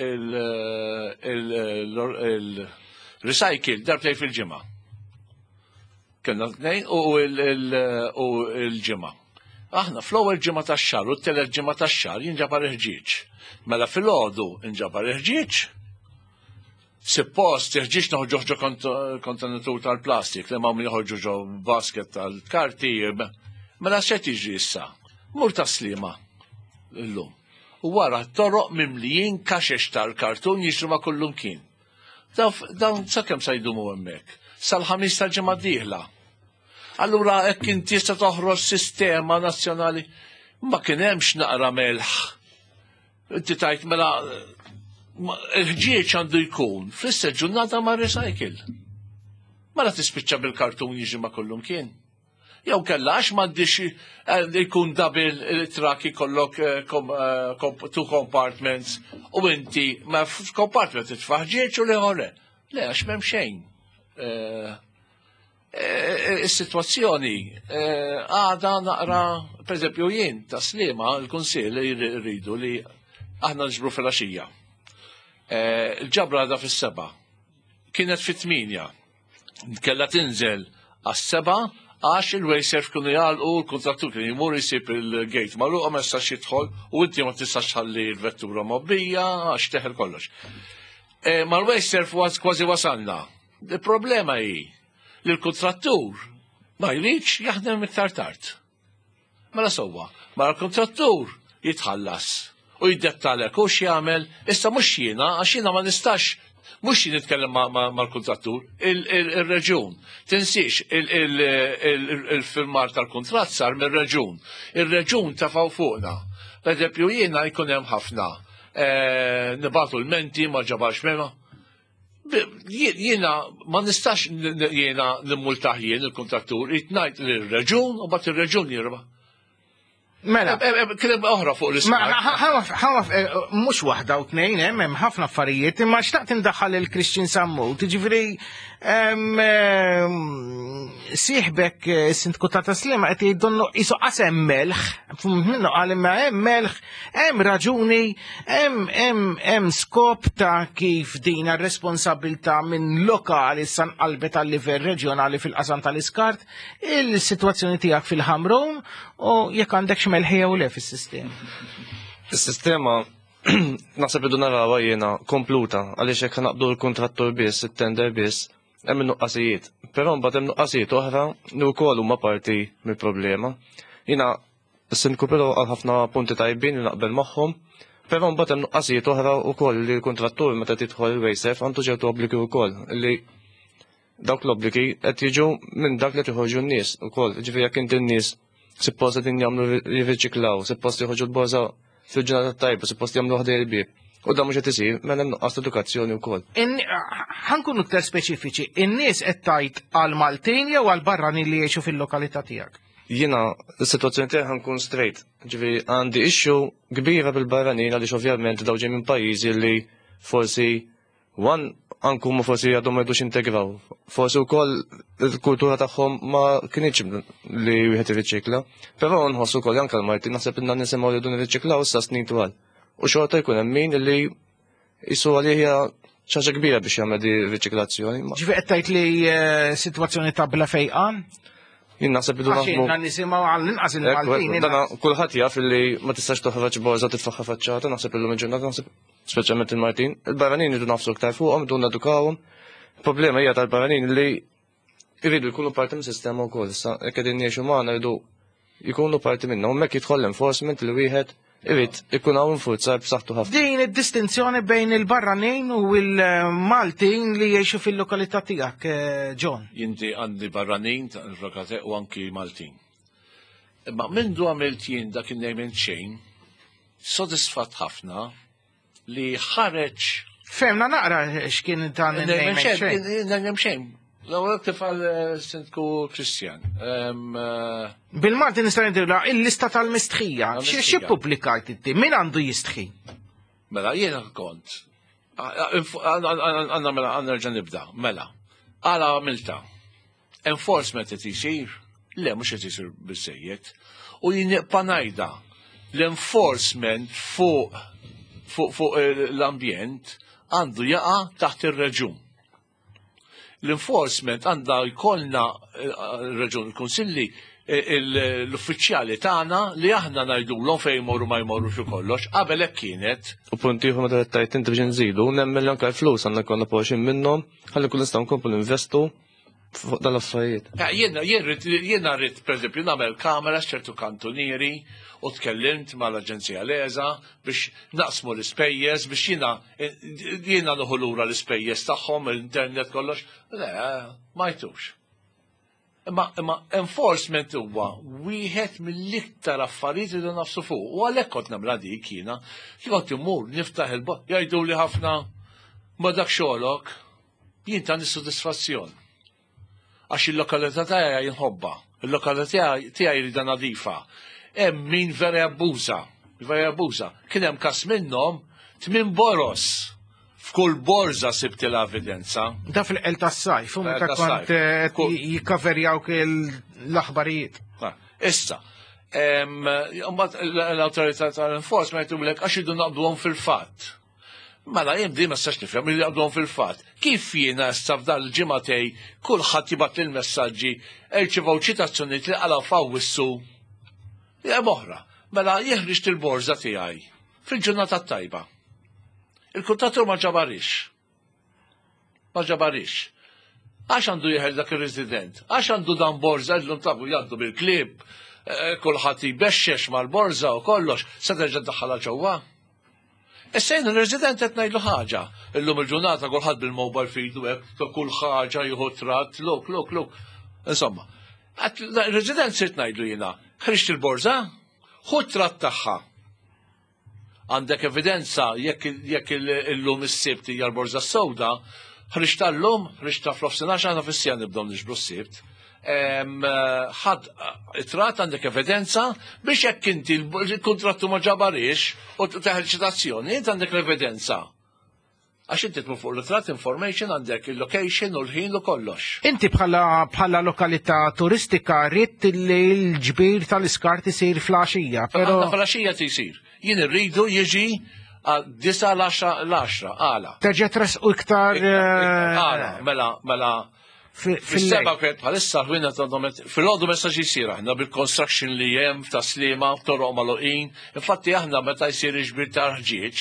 il recycle darbtej fil-ġimgħa. Kellna tnejn u l-ġimgħa. Aħna fl-ewwel ġimgħa tax-xahar u t-telet ġimgħa tax-xahar jinġabar il-ħġieġ. Mela filgħodu inġabar il-ħġieġ. Suppost il-ħġieġ noħorġu ġo kontenatur tal-plastik li ma joħorġu ġo basket tal-karti. Mela x'qed jiġri issa? Mur Taslima llum. U wara toroq mimlijin kaxex tal-kartun jiġru ma' kullum kien. Dawn sakemm se jdumu hemmhekk. Sal-ħamis tal-ġimgħa d-dieħla. Allura hekk inti tista' toħroġ sistema nazzjonali ma kien hemmx naqra melħ. Inti tajt mela il-ħġieġ għandu jkun fl-istess ġurnata ma' recycle. Mela tispiċċa bil-kartun jiġi ma' kullum kien. Jew kellha għax m'għandix jkun double truck ikollok two compartments u inti ma f'compartment titfa' ħġieġ u liħor le. Le għax m'hemm xejn. Is-sitwazzjoni għadha naqra, pereżempju jien Taslima l-Kunsill jridu li aħna nġbru fil-għaxija. Il-ġabra għadha fis-seba'. Kienet fit-tminja. Kellha tinżel għas-seba' għax il-wejserf kienu jgħalqu l-kontrattur kien jimur jisib il-gate magħluqa ma jistax jidħol u inti ma tistax ħalli l-vettura mobbija għax teħel kollox. Ma l-wejserf kważi wasalna. Il-problema hi li l-kontrattur ma jridx jaħdem iktar tard. Mela sewwa, ma l-kontrattur jitħallas u jiddettalek u x'jagħmel, issa mhux jiena għax jiena ma nistax mux nitkellem mal-kontrattur, il-reġun. Tinsiex, il-firmar tal-kontrat sar mill-reġun. Il-reġun tafaw fuqna. Pereżempju jiena jkun hemm ħafna. Nibatu l-menti ma ġabarx mema. Jiena ma nistax jiena nimmultaħ jien il-kontrattur, jitnajt l-reġun u bat il-reġun jirba. Mela. Kien oħra fuq l-isma. Mux waħda u tnejn, hemm ħafna affarijiet, imma xtaqt indaħħal il-Christian Sammut, ġifieri sieħbek is-sindku ta' Taslima qed jgħidulnu qisu qasem melħ, minnu qal imma hemm melħ, hemm raġuni, hemm skop ta' kif din ir-responsabilità minn lokali sa nqalbet għal-livell reġjonali fil-qasam tal-iskart, il-sitwazzjoni tiegħek fil-Ħamrun u jekk għandek x'melħija u le fis-sistema. Is-sistema naħseb idu narawha jiena kompluta għaliex hekk naqbdu l-kontrattur biss, it-tender biss, hemm nuqqasijiet. Però mbagħad hemm nuqqasijiet oħra li wkoll huma parti mill-problema. Jiena s-sindku però għal ħafna punti tajbin li naqbel magħhom, però mbagħad hemm nuqqasijiet oħra wkoll li l-kontrattur meta tidħol il-wejsef għandu ċertu obbligi wkoll li dawk l-obbligi qed jiġu minn dak li tiħorġu n-nies ukoll. Ġifieri jekk inti n-nies suppost qed jagħmlu jirriċiklaw, suppost joħorġu l-borza fil-ġurnata tajba, suppost jagħmlu ħdej il-bieb. U da mhux qed isir, mela hemm nuqqas edukazzjoni wkoll. Ħankunu iktar speċifiċi, in-nies qed tgħid għal Maltin jew għal barrani li jgħixu fil-lokalità tiegħek? Jiena s-sitwazzjoni tiegħi ħankun straight. Ġifieri għandi issue kbira bil-barranin għaliex ovvjament dawn ġej minn pajjiżi li forsi one anku ma forsi għadhom ma jdux integraw. Forsi wkoll il-kultura tagħhom ma kienx li wieħed irriċikla. Però nħossu wkoll anke l-Marti naħseb inna nisimgħu li dun irriċiklaw issa snin twal. U xorta jkun hemm min li jisu għalija ċaġa kbira biex jagħmel di riċiklazzjoni. Ġifi qed tgħid li sitwazzjoni ta' bla fejqan? Jien naħseb idu naħdmu. Għaxin nisimgħu għall-inqas il-Maltin. Dana kulħadd jaf li ma tistax toħroġ borza titfaħħa faċċata, naħseb illum il-ġurnata naħseb speċjalment il-Martin. Il-barranin idu nafsu aktar fuqhom, idu nedukawhom. Il-problema hija tal-barranin li jridu jkunu parti mis-sistema wkoll. Issa jekk qegħdin jgħixu magħna jridu jkunu parti minnha. Hemmhekk jidħol enforcement li wieħed irid ikun hawn infurzar b'saħħtu ħafna. Din id-distinzjoni bejn il-barranin u il-Maltin li jgħixu fil-lokalità tiegħek, John. Jinti għandi barranin tal-lokalità u anki Maltin. Imma mindu għamilt jien dak in-name and shame, sodisfatt ħafna li ħareġ. Femna naqra x'kien dan in-name and shame. Name and shame. L-għu tifal Sintku Kristjan. Bil-Malti nista' nidilha il-lista tal-mistħija. Xi pubblikajt inti? Min għandu jistħi? Mela, jiena kont. Għandna mela għandna nibda. Mela, għala għamilta. Enforcement qed isir? Le, mhux qed isir biżejjed. U jien panajda l-enforcement fuq fuq l-ambjent għandu jaqa' taħt ir-reġun. L-enforcement għandha jkollna reġun il-Kunsilli l-uffiċjali tagħna li aħna ngħidulhom fejn jmorru ma jmorrux u kollox, qabel hekk kienet. U punt ieħor meta tajt inti biex inżidu, nemmen anke l-flus għandna jkollna porxin minnhom, ħalli kull nistgħu nkomplu ninvestu fuq dal-affarijiet. Jiena jiena rrid pereżempju nagħmel kamera ċertu kantunieri u tkellimt mal-Aġenzija Leza biex naqsmu l-ispejjeż biex jiena jiena noħu lura l-ispejjeż tagħhom l-internet kollox. Le, ma jtux. Imma imma enforcement huwa wieħed mill-iktar affarijiet li nafsu fuq. U għalhekk kont nagħmel dik jiena. Kont imur niftaħ il-bot jgħiduli ħafna ma dak xogħolok jien ta' nissodisfazzjon. Għax il-lokalità tiegħi jinħobba, il-lokalità tiegħi jrida nadifa. Hemm min vera jabbuża, vera jabbuża. Kien hemm każ minnhom tmien boros. F'kull borza sibt l-evidenza. Da fil-qel tas-sajf, u meta kont jikkaverjawk l-aħbarijiet. Issa, l-awtorità tal-enforcement jgħidulek għax idu naqbduhom fil-fatt. Mela jem di ma s-sax nifhem li għadhom fil-fatt. Kif jiena issa f'dan il-ġimgħatej kulħadd jibgħat lil messaġġi irċevew ċitazzjonijiet li qalaw fawissu. Ja moħra, mela jeħriġ il-borza tiegħi fil-ġurnata tajba. Il-kuntatur ma ġabarix. Ma ġabarix. Għax għandu jeħel dak ir-resident? Għax għandu dan borza llum tabu jgħaddu bil-klib, kulħadd jibexxex mal-borza u kollox, se terġa' ddaħħalha ġewwa. Essejn il-resident qed ngħidlu ħaġa. Illum il-ġurnata kulħadd bil-mobile feedu hekk ta' kull ħaġa jieħu tratt, lok, lok, lok. Insomma, il-resident sirt ngħidlu jiena, ħriġt il-borza, ħu tratt tagħha. Għandek evidenza jekk illum is-sibt hija l-borza s-sewda, ħriġt tal-lum, ħriġt ta' fl-ofsinhar x'aħna fis-sija nibdew niġbru s-sibt. ħadd it-trat għandek evidenza biex jekk inti l-kontrattu ma ġabarix u teħel ċitazzjoni, inti għandek l-evidenza. Għax inti tmur fuq l-trat information għandek il-location u l-ħin u kollox. Inti bħala lokalità turistika rrid li l-ġbir tal-iskart isir flaxija. Però flaxija tisir. Jien irridu jiġi disa l-għaxra għala. Terġa' tresqu iktar. Għala, mela, mela. Fil-seba kret bħalissa ħwina fil-ħodu messaġi jisir aħna bil-construction li jem ta' slima, toroq maluqin. Infatti aħna meta jisir iġbir ta' ħġieċ,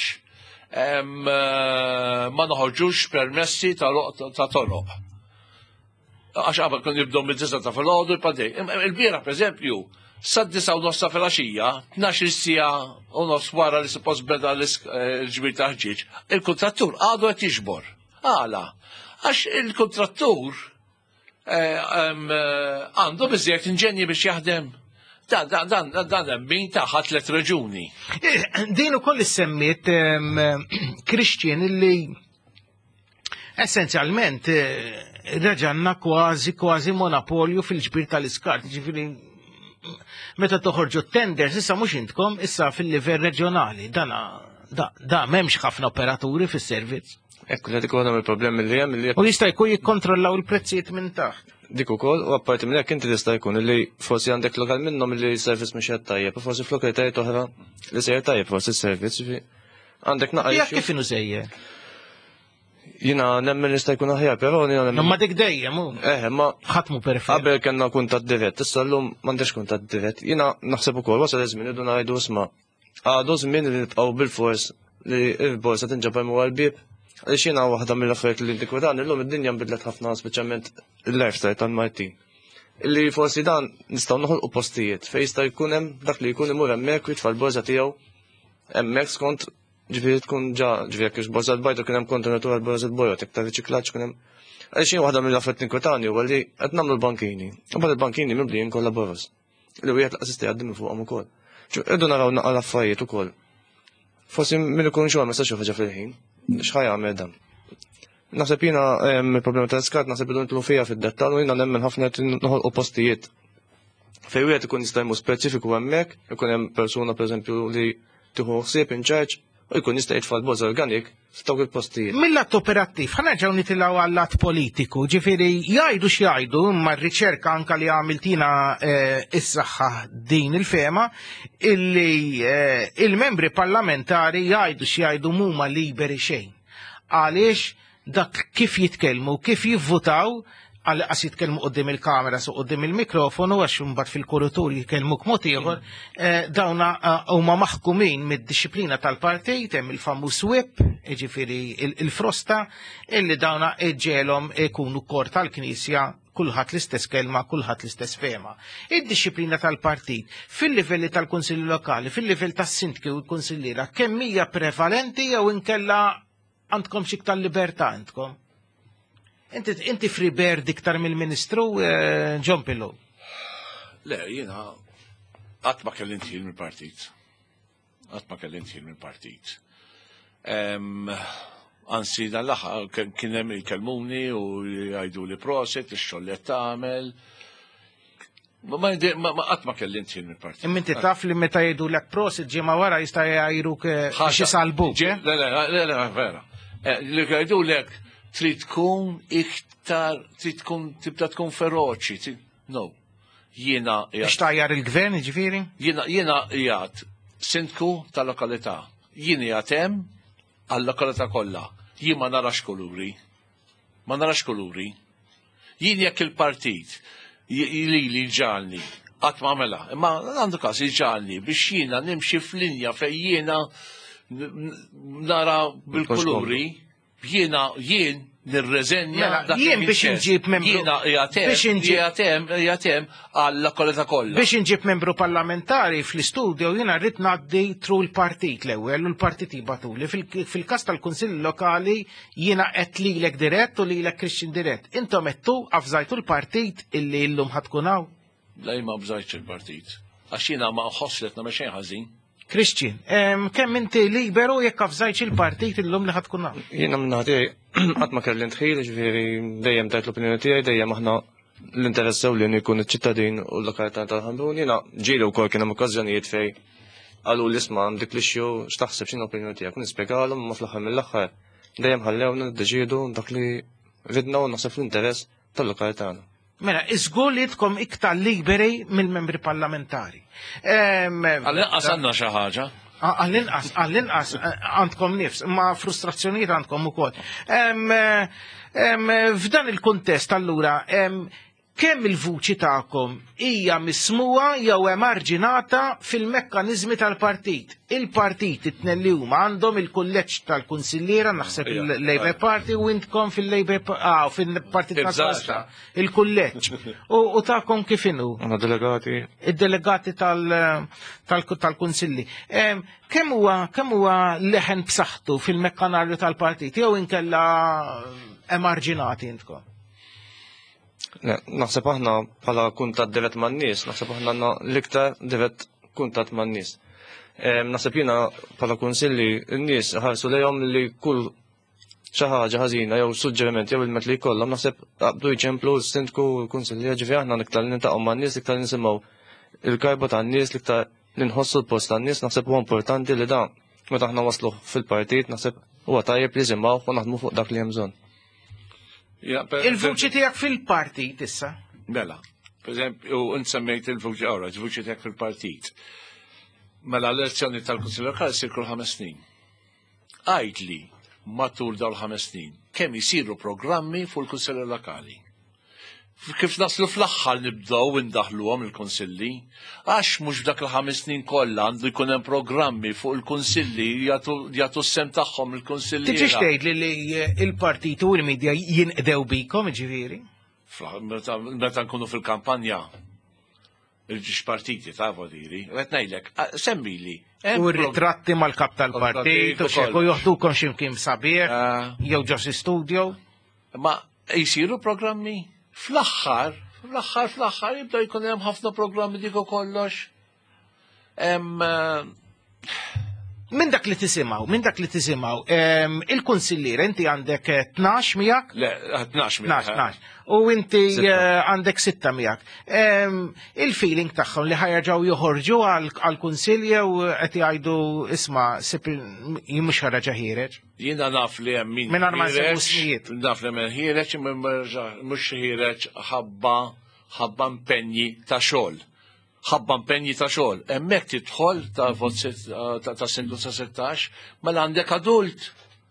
ma noħorġux permessi ta' toroq. Għax għabba kun jibdow mid-disa ta' fil-ħodu jpadej. Il-bira, per eżempju, sad-disa u nossa fil-axija, tnax sija u nos wara li suppost beda l-ġbir ta' ħġieċ. Il-kontrattur għadu għet jiġbor. Għala, għax il-kontrattur għandu biżjed inġenji biex jaħdem. Dan hemm min taħat tliet reġuni. Din ukoll issemmiet Christian illi essenzjalment reġanna kważi kważi monopolju fil-ġbir tal-iskart. Ġifieri meta toħorġu tenders issa mhux intkom issa fil-livell reġjonali. Da m'hemmx ħafna operaturi fis-servizz. Ekku li dik waħda mill-problemi li hemm li U jista' jkun jikkontrollaw il-prezzijiet minn taħt. dik ukoll u apparti minn hekk inti tista' jkun li forsi għandek lokal minnhom li servizz mhux qed tajjeb, u forsi f'lokalitajiet oħra li sejjer tajjeb forsi s-servizz għandek naqra. Jekk kif inhu sejjer? Jiena nemmen li jista' jkun aħjar, però jiena nemmen. Ma dik dejjem hu. Eh, ma ħatmu perfett. Qabel kellna kuntatt dirett, issa llum m'għandix kuntatt dirett. Jiena naħseb ukoll wasal iż-żmien idu ngħidu isma' għadu żmien li nibqgħu bil-fors li l-borsa tinġabar mu għal-bib. Għaliex jiena waħda mill-affarijiet li ndikwetan illum id-dinja nbidlet ħafna speċjalment il-lifestyle tal-Martin. Illi forsi dan nistgħu noħolqu postijiet fejn jista' jkun hemm dak li jkun imur hemmhekk jitfa' l-borsa tiegħu hemmhekk skont ġifieri tkun ġa ġifieri jekk borsa l-bajt kien hemm kontenatur għall-borsa l-bojot iktar riċiklaġġ kien hemm. Għaliex jien waħda mill-affarijiet ninkwetani huwa li qed nagħmlu l-bankini. U bad il-bankini miblijin kollha boros. Li wieħed laqas jista' jgħaddim fuqhom ukoll. Irdu naraw naqra affarijiet ukoll. Forsi min ikun xogħol ma jistax jofeġa fil-ħin, x'ħaj jagħmel dan. Naħseb jiena il-problema tal-skat naħseb idu nitlu fija fid-dettall u jiena nemmen ħafna qed noħolqu postijiet. Fejn wieħed ikun jista' jmur speċifiku hemmhekk, ikun hemm persuna pereżempju li tieħu ħsieb in charge u jkun jista' jitfa' l-boż organik f'dawk il-postijiet. Mill-att operattiv, ħanerġgħu nitilgħu għall-att politiku, ġifieri jgħidu x'jgħidu imma r-riċerka anke li għamiltina is-saħħa din il-fema illi il-membri parlamentari jgħidu x'jgħidu huma liberi xejn. Għaliex dak kif jitkellmu, kif jivvutaw, għal-qas jitkellmu qoddim il-kamera su qoddim il-mikrofonu għax mbagħad fil-kurutur jitkellmu kmod ieħor, dawna huma maħkumin mid-disciplina tal-partit, hemm il-famuż whip, jiġifieri il-frosta, illi dawna ġelhom ikunu kor tal-Knisja kulħadd l-istess kelma, kulħadd l-istess fema. Id-disciplina tal-partit fil-livelli tal-kunsilli lokali, fil-livell tas-sindki u l-kunsilliera kemm hija prevalenti jew inkella għandkom xi iktar libertà għandkom? Inti inti free bird iktar mill-Ministru John Pillow. Le, jiena qatt ma kellimtih mill-partit. Qatt ma kellimtih mill-partit. Anzi dan l-aħħar kien hemm il-kelmuni u jgħidu li proset ix-xogħol li tagħmel. Ma qatt ma kellimtih mill-partit. Imma inti taf li meta jgħidulek proset ġimgħa wara jista' jgħidulek biex isalbuk. Le, le, le, vera. Li jgħidulek trid tkun iktar, trid tkun tibda tkun feroċi. No. Jiena biex tajjar il-gvern ġifieri? Jiena jiena qiegħed sindku tal-lokalità. Jien qiegħed hemm għall-lokalità kollha. Jien ma narax kuluri. Ma narax kuluri. Jien jekk il-partit li li ġalni qatt ma għamela, imma għandu każ iġalni biex jiena nimxi f'linja fejn jiena nara bil-kuluri, jiena jien nirreżenja jien biex inġib membru jiena jgħatem jgħatem għall-lokalità kollha. Biex inġib membru parlamentari fl-istudju jiena rrid ngħaddi tru l-partit l-ewwel u l-partit jibatuli. Fil-każ tal-Kunsill Lokali jiena qed lilek dirett u lilek Christian dirett. Intom qedtu avżajtu l-partit illi llum ħadkun hawn? Lej ma bżajtx il-partit. Għax jiena ma ħosslet ma xejn ħażin. Christian, kemm inti liberu jekk avżajtx il-partit illum li ħadkun hawn? Jiena minn ħati qatt ma kelli ntħil, ġifieri dejjem tajt l-opinjoni tiegħi, dejjem aħna l-interess ewlieni jkun iċ-ċittadin u l-lokalità tal-Ħandun. Jiena ġieli wkoll kien hemm okkażjonijiet fejn qalu l-isma' dik l-ixju x'taħseb x'inhu l-opinjoni tiegħek. Nispjegalhom ma fl-aħħar mill-aħħar dejjem ħallewna niddeċiedu dak li ridna u naħseb l-interess tal-lokalità. Mela, iżgur li tkom iktar liberi mill-membri parlamentari. Għall-inqas għandna xi ħaġa. Għall-inqas, għall-inqas għandkom nifs, ma frustrazzjonijiet għandkom ukoll. F'dan il-kuntest allura kemm il-vuċi tagħkom hija mismuha jew emarġinata fil-mekkaniżmi tal-partit. Il-partit it-tnelli huma għandhom il-kulleġġ tal-kunsilliera naħseb il-Labour Party u intkom fil-Labour ah fil-Partit Nazzjonalista. Il-kulleġġ. U tagħkom kif inhu? Għandna delegati. Id-delegati tal-kunsilli. Kemm huwa kemm huwa leħen b'saħħtu fil-mekkanarju tal-partit jew inkella emarġinati intkom? Naħseb aħna bħala kuntat dirett man-nies, naħseb aħna għandna l-iktar dirett kuntat man-nies. Naħseb jiena bħala kunsilli n-nies ħarsu lejhom li kull xi ħaġa ħażina jew suġġeriment jew il-met li jkollhom naħseb qabdu jċemplu s-sindku l-kunsilli ġifieri aħna iktar nintaqgħu man-nies, iktar nisimgħu il-karba tan-nies, iktar li nħossu l-post tan-nies, naħseb huwa importanti li dan meta aħna waslu fil-partit, naħseb huwa tajjeb li żimgħu u naħdmu fuq dak li hemm bżonn. Il-vuċi tiegħek fil-partit issa? Mela, per eżempju, int semmejt il-vuċi ora, il-vuċi tiegħek fil-partit. Mela l-elezzjoni tal-Kunsill Lokali ssir kull ħames snin. Għajdli matul dawn ħames snin kemm isiru programmi fuq il-Kunsill Lokali. Kif naslu fl-aħħar nibdew indaħluhom il-Kunsilli, għax mhux f'dak il-ħames snin kollha għandu jkun hemm programmi fuq il-Kunsilli jagħtu s-sem tagħhom il-Kunsilli. Tiġix tgħid li il-partit u l-medja jinqdew bikom ġifieri? Meta nkunu fil-kampanja il-ġiex partiti ta' vodiri, qed ngħidlek, semmili. U r-ritratti mal-kap tal-partit u xeku joħdukom x'imkien sabiħ, jew ġos studio. Ma jsiru programmi? Fl-axħar, fl-axħar, fl-axħar, jibda jkun hemm ħafna programmi diku kollox. Min dak li tisimgħu, min dak li tisimgħu, il-kunsillier inti għandek tnax miegħek? Le, tnax miegħek. U inti għandek sitta miegħek. Il-feeling tagħhom li ħajerġgħu joħorġu għall-kunsilje u qed jgħidu isma' mhux ħareġa' ħireġ. Jiena naf li hemm min ħireġ, naf li hemm ħireġ imma mhux ħireġ ħabba ħabba impenji ta' xogħol. ħabba impenji ta' xogħol. Hemmhekk tidħol ta' vot ta' sindku ta' sittax, mela għandek adult.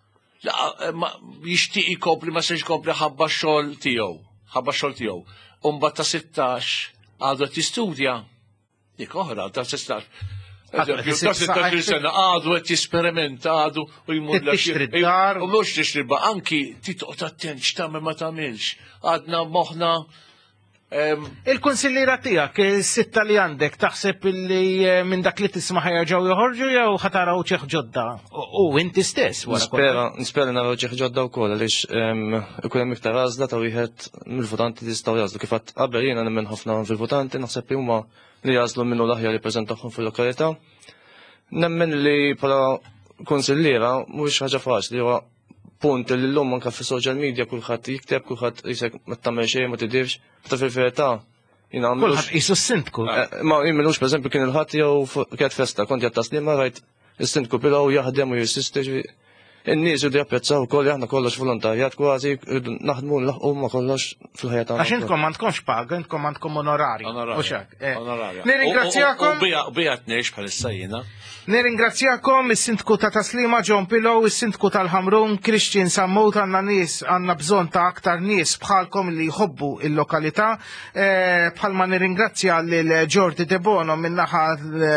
Jixtieq ikompli ma sex ikompli ħabba xogħol tiegħu, ħabba xogħol tiegħu. U mbagħad ta' sittax għadu qed jistudja. Dik oħra ta' sittax. Ta' sittax sena għadu qed jisperimenta għadu u jmur u mhux tixtriba anki titqgħod attent x'tagħmel ma tagħmilx. Għadna moħħna il-konsillira tiegħek, is-sitta li għandek, taħseb li minn dak li tisma' ħajerġgħu joħorġu jew ħataraw ċieħ ġodda? U inti stess wara Nispera, nispera naraw ċieħ ġodda wkoll għaliex ikun hemm iktar għażla ta' wieħed mill-votanti jistgħu jażlu. Kif qatt qabel jiena nemmen ħafna fil-votanti, naħseb li huma li jażlu minnu l-aħjar li jippreżentahom fil-lokalità. Nemmen li bħala konsilliera mhuwiex ħaġa faċli huwa punt li l-lum anka fi social media kulħadd jikteb, kulħadd jisek ma tagħmel xejn ma tidirx, ta' fil-verità jiena kulħadd qisu s-sindku. Ma jimmelux pereżempju kien il-ħadd jew kienet festa kont jatta slima rajt is-sindku pilgħu jaħdem u jissisti. In-nies jridu japprezzaw ukoll aħna kollox volontarjat kważi naħdmu nlaħqu ma kollox fil-ħajja tagħna. Għax intkom m'għandkomx paga, intkom għandkom onorari. Onorarja. Nirringrazzjakom. U bija tnejx bħalissa jiena. Nirringrazzjakom is-sindku ta' Taslima John Pillow, is-sindku tal-Ħamrun Christian Sammut, għandna nies għandna bżonn ta' aktar nies bħalkom li jħobbu il-lokalità. Bħalma nirringrazzja lil Jordi De Bono min-naħa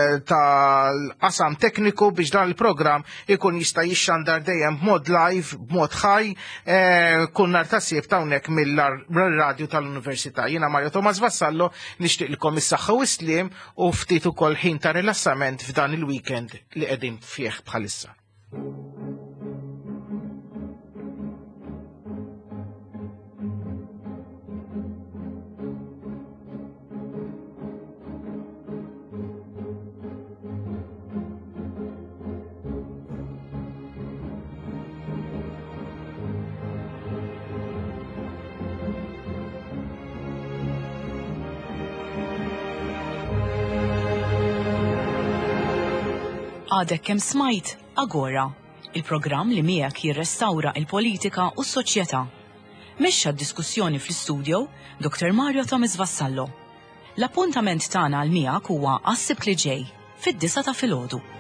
tal-qasam tekniku biex dan il-programm ikun jista' jixxandar dejjem b'mod live, b'mod ħaj, kull nhar ta' sieb hawnhekk mill-radju tal-Università. Jiena Mario Tomas Vassallo nixtieqilkom is-saħħa u s-sliem u ftit ukoll ħin ta' rilassament f'dan il-weekend li qegħdin fih bħalissa. Għadek kemm smajt Agora, il-programm li miegħek jirrestawra il-politika u s-soċjetà. Mexxa d-diskussjoni fl-istudio Doktor Mario Tomas Vassallo. L-appuntament tagħna għal miegħek huwa għas-sibt li ġej fid-disa ta' filgħodu.